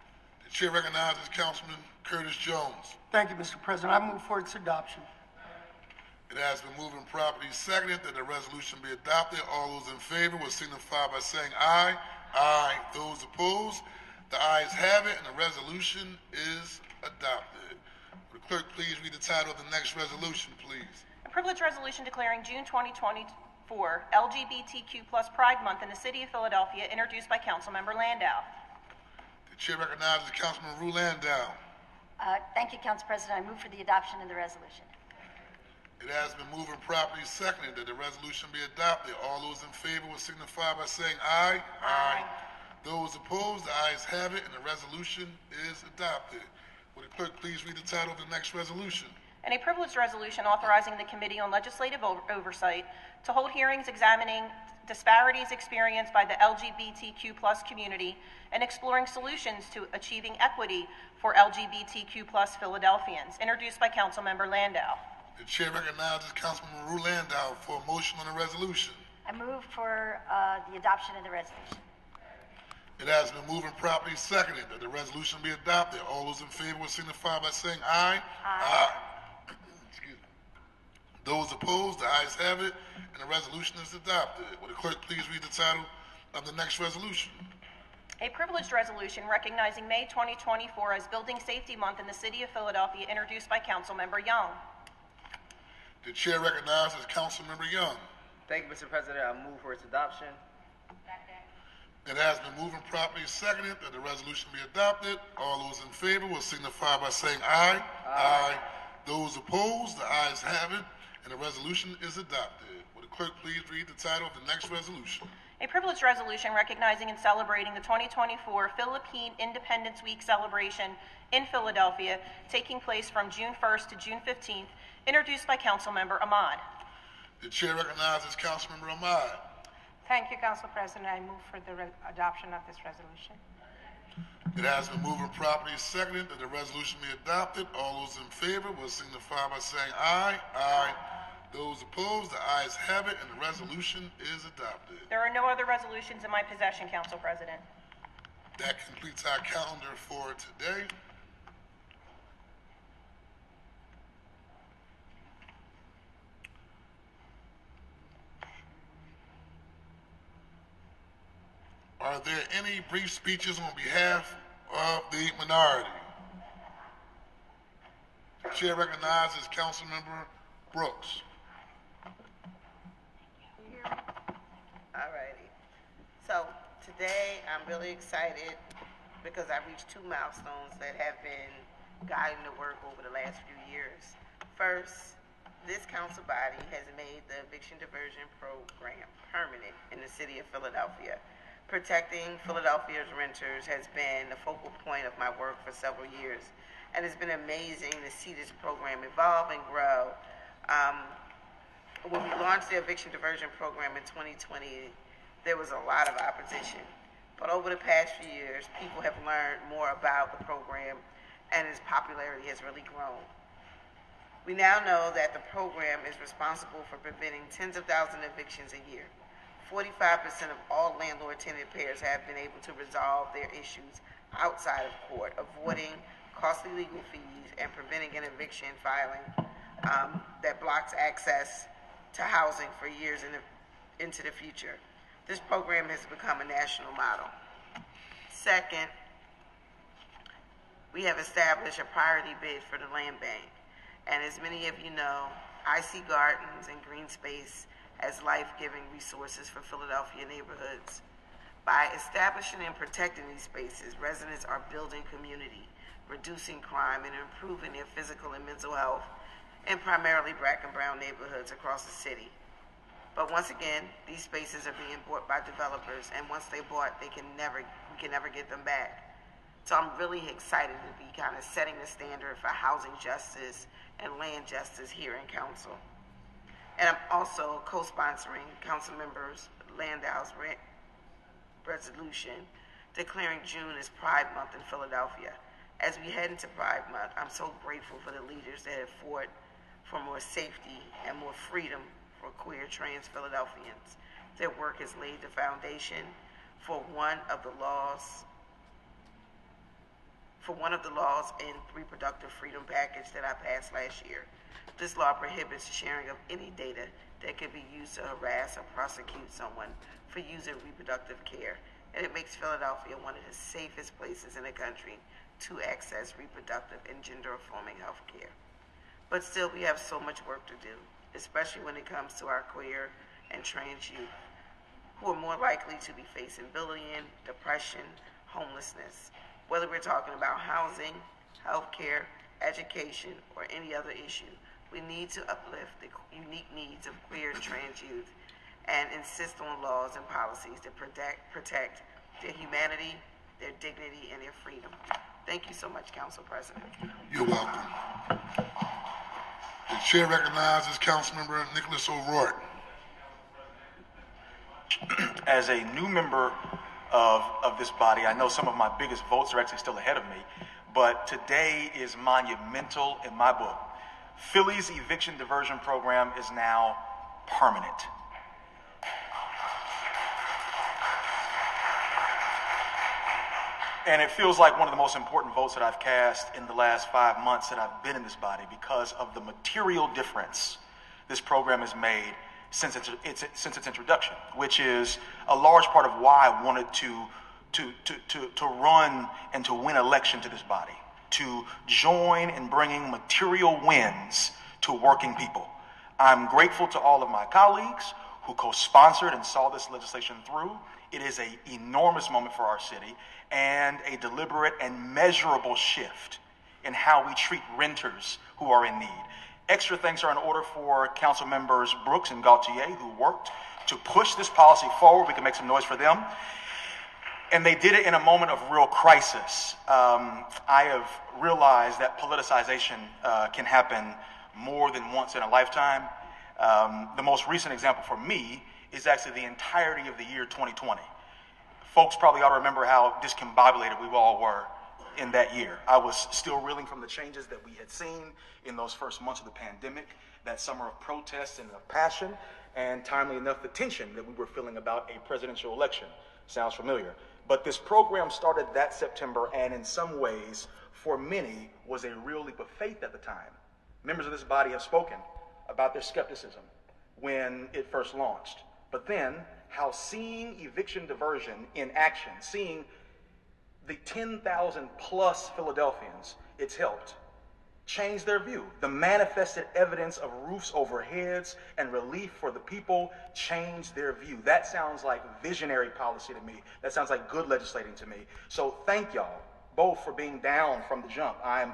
The chair recognizes Councilman Curtis Jones. Thank you, Mr. President. I move for its adoption. It has been moved and properly seconded that the resolution be adopted. All those in favor will signify by saying aye. Aye. Those opposed, the ayes have it, and the resolution is adopted. Would the clerk please read the title of the next resolution, please? A privileged resolution declaring June 2024 LGBTQ+ Pride Month in the City of Philadelphia, introduced by Councilmember Landau. The chair recognizes Councilman Rue Landau. Thank you, Council President. I move for the adoption of the resolution. It has been moved and properly seconded that the resolution be adopted. All those in favor will signify by saying aye. Aye. Those opposed, the ayes have it, and the resolution is adopted. Would the clerk please read the title of the next resolution? And a privileged resolution authorizing the Committee on Legislative Oversight to hold hearings examining disparities experienced by the LGBTQ+ community and exploring solutions to achieving equity for LGBTQ+ Philadelphians, introduced by Councilmember Landau. The chair recognizes Councilman Rue Landau for a motion on the resolution. I move for the adoption of the resolution. It has been moved and properly seconded that the resolution be adopted. All those in favor will signify by saying aye. Aye. Excuse me. Those opposed, the ayes have it, and the resolution is adopted. Would the clerk please read the title of the next resolution? A privileged resolution recognizing May 2024 as Building Safety Month in the City of Philadelphia, introduced by Councilmember Young. The chair recognizes Councilmember Young. Thank you, Mr. President. I move for its adoption. It has been moved and properly seconded that the resolution be adopted. All those in favor will signify by saying aye. Aye. Those opposed, the ayes have it, and the resolution is adopted. Would the clerk please read the title of the next resolution? A privileged resolution recognizing and celebrating the 2024 Philippine Independence Week celebration in Philadelphia, taking place from June 1st to June 15th, introduced by Councilmember Ahmad. The chair recognizes Councilmember Ahmad. Thank you, Council President. I move for the adoption of this resolution. It has been moved and properly seconded that the resolution be adopted. All those in favor will signify by saying aye. Aye. Those opposed, the ayes have it, and the resolution is adopted. There are no other resolutions in my possession, Council President. That completes our calendar for today. Are there any brief speeches on behalf of the minority? The chair recognizes Councilmember Brooks. All righty. So today I'm really excited because I reached 2 milestones that have been guiding the work over the last few years. First, this council body has made the eviction diversion program permanent in the city of Philadelphia. Protecting Philadelphia's renters has been the focal point of my work for several years, and it's been amazing to see this program evolve and grow. When we launched the eviction diversion program in 2020, there was a lot of opposition. But over the past few years, people have learned more about the program, and its popularity has really grown. We now know that the program is responsible for preventing tens of thousands of evictions a year. 45% of all landlord-tenant pairs have been able to resolve their issues outside of court, avoiding costly legal fees and preventing an eviction filing that blocks access to housing for years into the future. This program has become a national model. Second, we have established a priority bid for the land bank. And as many of you know, I see gardens and green space as life-giving resources for Philadelphia neighborhoods. By establishing and protecting these spaces, residents are building community, reducing crime, and improving their physical and mental health in primarily Black and brown neighborhoods across the city. But once again, these spaces are being bought by developers, and once they're bought, we can never get them back. So I'm really excited to be kind of setting the standard for housing justice and land justice here in council. And I'm also co-sponsoring Councilmember Landau's resolution declaring June as Pride Month in Philadelphia. As we head into Pride Month, I'm so grateful for the leaders that have fought for more safety and more freedom for queer trans Philadelphians. Their work has laid the foundation for one of the laws for one of the laws in reproductive freedom package that I passed last year. This law prohibits the sharing of any data that could be used to harass or prosecute someone for using reproductive care, and it makes Philadelphia one of the safest places in the country to access reproductive and gender-affirming health care. But still, we have so much work to do, especially when it comes to our queer and trans youth, who are more likely to be facing bullying, depression, homelessness. Whether we're talking about housing, healthcare, education, or any other issue, we need to uplift the unique needs of queer and trans youth and insist on laws and policies that protect their humanity, their dignity, and their freedom. Thank you so much, Council President. You're welcome. The chair recognizes Councilmember Nicholas O'Rourke. As a new member of this body, I know some of my biggest votes are actually still ahead of me, but today is monumental in my book. Philly's eviction diversion program is now permanent. And it feels like one of the most important votes that I've cast in the last 5 months that I've been in this body because of the material difference this program has made since its introduction, which is a large part of why I wanted to run and to win election to this body, to join in bringing material wins to working people. I'm grateful to all of my colleagues who co-sponsored and saw this legislation through. It is an enormous moment for our city and a deliberate and measurable shift in how we treat renters who are in need. Extra thanks are in order for Council Members Brooks and Gaultier, who worked to push this policy forward. We can make some noise for them. And they did it in a moment of real crisis. I have realized that politicization can happen more than once in a lifetime. The most recent example for me is actually the entirety of the year 2020. Folks probably ought to remember how discombobulated we all were in that year. I was still reeling from the changes that we had seen in those first months of the pandemic, that summer of protests and of passion, and timely enough, the tension that we were feeling about a presidential election. Sounds familiar. But this program started that September, and in some ways, for many, was a real leap of faith at the time. Members of this body have spoken about their skepticism when it first launched. But then, how seeing eviction diversion in action, seeing the 10,000 plus Philadelphians it's helped change their view. The manifested evidence of roofs over heads and relief for the people changed their view. That sounds like visionary policy to me. That sounds like good legislating to me. So thank y'all both for being down from the jump. I'm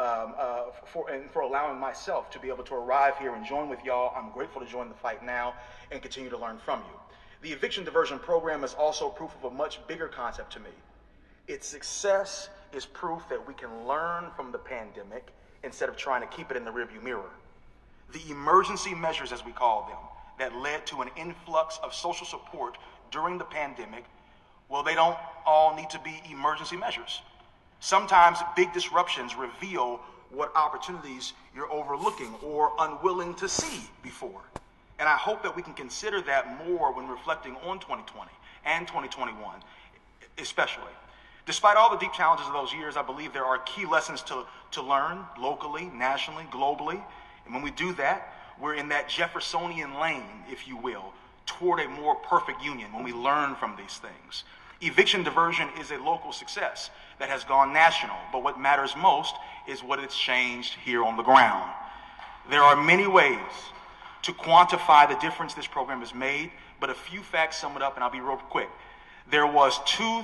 for allowing myself to be able to arrive here and join with y'all. I'm grateful to join the fight now and continue to learn from you. The eviction diversion program is also proof of a much bigger concept to me. Its success is proof that we can learn from the pandemic instead of trying to keep it in the rearview mirror. The emergency measures, as we call them, that led to an influx of social support during the pandemic, well, they don't all need to be emergency measures. Sometimes big disruptions reveal what opportunities you're overlooking or unwilling to see before. And I hope that we can consider that more when reflecting on 2020 and 2021, especially. Despite all the deep challenges of those years, I believe there are key lessons to learn locally, nationally, globally. And when we do that, we're in that Jeffersonian lane, if you will, toward a more perfect union when we learn from these things. Eviction diversion is a local success that has gone national, but what matters most is what it's changed here on the ground. There are many ways to quantify the difference this program has made, but a few facts sum it up, and I'll be real quick. There was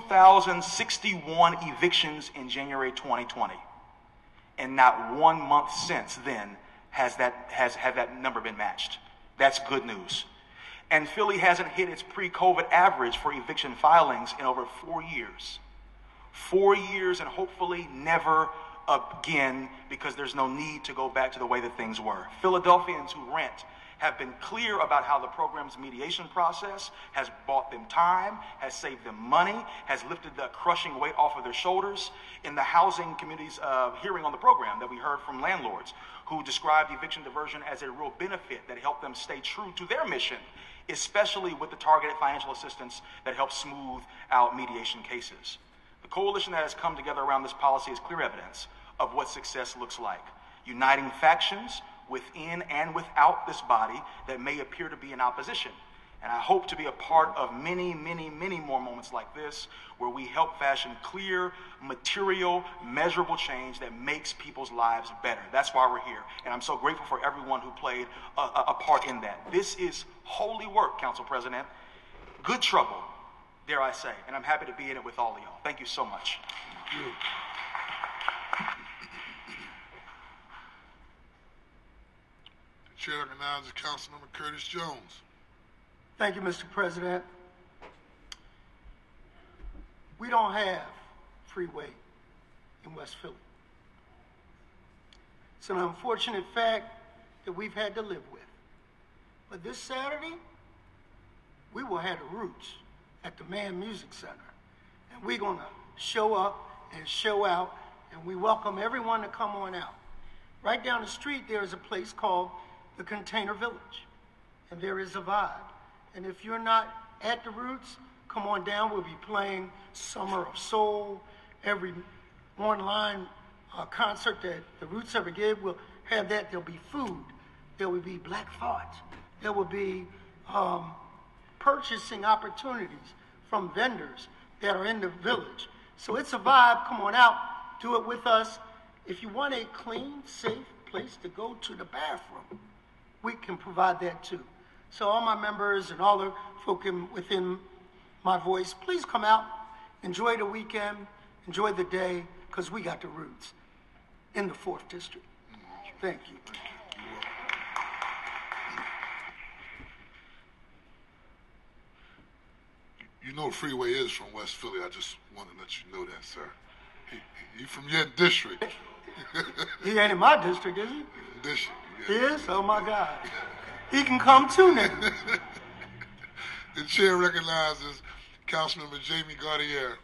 2,061 evictions in January 2020, and not 1 month since then has that number been matched. That's good news. And Philly hasn't hit its pre-COVID average for eviction filings in over 4 years. 4 years, and hopefully never again, because there's no need to go back to the way that things were. Philadelphians who rent have been clear about how the program's mediation process has bought them time, has saved them money, has lifted the crushing weight off of their shoulders. In the housing community's hearing on the program that we heard from landlords who described eviction diversion as a real benefit that helped them stay true to their mission, especially with the targeted financial assistance that helps smooth out mediation cases. The coalition that has come together around this policy is clear evidence of what success looks like. Uniting factions within and without this body that may appear to be in opposition. And I hope to be a part of many, many, many more moments like this where we help fashion clear, material, measurable change that makes people's lives better. That's why we're here. And I'm so grateful for everyone who played a part in that. This is holy work, Council President. Good trouble, dare I say. And I'm happy to be in it with all of y'all. Thank you so much. Thank you. The chair recognizes Councilmember Curtis Jones. Thank you, Mr. President. We don't have freeway in West Philly. It's an unfortunate fact that we've had to live with. But this Saturday, we will have the Roots at the Mann Music Center. And we're going to show up and show out, and we welcome everyone to come on out. Right down the street, there is a place called the Container Village, and there is a vibe. And if you're not at the Roots, come on down. We'll be playing Summer of Soul. Every online concert that the Roots ever give, we'll have that. There'll be food. There will be Black Thought. There will be purchasing opportunities from vendors that are in the village. So it's a vibe. Come on out. Do it with us. If you want a clean, safe place to go to the bathroom, we can provide that too. So all my members and all the folk within my voice, please come out, enjoy the weekend, enjoy the day, because we got the Roots in the 4th District. Thank you. You know Freeway is from West Philly. I just want to let you know that, sir. He from your district. He ain't in my district, is he? District, yeah. He is? Oh, my God. He can come too now. The chair recognizes Councilmember Jamie Gaudier.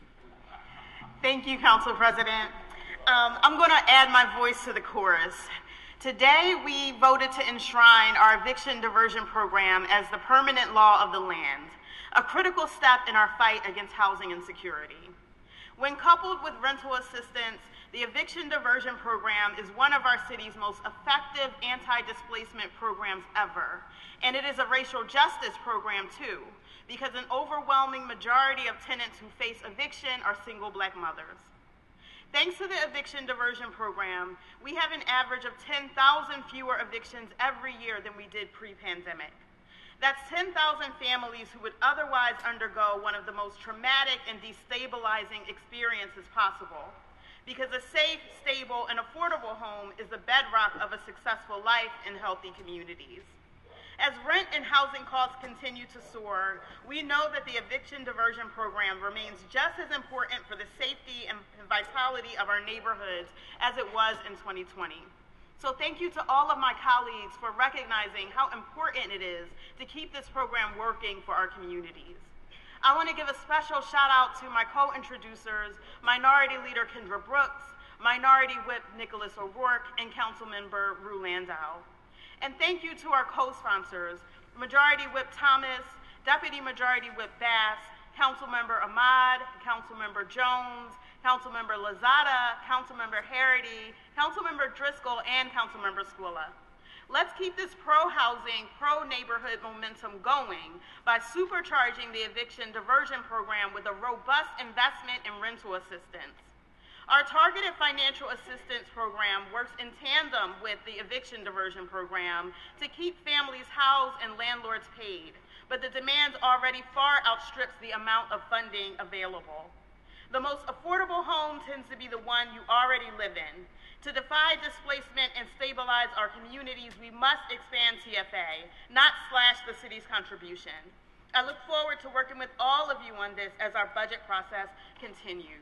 Thank you, Council President. I'm going to add my voice to the chorus. Today, we voted to enshrine our eviction diversion program as the permanent law of the land, a critical step in our fight against housing insecurity. When coupled with rental assistance, the eviction diversion program is one of our city's most effective anti-displacement programs ever. And it is a racial justice program too, because an overwhelming majority of tenants who face eviction are single Black mothers. Thanks to the eviction diversion program, we have an average of 10,000 fewer evictions every year than we did pre-pandemic. That's 10,000 families who would otherwise undergo one of the most traumatic and destabilizing experiences possible. Because a safe, stable, and affordable home is the bedrock of a successful life in healthy communities. As rent and housing costs continue to soar, we know that the eviction diversion program remains just as important for the safety and vitality of our neighborhoods as it was in 2020. So thank you to all of my colleagues for recognizing how important it is to keep this program working for our communities. I want to give a special shout out to my co-introducers, Minority Leader Kendra Brooks, Minority Whip Nicholas O'Rourke, and Councilmember Rue Landau. And thank you to our co-sponsors, Majority Whip Thomas, Deputy Majority Whip Bass, Councilmember Ahmad, Councilmember Jones, Councilmember Lozada, Councilmember Harity, Councilmember Driscoll, and Councilmember Squilla. Let's keep this pro-housing, pro-neighborhood momentum going by supercharging the eviction diversion program with a robust investment in rental assistance. Our targeted financial assistance program works in tandem with the eviction diversion program to keep families housed and landlords paid, but the demand already far outstrips the amount of funding available. The most affordable home tends to be the one you already live in. To defy displacement and stabilize our communities, we must expand TFA, not slash the city's contribution. I look forward to working with all of you on this as our budget process continues.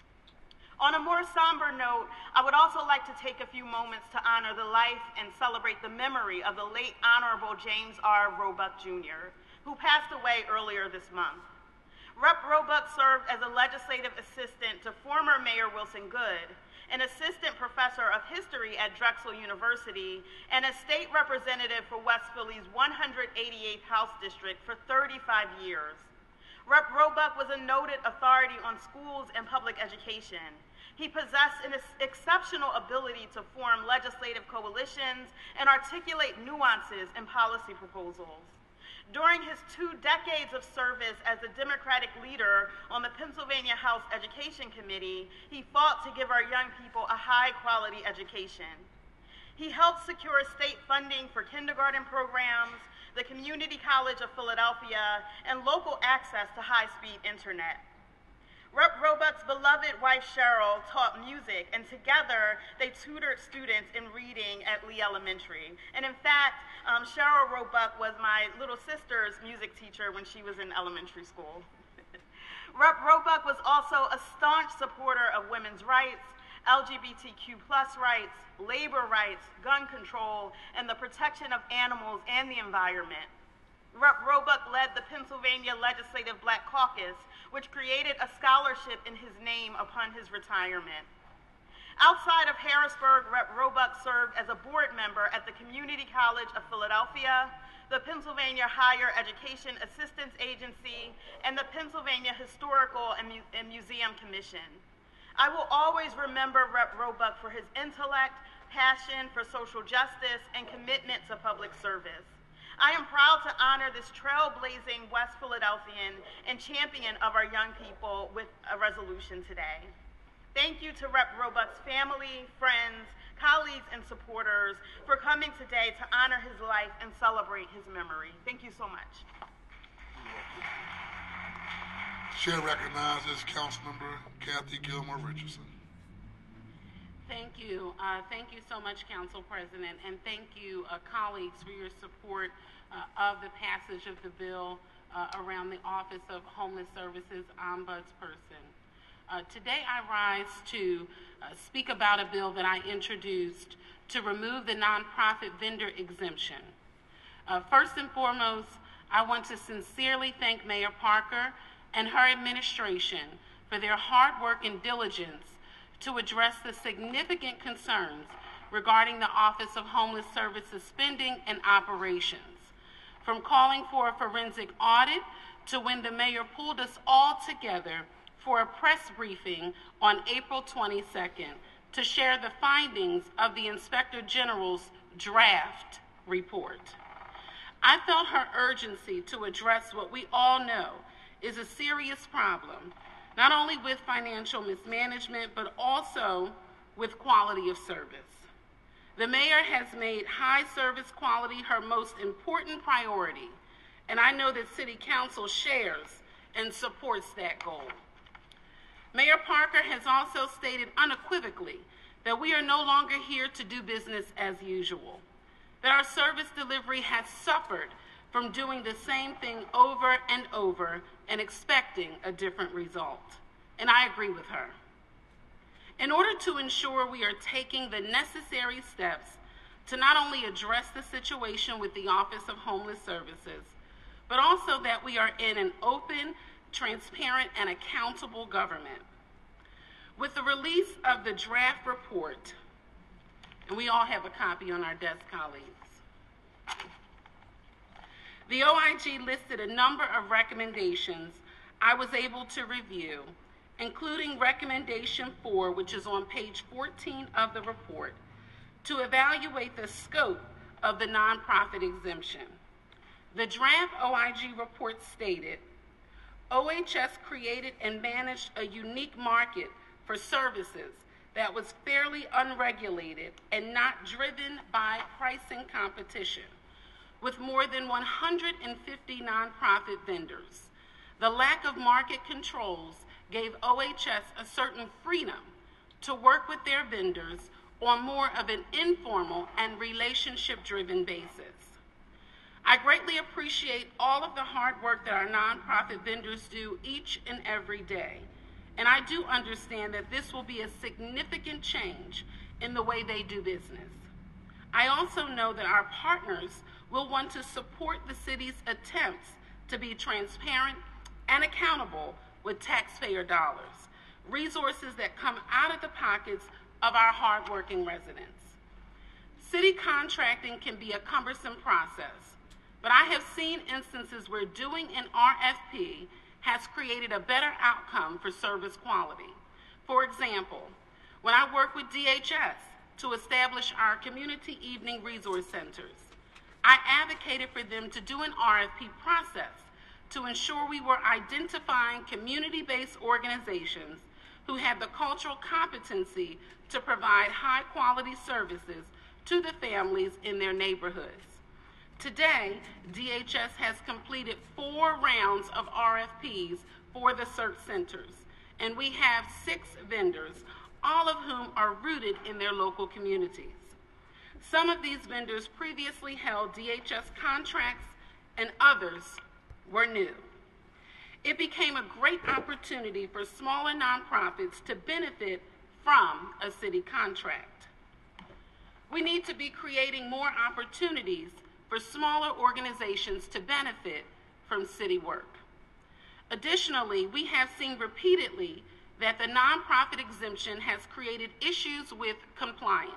On a more somber note, I would also like to take a few moments to honor the life and celebrate the memory of the late Honorable James R. Roebuck Jr., who passed away earlier this month. Rep. Roebuck served as a legislative assistant to former Mayor Wilson Goode, an assistant professor of history at Drexel University, and a state representative for West Philly's 188th House District for 35 years. Rep. Roebuck was a noted authority on schools and public education. He possessed an exceptional ability to form legislative coalitions and articulate nuances in policy proposals. During his 2 decades of service as a Democratic leader on the Pennsylvania House Education Committee, he fought to give our young people a high-quality education. He helped secure state funding for kindergarten programs, the Community College of Philadelphia, and local access to high-speed internet. Rep. Roebuck's beloved wife, Cheryl, taught music, and together they tutored students in reading at Lee Elementary. And in fact, Cheryl Roebuck was my little sister's music teacher when she was in elementary school. Rep. Roebuck was also a staunch supporter of women's rights, LGBTQ+ rights, labor rights, gun control, and the protection of animals and the environment. Rep. Roebuck led the Pennsylvania Legislative Black Caucus, which created a scholarship in his name upon his retirement. Outside of Harrisburg, Rep. Roebuck served as a board member at the Community College of Philadelphia, the Pennsylvania Higher Education Assistance Agency, and the Pennsylvania Historical and Museum Commission. I will always remember Rep. Roebuck for his intellect, passion for social justice, and commitment to public service. I am proud to honor this trailblazing West Philadelphian and champion of our young people with a resolution today. Thank you to Rep. Roebuck's family, friends, colleagues, and supporters for coming today to honor his life and celebrate his memory. Thank you so much. Chair recognizes Councilmember Kathy Gilmore Richardson. Thank you. Thank you so much, Council President, and thank you, colleagues, for your support of the passage of the bill around the Office of Homeless Services Ombudsperson. Today I rise to speak about a bill that I introduced to remove the nonprofit vendor exemption. First and foremost, I want to sincerely thank Mayor Parker and her administration for their hard work and diligence to address the significant concerns regarding the Office of Homeless Services spending and operations. From calling for a forensic audit to when the mayor pulled us all together for a press briefing on April 22nd to share the findings of the Inspector General's draft report. I felt her urgency to address what we all know is a serious problem, not only with financial mismanagement, but also with quality of service. The mayor has made high service quality her most important priority, and I know that City Council shares and supports that goal. Mayor Parker has also stated unequivocally that we are no longer here to do business as usual, that our service delivery has suffered from doing the same thing over and over and expecting a different result. And I agree with her. In order to ensure we are taking the necessary steps to not only address the situation with the Office of Homeless Services, but also that we are in an open, transparent, and accountable government. With the release of the draft report, and we all have a copy on our desk, colleagues, the OIG listed a number of recommendations I was able to review, including recommendation 4, which is on page 14 of the report, to evaluate the scope of the nonprofit exemption. The draft OIG report stated, OHS created and managed a unique market for services that was fairly unregulated and not driven by pricing competition, with more than 150 nonprofit vendors. The lack of market controls gave OHS a certain freedom to work with their vendors on more of an informal and relationship-driven basis. I greatly appreciate all of the hard work that our nonprofit vendors do each and every day, and I do understand that this will be a significant change in the way they do business. I also know that our partners will want to support the city's attempts to be transparent and accountable with taxpayer dollars, resources that come out of the pockets of our hardworking residents. City contracting can be a cumbersome process, but I have seen instances where doing an RFP has created a better outcome for service quality. For example, when I worked with DHS to establish our community evening resource centers, I advocated for them to do an RFP process to ensure we were identifying community-based organizations who had the cultural competency to provide high-quality services to the families in their neighborhoods. Today, DHS has completed 4 rounds of RFPs for the search centers, and we have 6 vendors, all of whom are rooted in their local communities. Some of these vendors previously held DHS contracts, and others were new. It became a great opportunity for smaller nonprofits to benefit from a city contract. We need to be creating more opportunities for smaller organizations to benefit from city work. Additionally, we have seen repeatedly that the nonprofit exemption has created issues with compliance.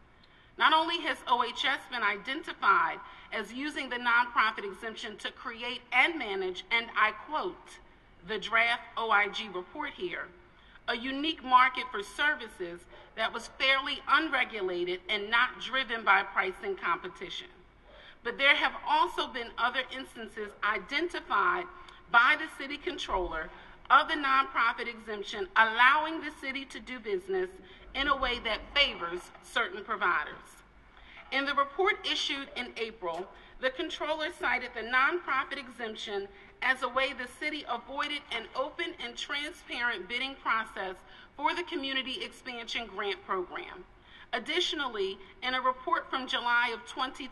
Not only has OHS been identified as using the nonprofit exemption to create and manage, and I quote, the draft OIG report here, a unique market for services that was fairly unregulated and not driven by pricing competition. But there have also been other instances identified by the city controller of the nonprofit exemption allowing the city to do business in a way that favors certain providers. In the report issued in April, the controller cited the nonprofit exemption as a way the city avoided an open and transparent bidding process for the Community Expansion Grant Program. Additionally, in a report from July of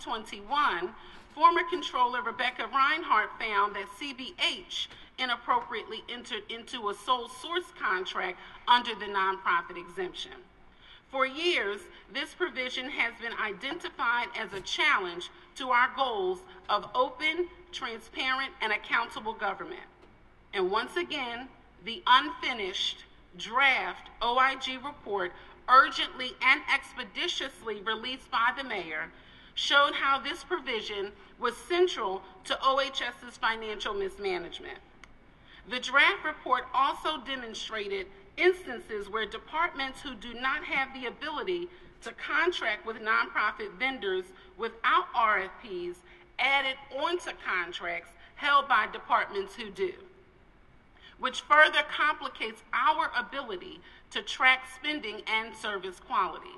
2021, former Controller Rebecca Reinhardt found that CBH inappropriately entered into a sole source contract under the nonprofit exemption. For years, this provision has been identified as a challenge to our goals of open, transparent, and accountable government. And once again, the unfinished draft OIG report, urgently and expeditiously released by the mayor, showed how this provision was central to OHS's financial mismanagement. The draft report also demonstrated instances where departments who do not have the ability to contract with nonprofit vendors without RFPs added onto contracts held by departments who do, which further complicates our ability to track spending and service quality.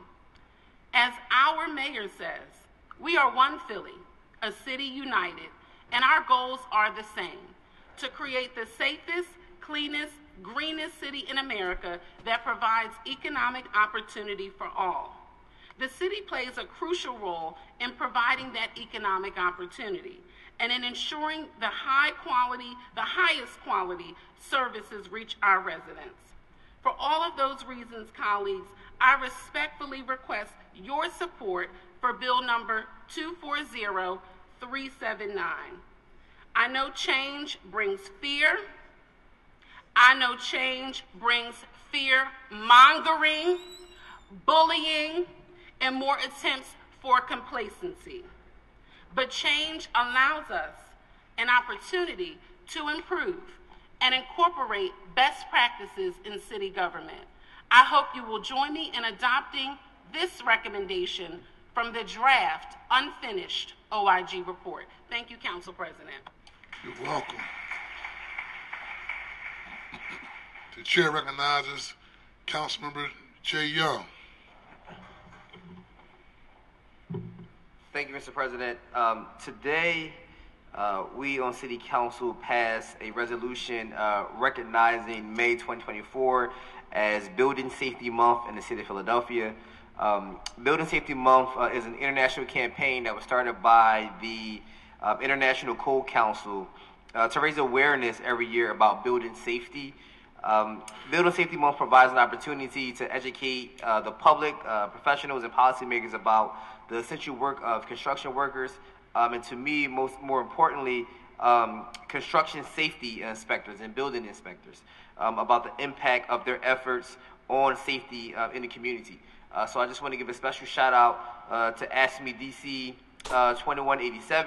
As our mayor says, we are one Philly, a city united, and our goals are the same: to create the safest, cleanest, greenest city in America that provides economic opportunity for all. The city plays a crucial role in providing that economic opportunity and in ensuring the highest quality services reach our residents. For all of those reasons, colleagues, I respectfully request your support for Bill number 240379. I know change brings fear. I know change brings fear-mongering, bullying, and more attempts for complacency. But change allows us an opportunity to improve and incorporate best practices in city government. I hope you will join me in adopting this recommendation from the draft, unfinished OIG report. Thank you, Council President. You're welcome. The chair recognizes Councilmember Jay Young. Thank you, Mr. President. Today, we on City Council passed a resolution recognizing May 2024 as Building Safety Month in the City of Philadelphia. Building Safety Month is an international campaign that was started by the International Code Council to raise awareness every year about building safety. Building Safety Month provides an opportunity to educate the public, professionals, and policymakers about the essential work of construction workers, and to me, more importantly, construction safety inspectors and building inspectors, about the impact of their efforts on safety in the community. So I just want to give a special shout out to ASME DC 2187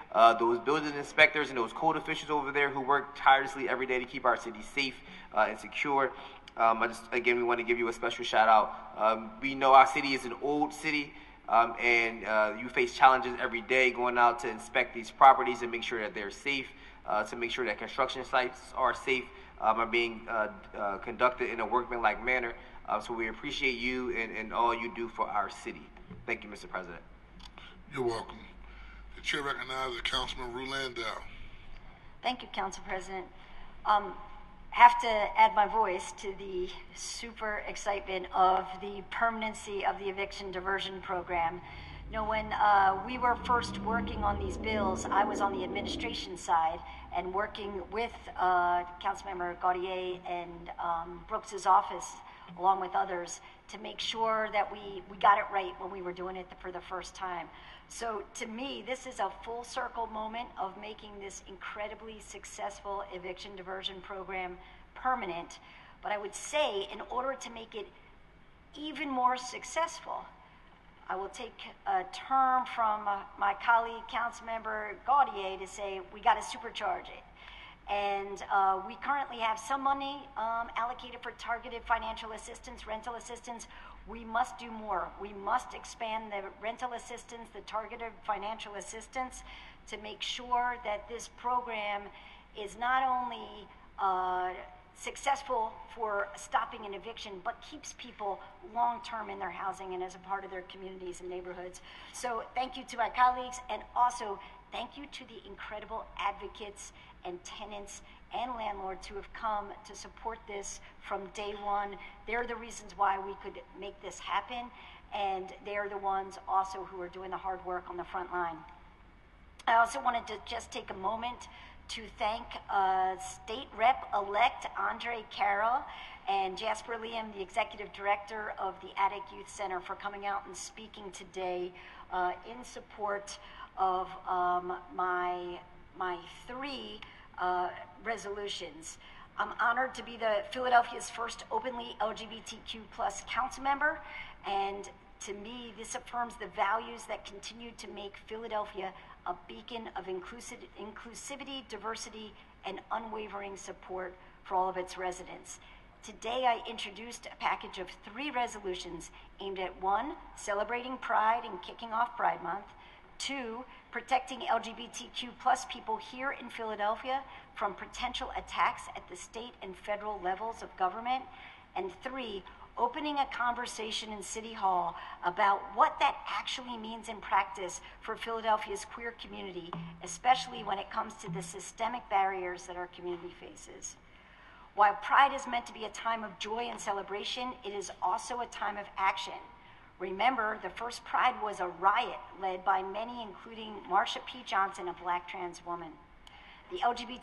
those building inspectors and those code officials over there who work tirelessly every day to keep our city safe and secure. Again, we want to give you a special shout out. We know our city is an old city, and you face challenges every day going out to inspect these properties and make sure that they're safe, to make sure that construction sites are safe, are being conducted in a workmanlike manner. So we appreciate you and all you do for our city. Thank you, Mr. President. You're welcome. The chair recognizes Councilman Rue Landau. Thank you, Council President. Have to add my voice to the super excitement of the permanency of the eviction diversion program. You know, when we were first working on these bills, I was on the administration side and working with Councilmember Gautier and Brooks's office, along with others, to make sure that we got it right when we were doing it for the first time. So to me, this is a full circle moment of making this incredibly successful eviction diversion program permanent. But I would say, in order to make it even more successful, I will take a term from my colleague, Councilmember Gautier, to say we got to supercharge it. And we currently have some money allocated for targeted financial assistance, rental assistance. We must do more. We must expand the rental assistance, the targeted financial assistance, to make sure that this program is not only successful for stopping an eviction, but keeps people long-term in their housing and as a part of their communities and neighborhoods. So thank you to my colleagues, and also thank you to the incredible advocates and tenants and landlords who have come to support this from day one. They're the reasons why we could make this happen, and they're the ones also who are doing the hard work on the front line. I also wanted to just take a moment to thank State Rep-elect Andre Carroll and Jasper Liam, the Executive Director of the Attic Youth Center, for coming out and speaking today in support of my three resolutions. I'm honored to be Philadelphia's first openly LGBTQ+ council member, and to me, this affirms the values that continue to make Philadelphia a beacon of inclusivity, diversity, and unwavering support for all of its residents. Today, I introduced a package of 3 resolutions aimed at 1, celebrating Pride and kicking off Pride Month, 2, protecting LGBTQ+ people here in Philadelphia from potential attacks at the state and federal levels of government, and 3, opening a conversation in City Hall about what that actually means in practice for Philadelphia's queer community, especially when it comes to the systemic barriers that our community faces. While Pride is meant to be a time of joy and celebration, it is also a time of action. Remember, the first Pride was a riot led by many, including Marsha P. Johnson, a Black trans woman. The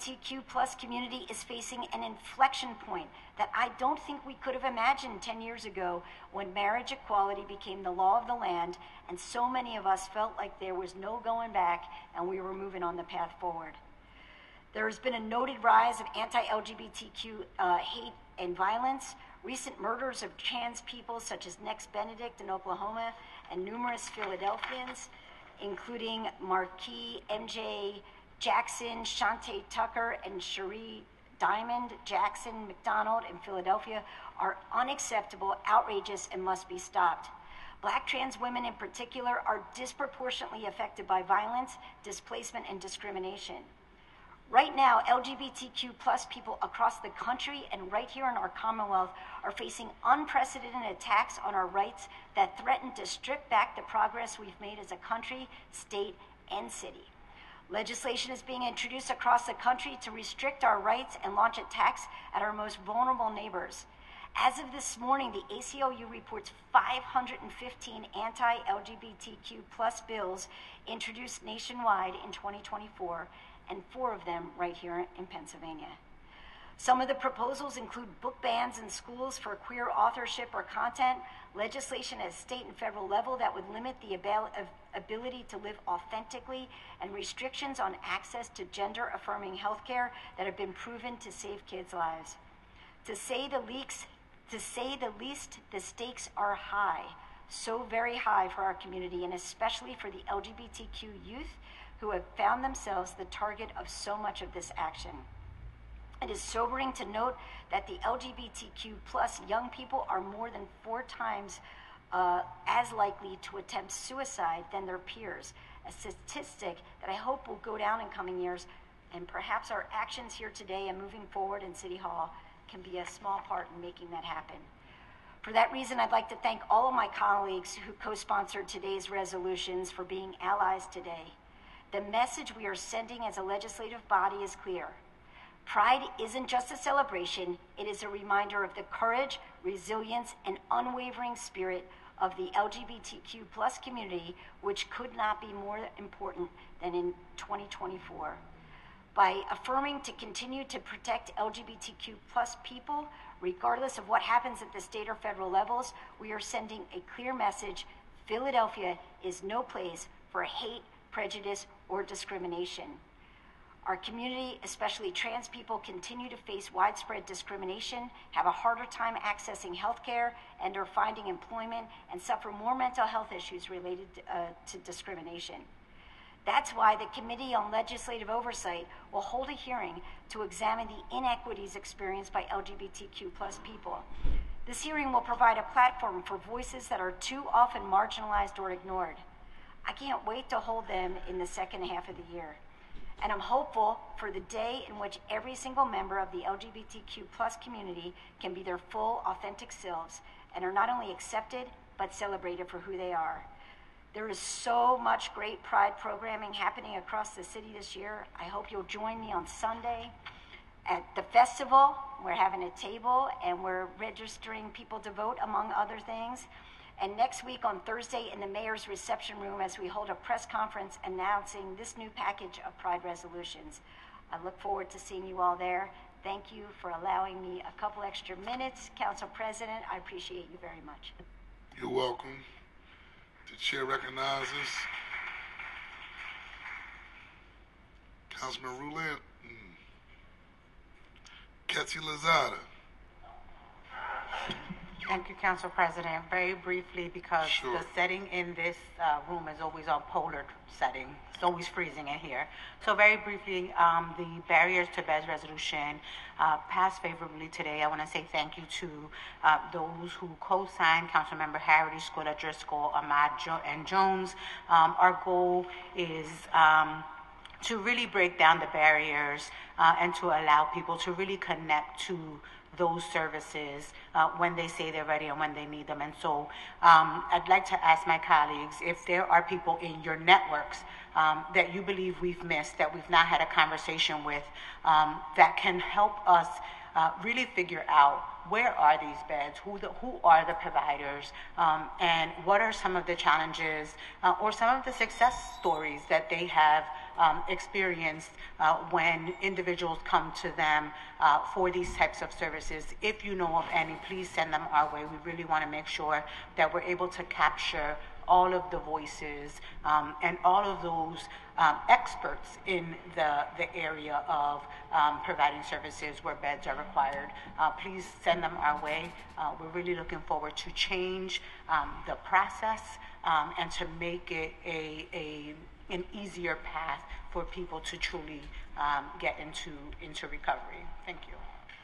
LGBTQ+ community is facing an inflection point that I don't think we could have imagined 10 years ago, when marriage equality became the law of the land, and so many of us felt like there was no going back and we were moving on the path forward. There has been a noted rise of anti-LGBTQ hate and violence. Recent murders of trans people, such as Next Benedict in Oklahoma, and numerous Philadelphians, including Marquis MJ Jackson, Shantae Tucker, and Cherie Diamond Jackson McDonald in Philadelphia, are unacceptable, outrageous, and must be stopped. Black trans women in particular are disproportionately affected by violence, displacement, and discrimination. Right now, LGBTQ+ people across the country and right here in our Commonwealth are facing unprecedented attacks on our rights that threaten to strip back the progress we've made as a country, state, and city. Legislation is being introduced across the country to restrict our rights and launch attacks at our most vulnerable neighbors. As of this morning, the ACLU reports 515 anti-LGBTQ+ bills introduced nationwide in 2024, and 4 of them right here in Pennsylvania. Some of the proposals include book bans in schools for queer authorship or content, legislation at state and federal level that would limit the ability to live authentically, and restrictions on access to gender-affirming health care that have been proven to save kids' lives. To say the least, the stakes are high, so very high for our community, and especially for the LGBTQ youth, who have found themselves the target of so much of this action. It is sobering to note that the LGBTQ plus young people are more than 4 times as likely to attempt suicide than their peers, a statistic that I hope will go down in coming years, and perhaps our actions here today and moving forward in City Hall can be a small part in making that happen. For that reason, I'd like to thank all of my colleagues who co-sponsored today's resolutions for being allies today. The message we are sending as a legislative body is clear. Pride isn't just a celebration, it is a reminder of the courage, resilience, and unwavering spirit of the LGBTQ plus community, which could not be more important than in 2024. By affirming to continue to protect LGBTQ plus people, regardless of what happens at the state or federal levels, we are sending a clear message: Philadelphia is no place for hate, prejudice, or discrimination. Our community, especially trans people, continue to face widespread discrimination, have a harder time accessing health care, and are finding employment, and suffer more mental health issues related to discrimination. That's why the Committee on Legislative Oversight will hold a hearing to examine the inequities experienced by LGBTQ plus people. This hearing will provide a platform for voices that are too often marginalized or ignored. I can't wait to hold them in the second half of the year. And I'm hopeful for the day in which every single member of the LGBTQ plus community can be their full, authentic selves and are not only accepted, but celebrated for who they are. There is so much great Pride programming happening across the city this year. I hope you'll join me on Sunday at the festival. We're having a table and we're registering people to vote, among other things. And next week on Thursday in the mayor's reception room as we hold a press conference announcing this new package of Pride resolutions. I look forward to seeing you all there. Thank you for allowing me a couple extra minutes. Council President, I appreciate you very much. You're welcome. The chair recognizes Councilman Roulette, Ketty Lozada. Thank you, Council President. Very briefly, because the setting in this room is always a polar setting. It's always freezing in here. So very briefly, the Barriers to Beds resolution passed favorably today. I want to say thank you to those who co-signed, Councilmember Harity, Squilla, Driscoll, Ahmad, and Jones. Our goal is to really break down the barriers and to allow people to really connect to those services when they say they're ready and when they need them. And so I'd like to ask my colleagues if there are people in your networks that you believe we've missed, that we've not had a conversation with, that can help us really figure out where are these beds, who are the providers, and what are some of the challenges or some of the success stories that they have experienced when individuals come to them for these types of services. If you know of any, please send them our way. We really want to make sure that we're able to capture all of the voices and all of those experts in the area of providing services where beds are required. Please send them our way. We're really looking forward to change the process and to make it an easier path for people to truly get into recovery. Thank you.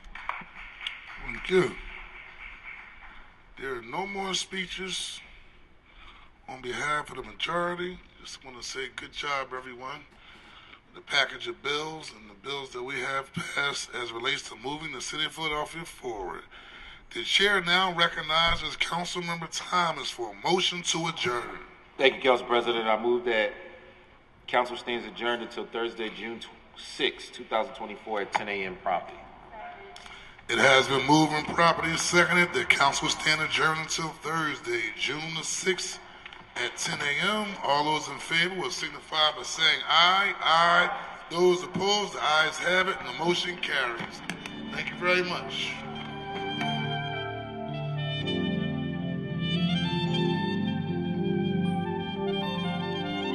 Thank you. There are no more speeches. On behalf of the majority, just want to say good job, everyone. The package of bills and the bills that we have passed as it relates to moving the city of Philadelphia forward. The chair now recognizes Councilmember Thomas for a motion to adjourn. Thank you, Council President. I move that Council stands adjourned until Thursday, June 6, 2024 at 10 a.m. promptly. It has been moved and properly seconded that Council stand adjourned until Thursday, June the 6th at 10 a.m. All those in favor will signify by saying aye. Aye. Those opposed, the ayes have it, and the motion carries. Thank you very much.